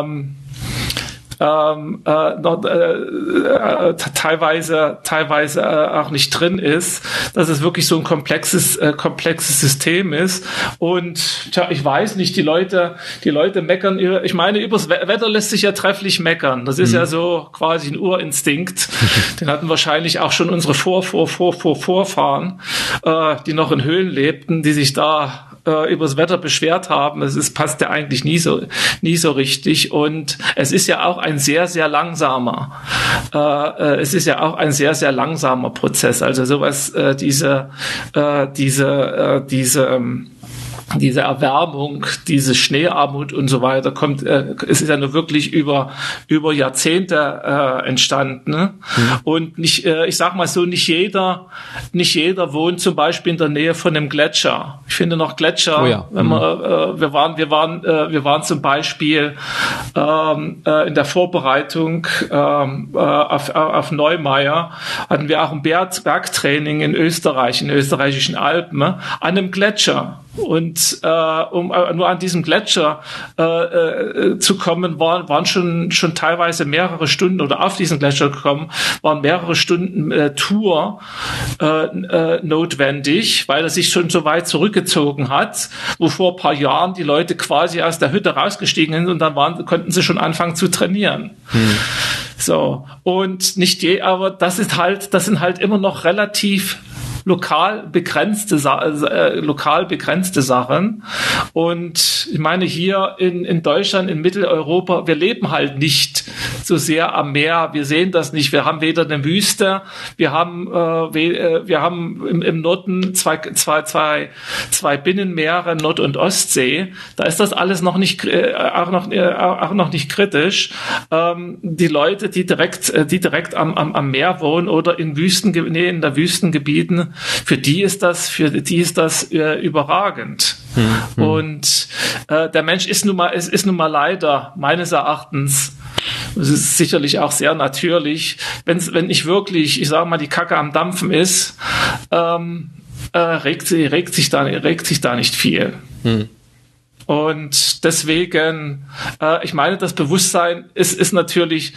teilweise auch nicht drin ist, dass es wirklich so ein komplexes System ist. Und ich weiß nicht, die Leute meckern, ich meine, übers Wetter lässt sich ja trefflich meckern. Das ist ja so quasi ein Urinstinkt. Den hatten wahrscheinlich auch schon unsere Vorfahren, die noch in Höhlen lebten, die sich da übers Wetter beschwert haben. Passt ja eigentlich nie so richtig. Und es ist ja auch ein sehr, sehr langsamer Prozess. Also sowas, diese Erwärmung, diese Schneearmut und so weiter es ist ja nur wirklich über Jahrzehnte entstanden. Ne? Und nicht, ich sag mal so, nicht jeder wohnt zum Beispiel in der Nähe von einem Gletscher. Ich finde noch Gletscher, wenn wir waren zum Beispiel in der Vorbereitung auf Neumeier, hatten wir auch ein Bergtraining in Österreich, in den österreichischen Alpen, an einem Gletscher. Und um nur an diesem Gletscher zu kommen, waren schon teilweise mehrere Stunden, oder auf diesen Gletscher gekommen, waren mehrere Stunden Tour notwendig, weil er sich schon so weit zurückgezogen hat, wo vor ein paar Jahren die Leute quasi aus der Hütte rausgestiegen sind und dann konnten sie schon anfangen zu trainieren. So, und aber das sind halt immer noch relativ lokal begrenzte Sachen. Und ich meine, hier in Deutschland, in Mitteleuropa, wir leben halt nicht so sehr am Meer. Wir sehen das nicht. Wir haben weder eine Wüste, wir haben im Norden zwei Binnenmeere, Nord- und Ostsee. Da ist das alles noch nicht, auch noch nicht kritisch. Die Leute, die direkt am Meer wohnen oder in der Wüstengebieten, für die ist das überragend. Und der Mensch ist nun mal leider meines Erachtens, es ist sicherlich auch sehr natürlich, wenn nicht wirklich, ich sage mal, die Kacke am Dampfen ist, regt sich da nicht viel. Und deswegen, ich meine, das Bewusstsein ist natürlich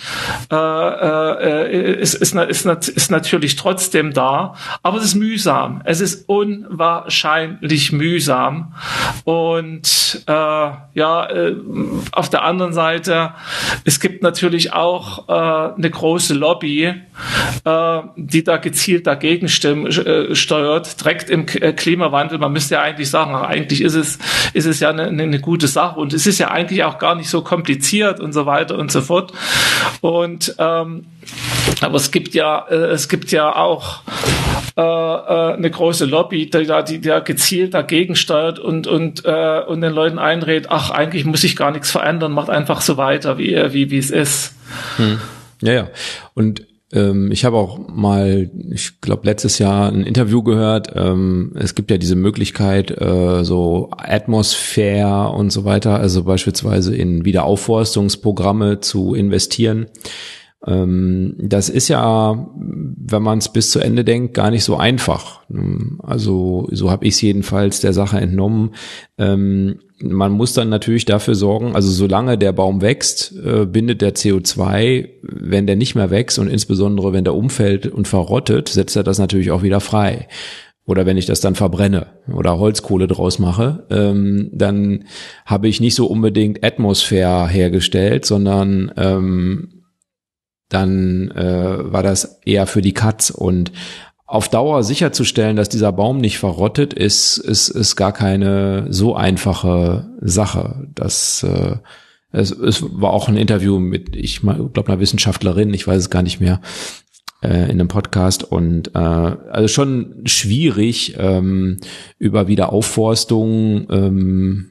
ist natürlich trotzdem da, aber es ist mühsam. Es ist unwahrscheinlich mühsam. Und auf der anderen Seite, es gibt natürlich auch eine große Lobby, die da gezielt dagegen steuert, direkt im Klimawandel. Man müsste ja eigentlich sagen, eigentlich ist es ja eine gute Sache und es ist ja eigentlich auch gar nicht so kompliziert und so weiter und so fort. Und aber es gibt ja auch eine große Lobby, die da gezielt dagegen steuert und den Leuten einredet, ach, eigentlich muss ich gar nichts verändern, macht einfach so weiter, wie es ist. Ja. Und ich habe auch mal, ich glaube letztes Jahr ein Interview gehört, es gibt ja diese Möglichkeit, so Atmosphäre und so weiter, also beispielsweise in Wiederaufforstungsprogramme zu investieren. Das ist ja, wenn man es bis zu Ende denkt, gar nicht so einfach. Also so habe ich es jedenfalls der Sache entnommen. Man muss dann natürlich dafür sorgen, also solange der Baum wächst, bindet der CO2, wenn der nicht mehr wächst und insbesondere wenn der umfällt und verrottet, setzt er das natürlich auch wieder frei. Oder wenn ich das dann verbrenne oder Holzkohle draus mache, dann habe ich nicht so unbedingt Atmosphäre hergestellt, sondern dann war das eher für die Katz. Und auf Dauer sicherzustellen, dass dieser Baum nicht verrottet, ist gar keine so einfache Sache. Es war auch ein Interview mit, ich glaube, einer Wissenschaftlerin, ich weiß es gar nicht mehr, in einem Podcast. Und also schon schwierig, über Wiederaufforstung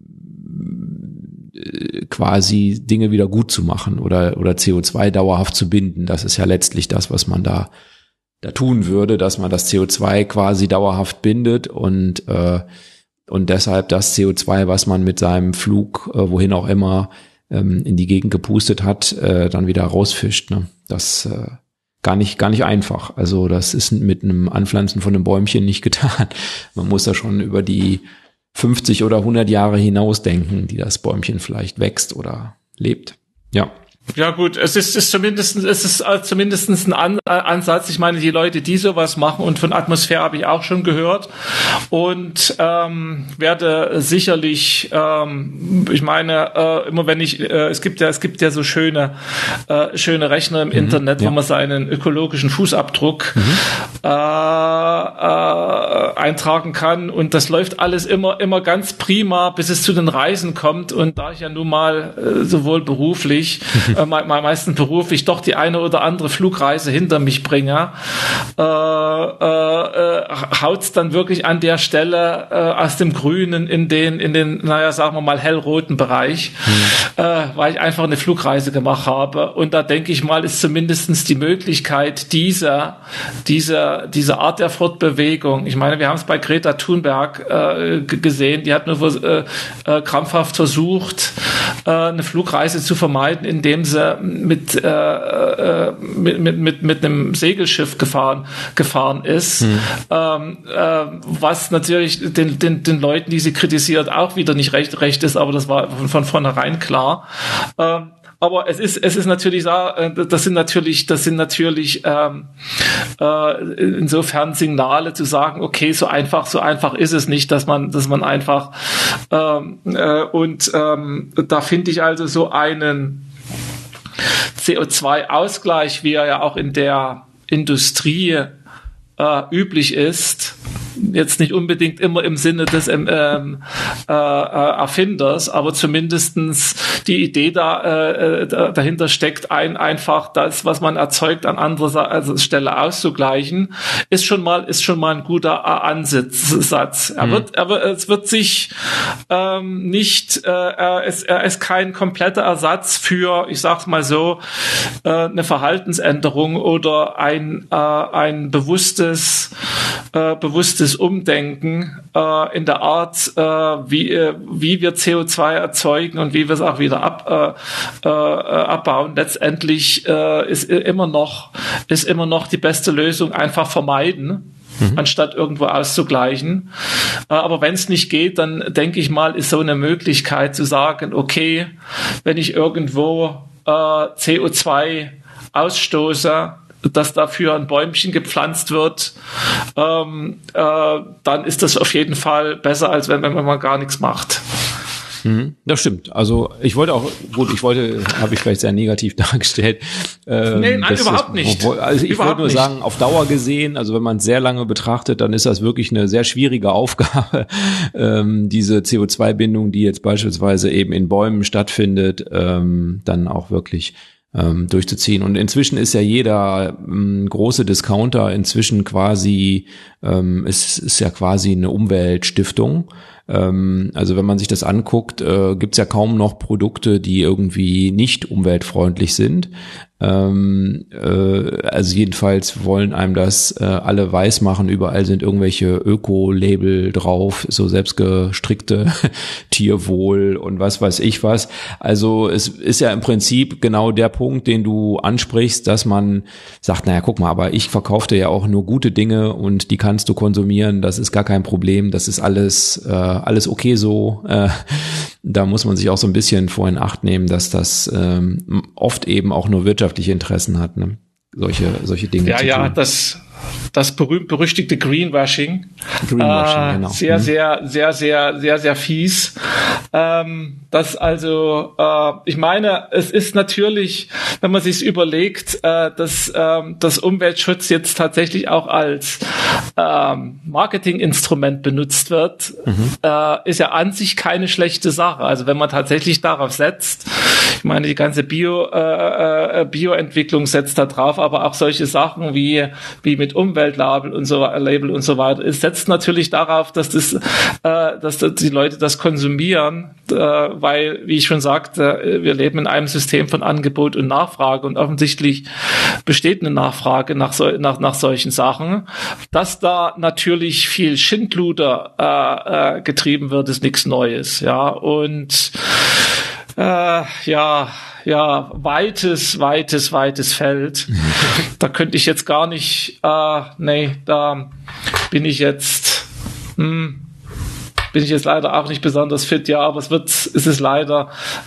quasi Dinge wieder gut zu machen oder CO2 dauerhaft zu binden. Das ist ja letztlich das, was man da tun würde, dass man das CO2 quasi dauerhaft bindet und deshalb das CO2, was man mit seinem Flug, wohin auch immer, in die Gegend gepustet hat, dann wieder rausfischt. Ne? Das gar nicht einfach. Also das ist mit einem Anpflanzen von einem Bäumchen nicht getan. Man muss da schon über die 50 oder 100 Jahre hinausdenken, die das Bäumchen vielleicht wächst oder lebt. Ja. Ja gut, es ist zumindest ein Ansatz. Ich meine, die Leute, die sowas machen, und von Atmosphäre habe ich auch schon gehört und werde sicherlich, ich meine, immer wenn es gibt ja so schöne Rechner im Internet, wo man seinen ökologischen Fußabdruck eintragen kann, und das läuft alles immer ganz prima, bis es zu den Reisen kommt. Und da ich ja nun mal sowohl beruflich meistens beruflich doch die eine oder andere Flugreise hinter mich bringe, haut's dann wirklich an der Stelle aus dem Grünen in den, naja, sagen wir mal, hellroten Bereich, weil ich einfach eine Flugreise gemacht habe. Und da denke ich mal, ist zumindestens die Möglichkeit diese Art der Fortbewegung. Ich meine, wir haben es bei Greta Thunberg gesehen, die hat nur krampfhaft versucht, eine Flugreise zu vermeiden, indem sie mit einem Segelschiff gefahren ist, was natürlich den Leuten, die sie kritisiert, auch wieder nicht recht ist, aber das war von vornherein klar. Aber es ist natürlich, das sind natürlich insofern Signale zu sagen, okay, so einfach ist es nicht, dass man einfach da finde ich also so einen CO2-Ausgleich, wie er ja auch in der Industrie üblich ist, jetzt nicht unbedingt immer im Sinne des Erfinders, aber zumindestens die Idee dahinter steckt, einfach das, was man erzeugt, an anderer Stelle auszugleichen, ist schon mal ein guter Ansatz. Es wird sich nicht, er ist kein kompletter Ersatz für, ich sag's mal so, eine Verhaltensänderung oder ein bewusstes Umdenken in der Art, wie wir CO2 erzeugen und wie wir es auch wieder abbauen. Letztendlich ist immer noch die beste Lösung einfach vermeiden. anstatt irgendwo auszugleichen. Aber wenn es nicht geht, dann denke ich mal, ist so eine Möglichkeit zu sagen, okay, wenn ich irgendwo CO2 ausstoße, dass dafür ein Bäumchen gepflanzt wird, dann ist das auf jeden Fall besser, als wenn man mal gar nichts macht. Das stimmt. Also habe ich vielleicht sehr negativ dargestellt. Nein, überhaupt nicht. Also ich wollte nur sagen, auf Dauer gesehen, also wenn man es sehr lange betrachtet, dann ist das wirklich eine sehr schwierige Aufgabe, diese CO2-Bindung, die jetzt beispielsweise eben in Bäumen stattfindet, dann auch wirklich durchzuziehen. Und inzwischen ist ja jeder große Discounter inzwischen quasi, es ist ja quasi eine Umweltstiftung. Also wenn man sich das anguckt, gibt's ja kaum noch Produkte, die irgendwie nicht umweltfreundlich sind. Also jedenfalls wollen einem das alle weiß machen. Überall sind irgendwelche Öko-Label drauf, so selbstgestrickte Tierwohl und was weiß ich was. Also es ist ja im Prinzip genau der Punkt, den du ansprichst, dass man sagt, naja, guck mal, aber ich verkaufe dir ja auch nur gute Dinge und die kannst du konsumieren, das ist gar kein Problem, das ist alles okay so. Da muss man sich auch so ein bisschen vor in Acht nehmen, dass das oft eben auch nur wirtschaftliche Interessen hat, ne? Solche Dinge zu tun. Das berühmt-berüchtigte Greenwashing. Genau. Sehr fies. Ich meine, es ist natürlich, wenn man sich überlegt, dass das Umweltschutz jetzt tatsächlich auch als Marketinginstrument benutzt wird, ist ja an sich keine schlechte Sache. Also wenn man tatsächlich darauf setzt, ich meine, die ganze Bioentwicklung setzt da drauf, aber auch solche Sachen wie mit Umweltlabel und so weiter. Es setzt natürlich darauf, dass die Leute das konsumieren, weil, wie ich schon sagte, wir leben in einem System von Angebot und Nachfrage und offensichtlich besteht eine Nachfrage nach solchen Sachen. Dass da natürlich viel Schindluder getrieben wird, ist nichts Neues, ja, und weites Feld. Da könnte ich jetzt gar nicht, da bin ich jetzt leider auch nicht besonders fit, ja, aber es ist leider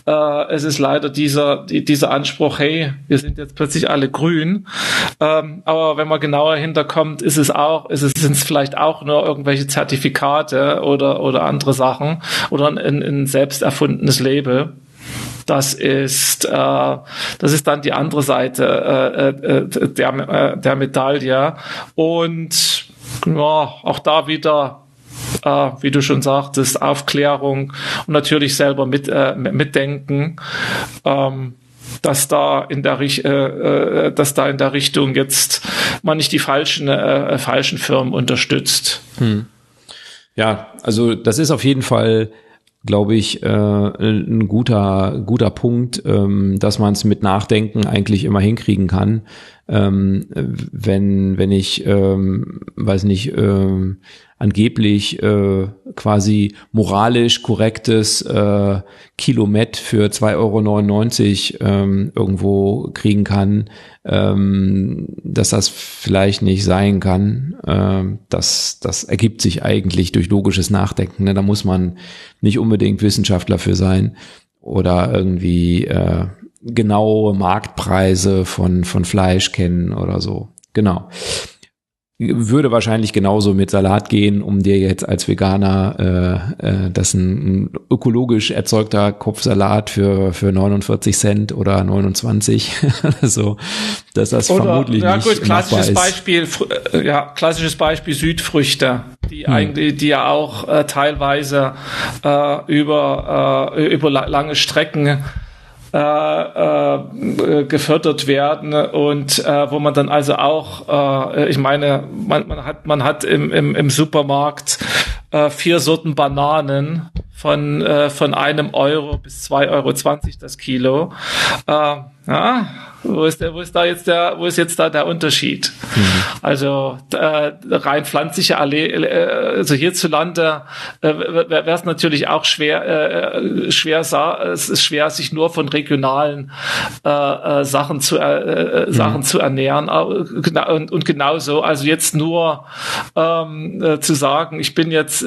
dieser Anspruch, hey, wir sind jetzt plötzlich alle grün, aber wenn man genauer hinterkommt, sind es vielleicht auch nur irgendwelche Zertifikate oder andere Sachen oder ein selbst erfundenes Label. Das ist dann die andere Seite der Medaille. Und ja, auch da wieder, wie du schon sagtest, Aufklärung und natürlich selber mitdenken, dass da in der Richtung jetzt man nicht die falschen Firmen unterstützt. Ja, also das ist auf jeden Fall, glaube ich, ein guter Punkt, dass man es mit Nachdenken eigentlich immer hinkriegen kann. Wenn ich, weiß nicht, angeblich quasi moralisch korrektes Kilomet für 2,99 € irgendwo kriegen kann, dass das vielleicht nicht sein kann. Das ergibt sich eigentlich durch logisches Nachdenken. Ne? Da muss man nicht unbedingt Wissenschaftler für sein oder irgendwie genaue Marktpreise von Fleisch kennen oder so. Genau. Würde wahrscheinlich genauso mit Salat gehen, um dir jetzt als Veganer das ein ökologisch erzeugter Kopfsalat für 49 Cent oder 29 so, dass das oder, vermutlich ja, nicht gut, klassisches Beispiel Südfrüchte, die ja auch teilweise über lange Strecken gefördert werden und wo man dann also auch, ich meine, man hat im Supermarkt 4 Sorten Bananen von 1 € bis 2,20 € das Kilo. Ja, wo ist jetzt da der Unterschied? Also rein pflanzliche also hierzulande wäre es natürlich auch schwer, es ist schwer, sich nur von regionalen Sachen zu ernähren. Und genauso, also jetzt nur zu sagen, ich bin jetzt, ich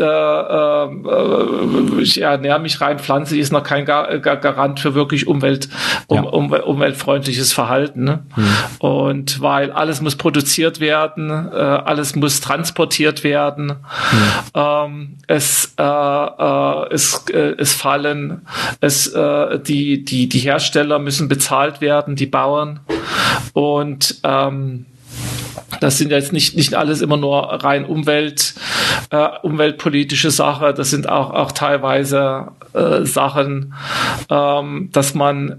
ernähre mich rein pflanzlich, ist noch kein Garant für wirklich umweltfreundliches Verhalten. Ne? Und weil alles muss produziert werden, alles muss transportiert werden, die Hersteller müssen bezahlt werden, die Bauern, und das sind jetzt nicht alles immer nur rein umweltpolitische Sache. Das sind auch teilweise Sachen, dass man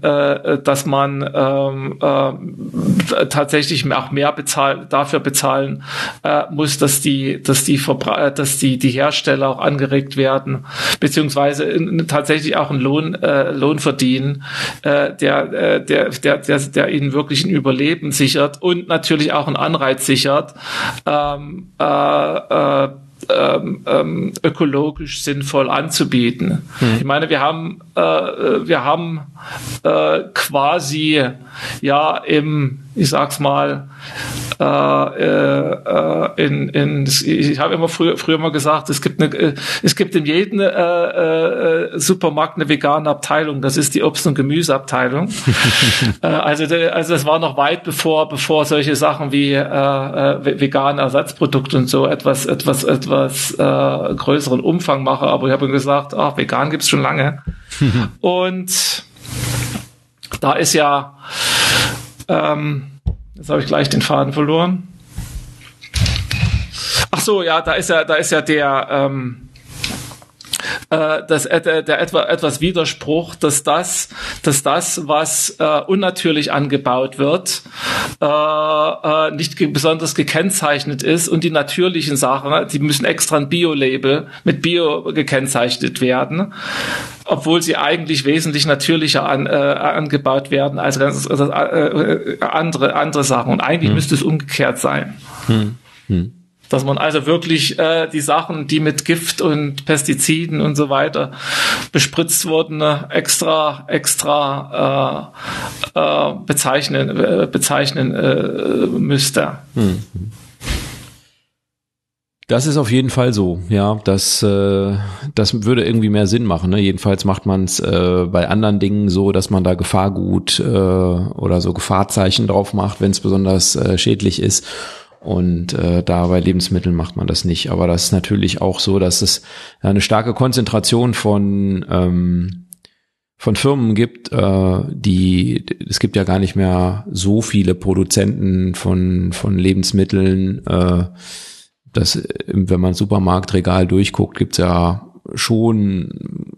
tatsächlich auch mehr dafür bezahlen muss, dass die Hersteller auch angeregt werden, beziehungsweise tatsächlich auch einen Lohn verdienen, der ihnen wirklich ein Überleben sichert und natürlich auch einen Anreiz sichert, ökologisch sinnvoll anzubieten. Ich meine, wir haben quasi ich sag's mal, ich habe immer früher mal gesagt, es gibt in jedem Supermarkt eine vegane Abteilung. Das ist die Obst- und Gemüseabteilung. Also das war noch weit bevor solche Sachen wie vegane Ersatzprodukte und so etwas größeren Umfang mache. Aber ich habe gesagt, vegan gibt's schon lange. Und da ist ja jetzt habe ich gleich den Faden verloren. Ach so, ja, da ist ja der etwas Widerspruch, dass das, was unnatürlich angebaut wird, nicht besonders gekennzeichnet ist, und die natürlichen Sachen, die müssen extra ein Bio-Label mit Bio gekennzeichnet werden, obwohl sie eigentlich wesentlich natürlicher angebaut werden als andere Sachen. Und eigentlich müsste es umgekehrt sein. Dass man also wirklich die Sachen, die mit Gift und Pestiziden und so weiter bespritzt wurden, extra bezeichnen müsste. Das ist auf jeden Fall so, ja, das würde irgendwie mehr Sinn machen, ne? Jedenfalls macht man es bei anderen Dingen so, dass man da Gefahrgut oder so Gefahrzeichen drauf macht, wenn es besonders schädlich ist. Und da bei Lebensmitteln macht man das nicht. Aber das ist natürlich auch so, dass es eine starke Konzentration von Firmen gibt, es gibt ja gar nicht mehr so viele Produzenten von Lebensmitteln. Wenn man Supermarktregal durchguckt, gibt's ja schon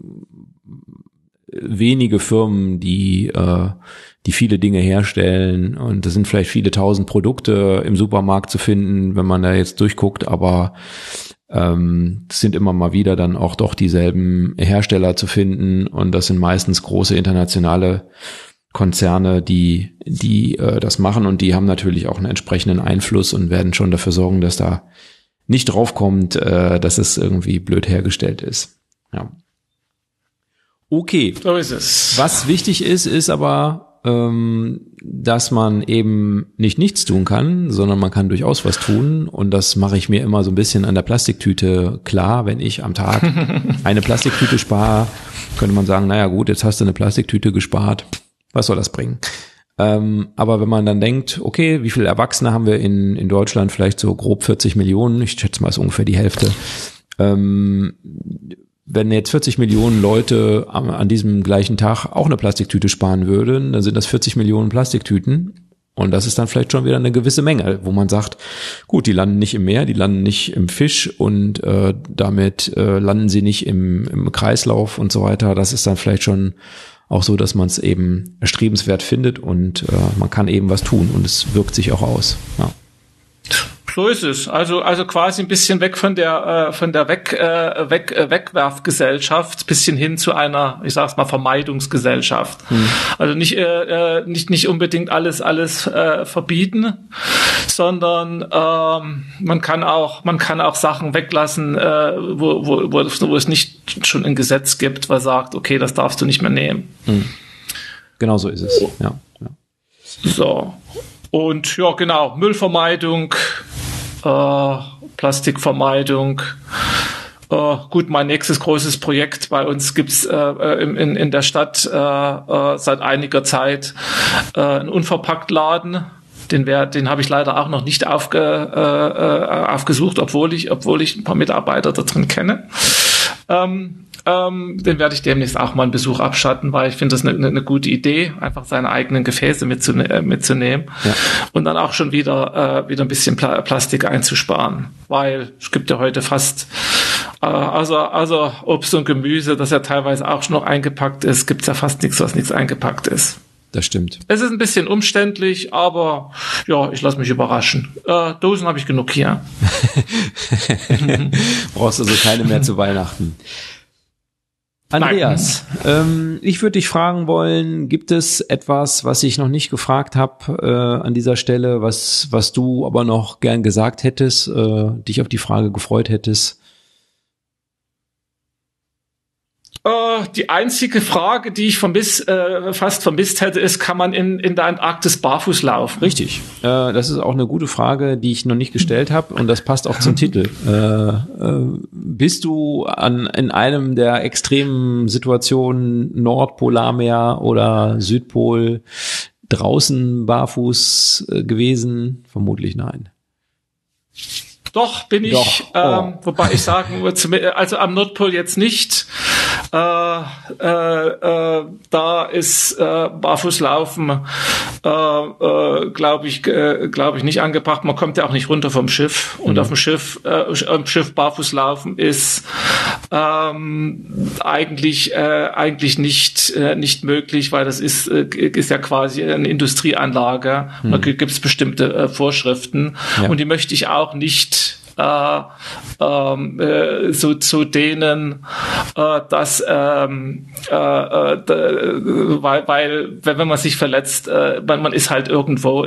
wenige Firmen, die viele Dinge herstellen, und es sind vielleicht viele tausend Produkte im Supermarkt zu finden, wenn man da jetzt durchguckt, aber es sind immer mal wieder dann auch doch dieselben Hersteller zu finden, und das sind meistens große internationale Konzerne, die das machen, und die haben natürlich auch einen entsprechenden Einfluss und werden schon dafür sorgen, dass da nicht draufkommt, dass es irgendwie blöd hergestellt ist. Ja. Okay. So ist es. Was wichtig ist aber, dass man eben nicht nichts tun kann, sondern man kann durchaus was tun, und das mache ich mir immer so ein bisschen an der Plastiktüte klar. Wenn ich am Tag eine Plastiktüte spare, könnte man sagen, naja gut, jetzt hast du eine Plastiktüte gespart, was soll das bringen? Aber wenn man dann denkt, okay, wie viele Erwachsene haben wir in Deutschland? Vielleicht so grob 40 Millionen, ich schätze mal, ist ungefähr die Hälfte. Wenn jetzt 40 Millionen Leute an diesem gleichen Tag auch eine Plastiktüte sparen würden, dann sind das 40 Millionen Plastiktüten. Und das ist dann vielleicht schon wieder eine gewisse Menge, wo man sagt, gut, die landen nicht im Meer, die landen nicht im Fisch, und damit landen sie nicht im Kreislauf und so weiter. Das ist dann vielleicht schon auch so, dass man es eben erstrebenswert findet, und man kann eben was tun, und es wirkt sich auch aus. Ja. So ist es. Also quasi ein bisschen weg von der Wegwerfgesellschaft, bisschen hin zu einer, ich sag's mal, Vermeidungsgesellschaft. Also nicht unbedingt alles verbieten, sondern man kann auch Sachen weglassen, wo es nicht schon ein Gesetz gibt, was sagt, okay, das darfst du nicht mehr nehmen. Genau so ist es. Ja. So. Und ja, genau, Müllvermeidung, Plastikvermeidung. Gut, mein nächstes großes Projekt bei uns gibt's in der Stadt seit einiger Zeit einen Unverpacktladen. Den habe ich leider auch noch nicht aufgesucht, obwohl ich ein paar Mitarbeiter da drin kenne. Den werde ich demnächst auch mal einen Besuch abstatten, weil ich finde das eine gute Idee, einfach seine eigenen Gefäße mitzunehmen und dann auch schon wieder ein bisschen Plastik einzusparen, weil es gibt ja heute fast also Obst und Gemüse, das ja teilweise auch schon noch eingepackt ist, gibt's ja fast nichts, was nichts eingepackt ist. Das stimmt. Es ist ein bisschen umständlich, aber ja, ich lasse mich überraschen. Dosen habe ich genug hier. Brauchst also keine mehr zu Weihnachten. Andreas, ich würde dich fragen wollen, gibt es etwas, was ich noch nicht gefragt habe an dieser Stelle, was du aber noch gern gesagt hättest, dich auf die Frage gefreut hättest? Die einzige Frage, die ich fast vermisst hätte, ist, kann man in der Antarktis barfuß laufen? Richtig. Das ist auch eine gute Frage, die ich noch nicht gestellt habe und das passt auch zum Titel. Bist du in einem der extremen Situationen Nordpolarmeer oder Südpol draußen barfuß gewesen? Vermutlich nein. Doch, bin ich, wobei ich sagen würde, also am Nordpol jetzt nicht. Da ist Barfußlaufen, glaube ich, nicht angebracht. Man kommt ja auch nicht runter vom Schiff. Und auf dem Schiff Barfußlaufen ist eigentlich nicht möglich, weil das ist ja quasi eine Industrieanlage. Da gibt es bestimmte Vorschriften und die möchte ich auch nicht so zu denen, dass weil wenn man sich verletzt, man ist halt irgendwo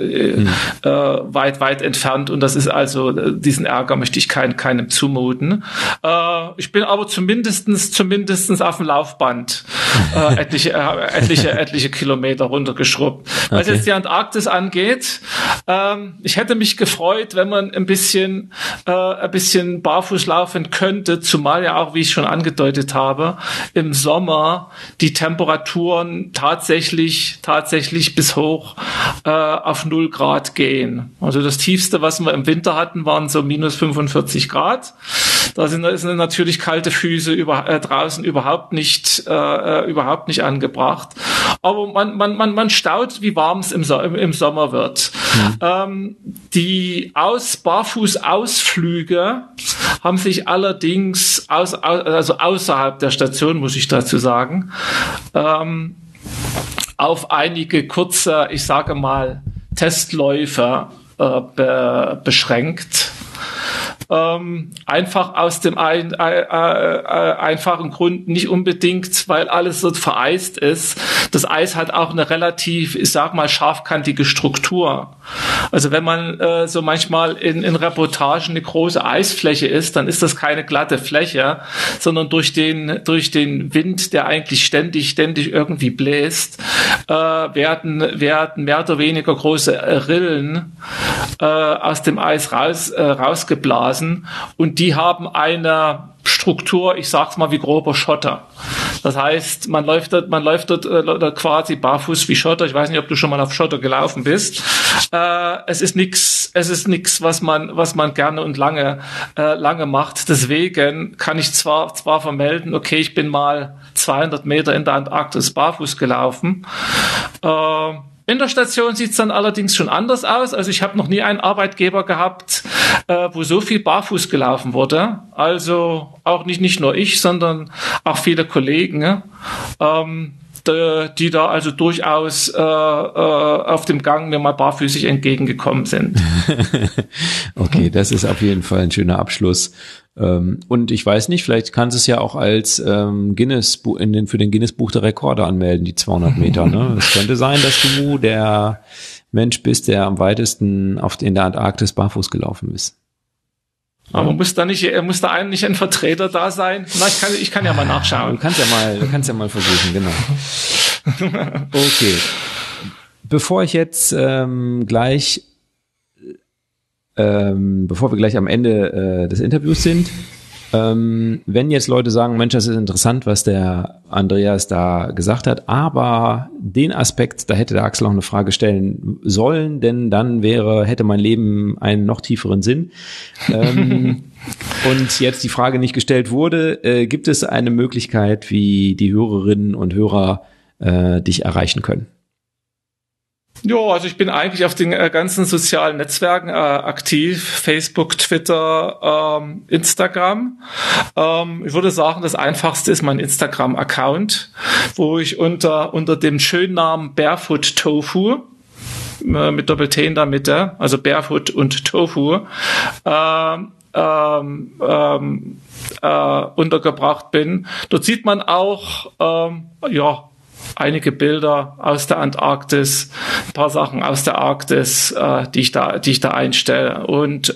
weit entfernt und das ist also, diesen Ärger möchte ich keinem zumuten. Ich bin aber zumindestens auf dem Laufband etliche Kilometer runtergeschrubbt. Was jetzt die Antarktis angeht, ich hätte mich gefreut, wenn man ein bisschen barfuß laufen könnte, zumal ja auch, wie ich schon angedeutet habe, im Sommer die Temperaturen tatsächlich bis hoch auf 0 Grad gehen. Also das Tiefste, was wir im Winter hatten, waren so minus 45 Grad. Da sind natürlich kalte Füße draußen überhaupt nicht angebracht. Aber man staut, wie warm es im Sommer wird. Die Barfußausflüge haben sich allerdings also außerhalb der Station, muss ich dazu sagen, auf einige kurze, ich sage mal, Testläufe beschränkt. Einfach aus dem einfachen Grund, nicht unbedingt, weil alles so vereist ist. Das Eis hat auch eine relativ, ich sag mal, scharfkantige Struktur. Also wenn man so manchmal in Reportagen eine große Eisfläche ist, dann ist das keine glatte Fläche, sondern durch den Wind, der eigentlich ständig irgendwie bläst, werden mehr oder weniger große Rillen aus dem Eis rausgeblasen. Und die haben eine Struktur, ich sag's mal, wie grober Schotter. Das heißt, man läuft dort quasi barfuß wie Schotter. Ich weiß nicht, ob du schon mal auf Schotter gelaufen bist. Es ist nix, was man gerne und lange macht. Deswegen kann ich zwar vermelden, okay, ich bin mal 200 Meter in der Antarktis barfuß gelaufen. In der Station sieht's dann allerdings schon anders aus. Also ich habe noch nie einen Arbeitgeber gehabt, wo so viel barfuß gelaufen wurde. Also auch nicht nur ich, sondern auch viele Kollegen. die da also durchaus auf dem Gang mir mal barfüßig entgegengekommen sind. Okay, das ist auf jeden Fall ein schöner Abschluss. Und ich weiß nicht, vielleicht kannst du es ja auch als für den Guinness Buch der Rekorde anmelden, die 200 Meter. Ne? Es könnte sein, dass du der Mensch bist, der am weitesten in der Antarktis barfuß gelaufen ist. Aber muss da eigentlich ein Vertreter da sein? Na, ich kann ja mal nachschauen. Du kannst ja mal versuchen, genau. Okay. Bevor ich jetzt bevor wir gleich am Ende des Interviews sind, wenn jetzt Leute sagen, Mensch, das ist interessant, was der Andreas da gesagt hat, aber den Aspekt, da hätte der Axel auch eine Frage stellen sollen, denn dann hätte mein Leben einen noch tieferen Sinn. Und jetzt die Frage nicht gestellt wurde, gibt es eine Möglichkeit, wie die Hörerinnen und Hörer dich erreichen können? Ja, also ich bin eigentlich auf den ganzen sozialen Netzwerken aktiv, Facebook, Twitter, Instagram. Ich würde sagen, das Einfachste ist mein Instagram-Account, wo ich unter dem schönen Namen Barefoot Tofu mit Doppel-T in der Mitte, also Barefoot und Tofu, untergebracht bin. Dort sieht man auch, einige Bilder aus der Antarktis, ein paar Sachen aus der Arktis, die ich da einstelle. Und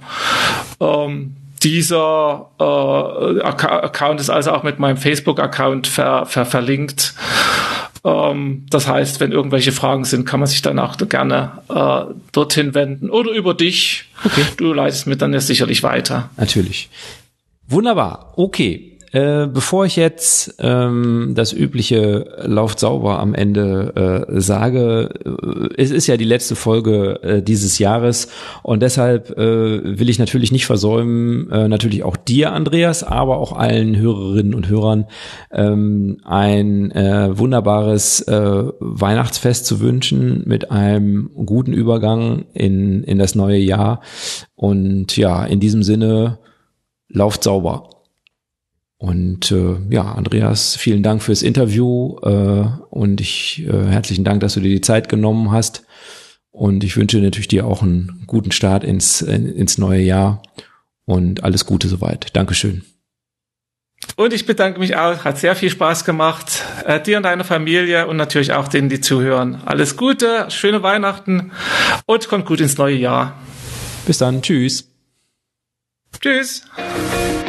dieser Account ist also auch mit meinem Facebook-Account verlinkt. Das heißt, wenn irgendwelche Fragen sind, kann man sich dann auch gerne dorthin wenden oder über dich. Okay. Du leitest mir dann ja sicherlich weiter. Natürlich. Wunderbar. Okay. Bevor ich jetzt das übliche Lauft sauber am Ende sage, es ist ja die letzte Folge dieses Jahres und deshalb will ich natürlich nicht versäumen, natürlich auch dir, Andreas, aber auch allen Hörerinnen und Hörern ein wunderbares Weihnachtsfest zu wünschen mit einem guten Übergang in das neue Jahr und ja, in diesem Sinne, lauft sauber. Und Andreas, vielen Dank fürs Interview und herzlichen Dank, dass du dir die Zeit genommen hast. Und ich wünsche natürlich dir auch einen guten Start ins neue Jahr und alles Gute soweit. Dankeschön. Und ich bedanke mich auch. Hat sehr viel Spaß gemacht. Dir und deiner Familie und natürlich auch denen, die zuhören. Alles Gute, schöne Weihnachten und kommt gut ins neue Jahr. Bis dann. Tschüss. Tschüss.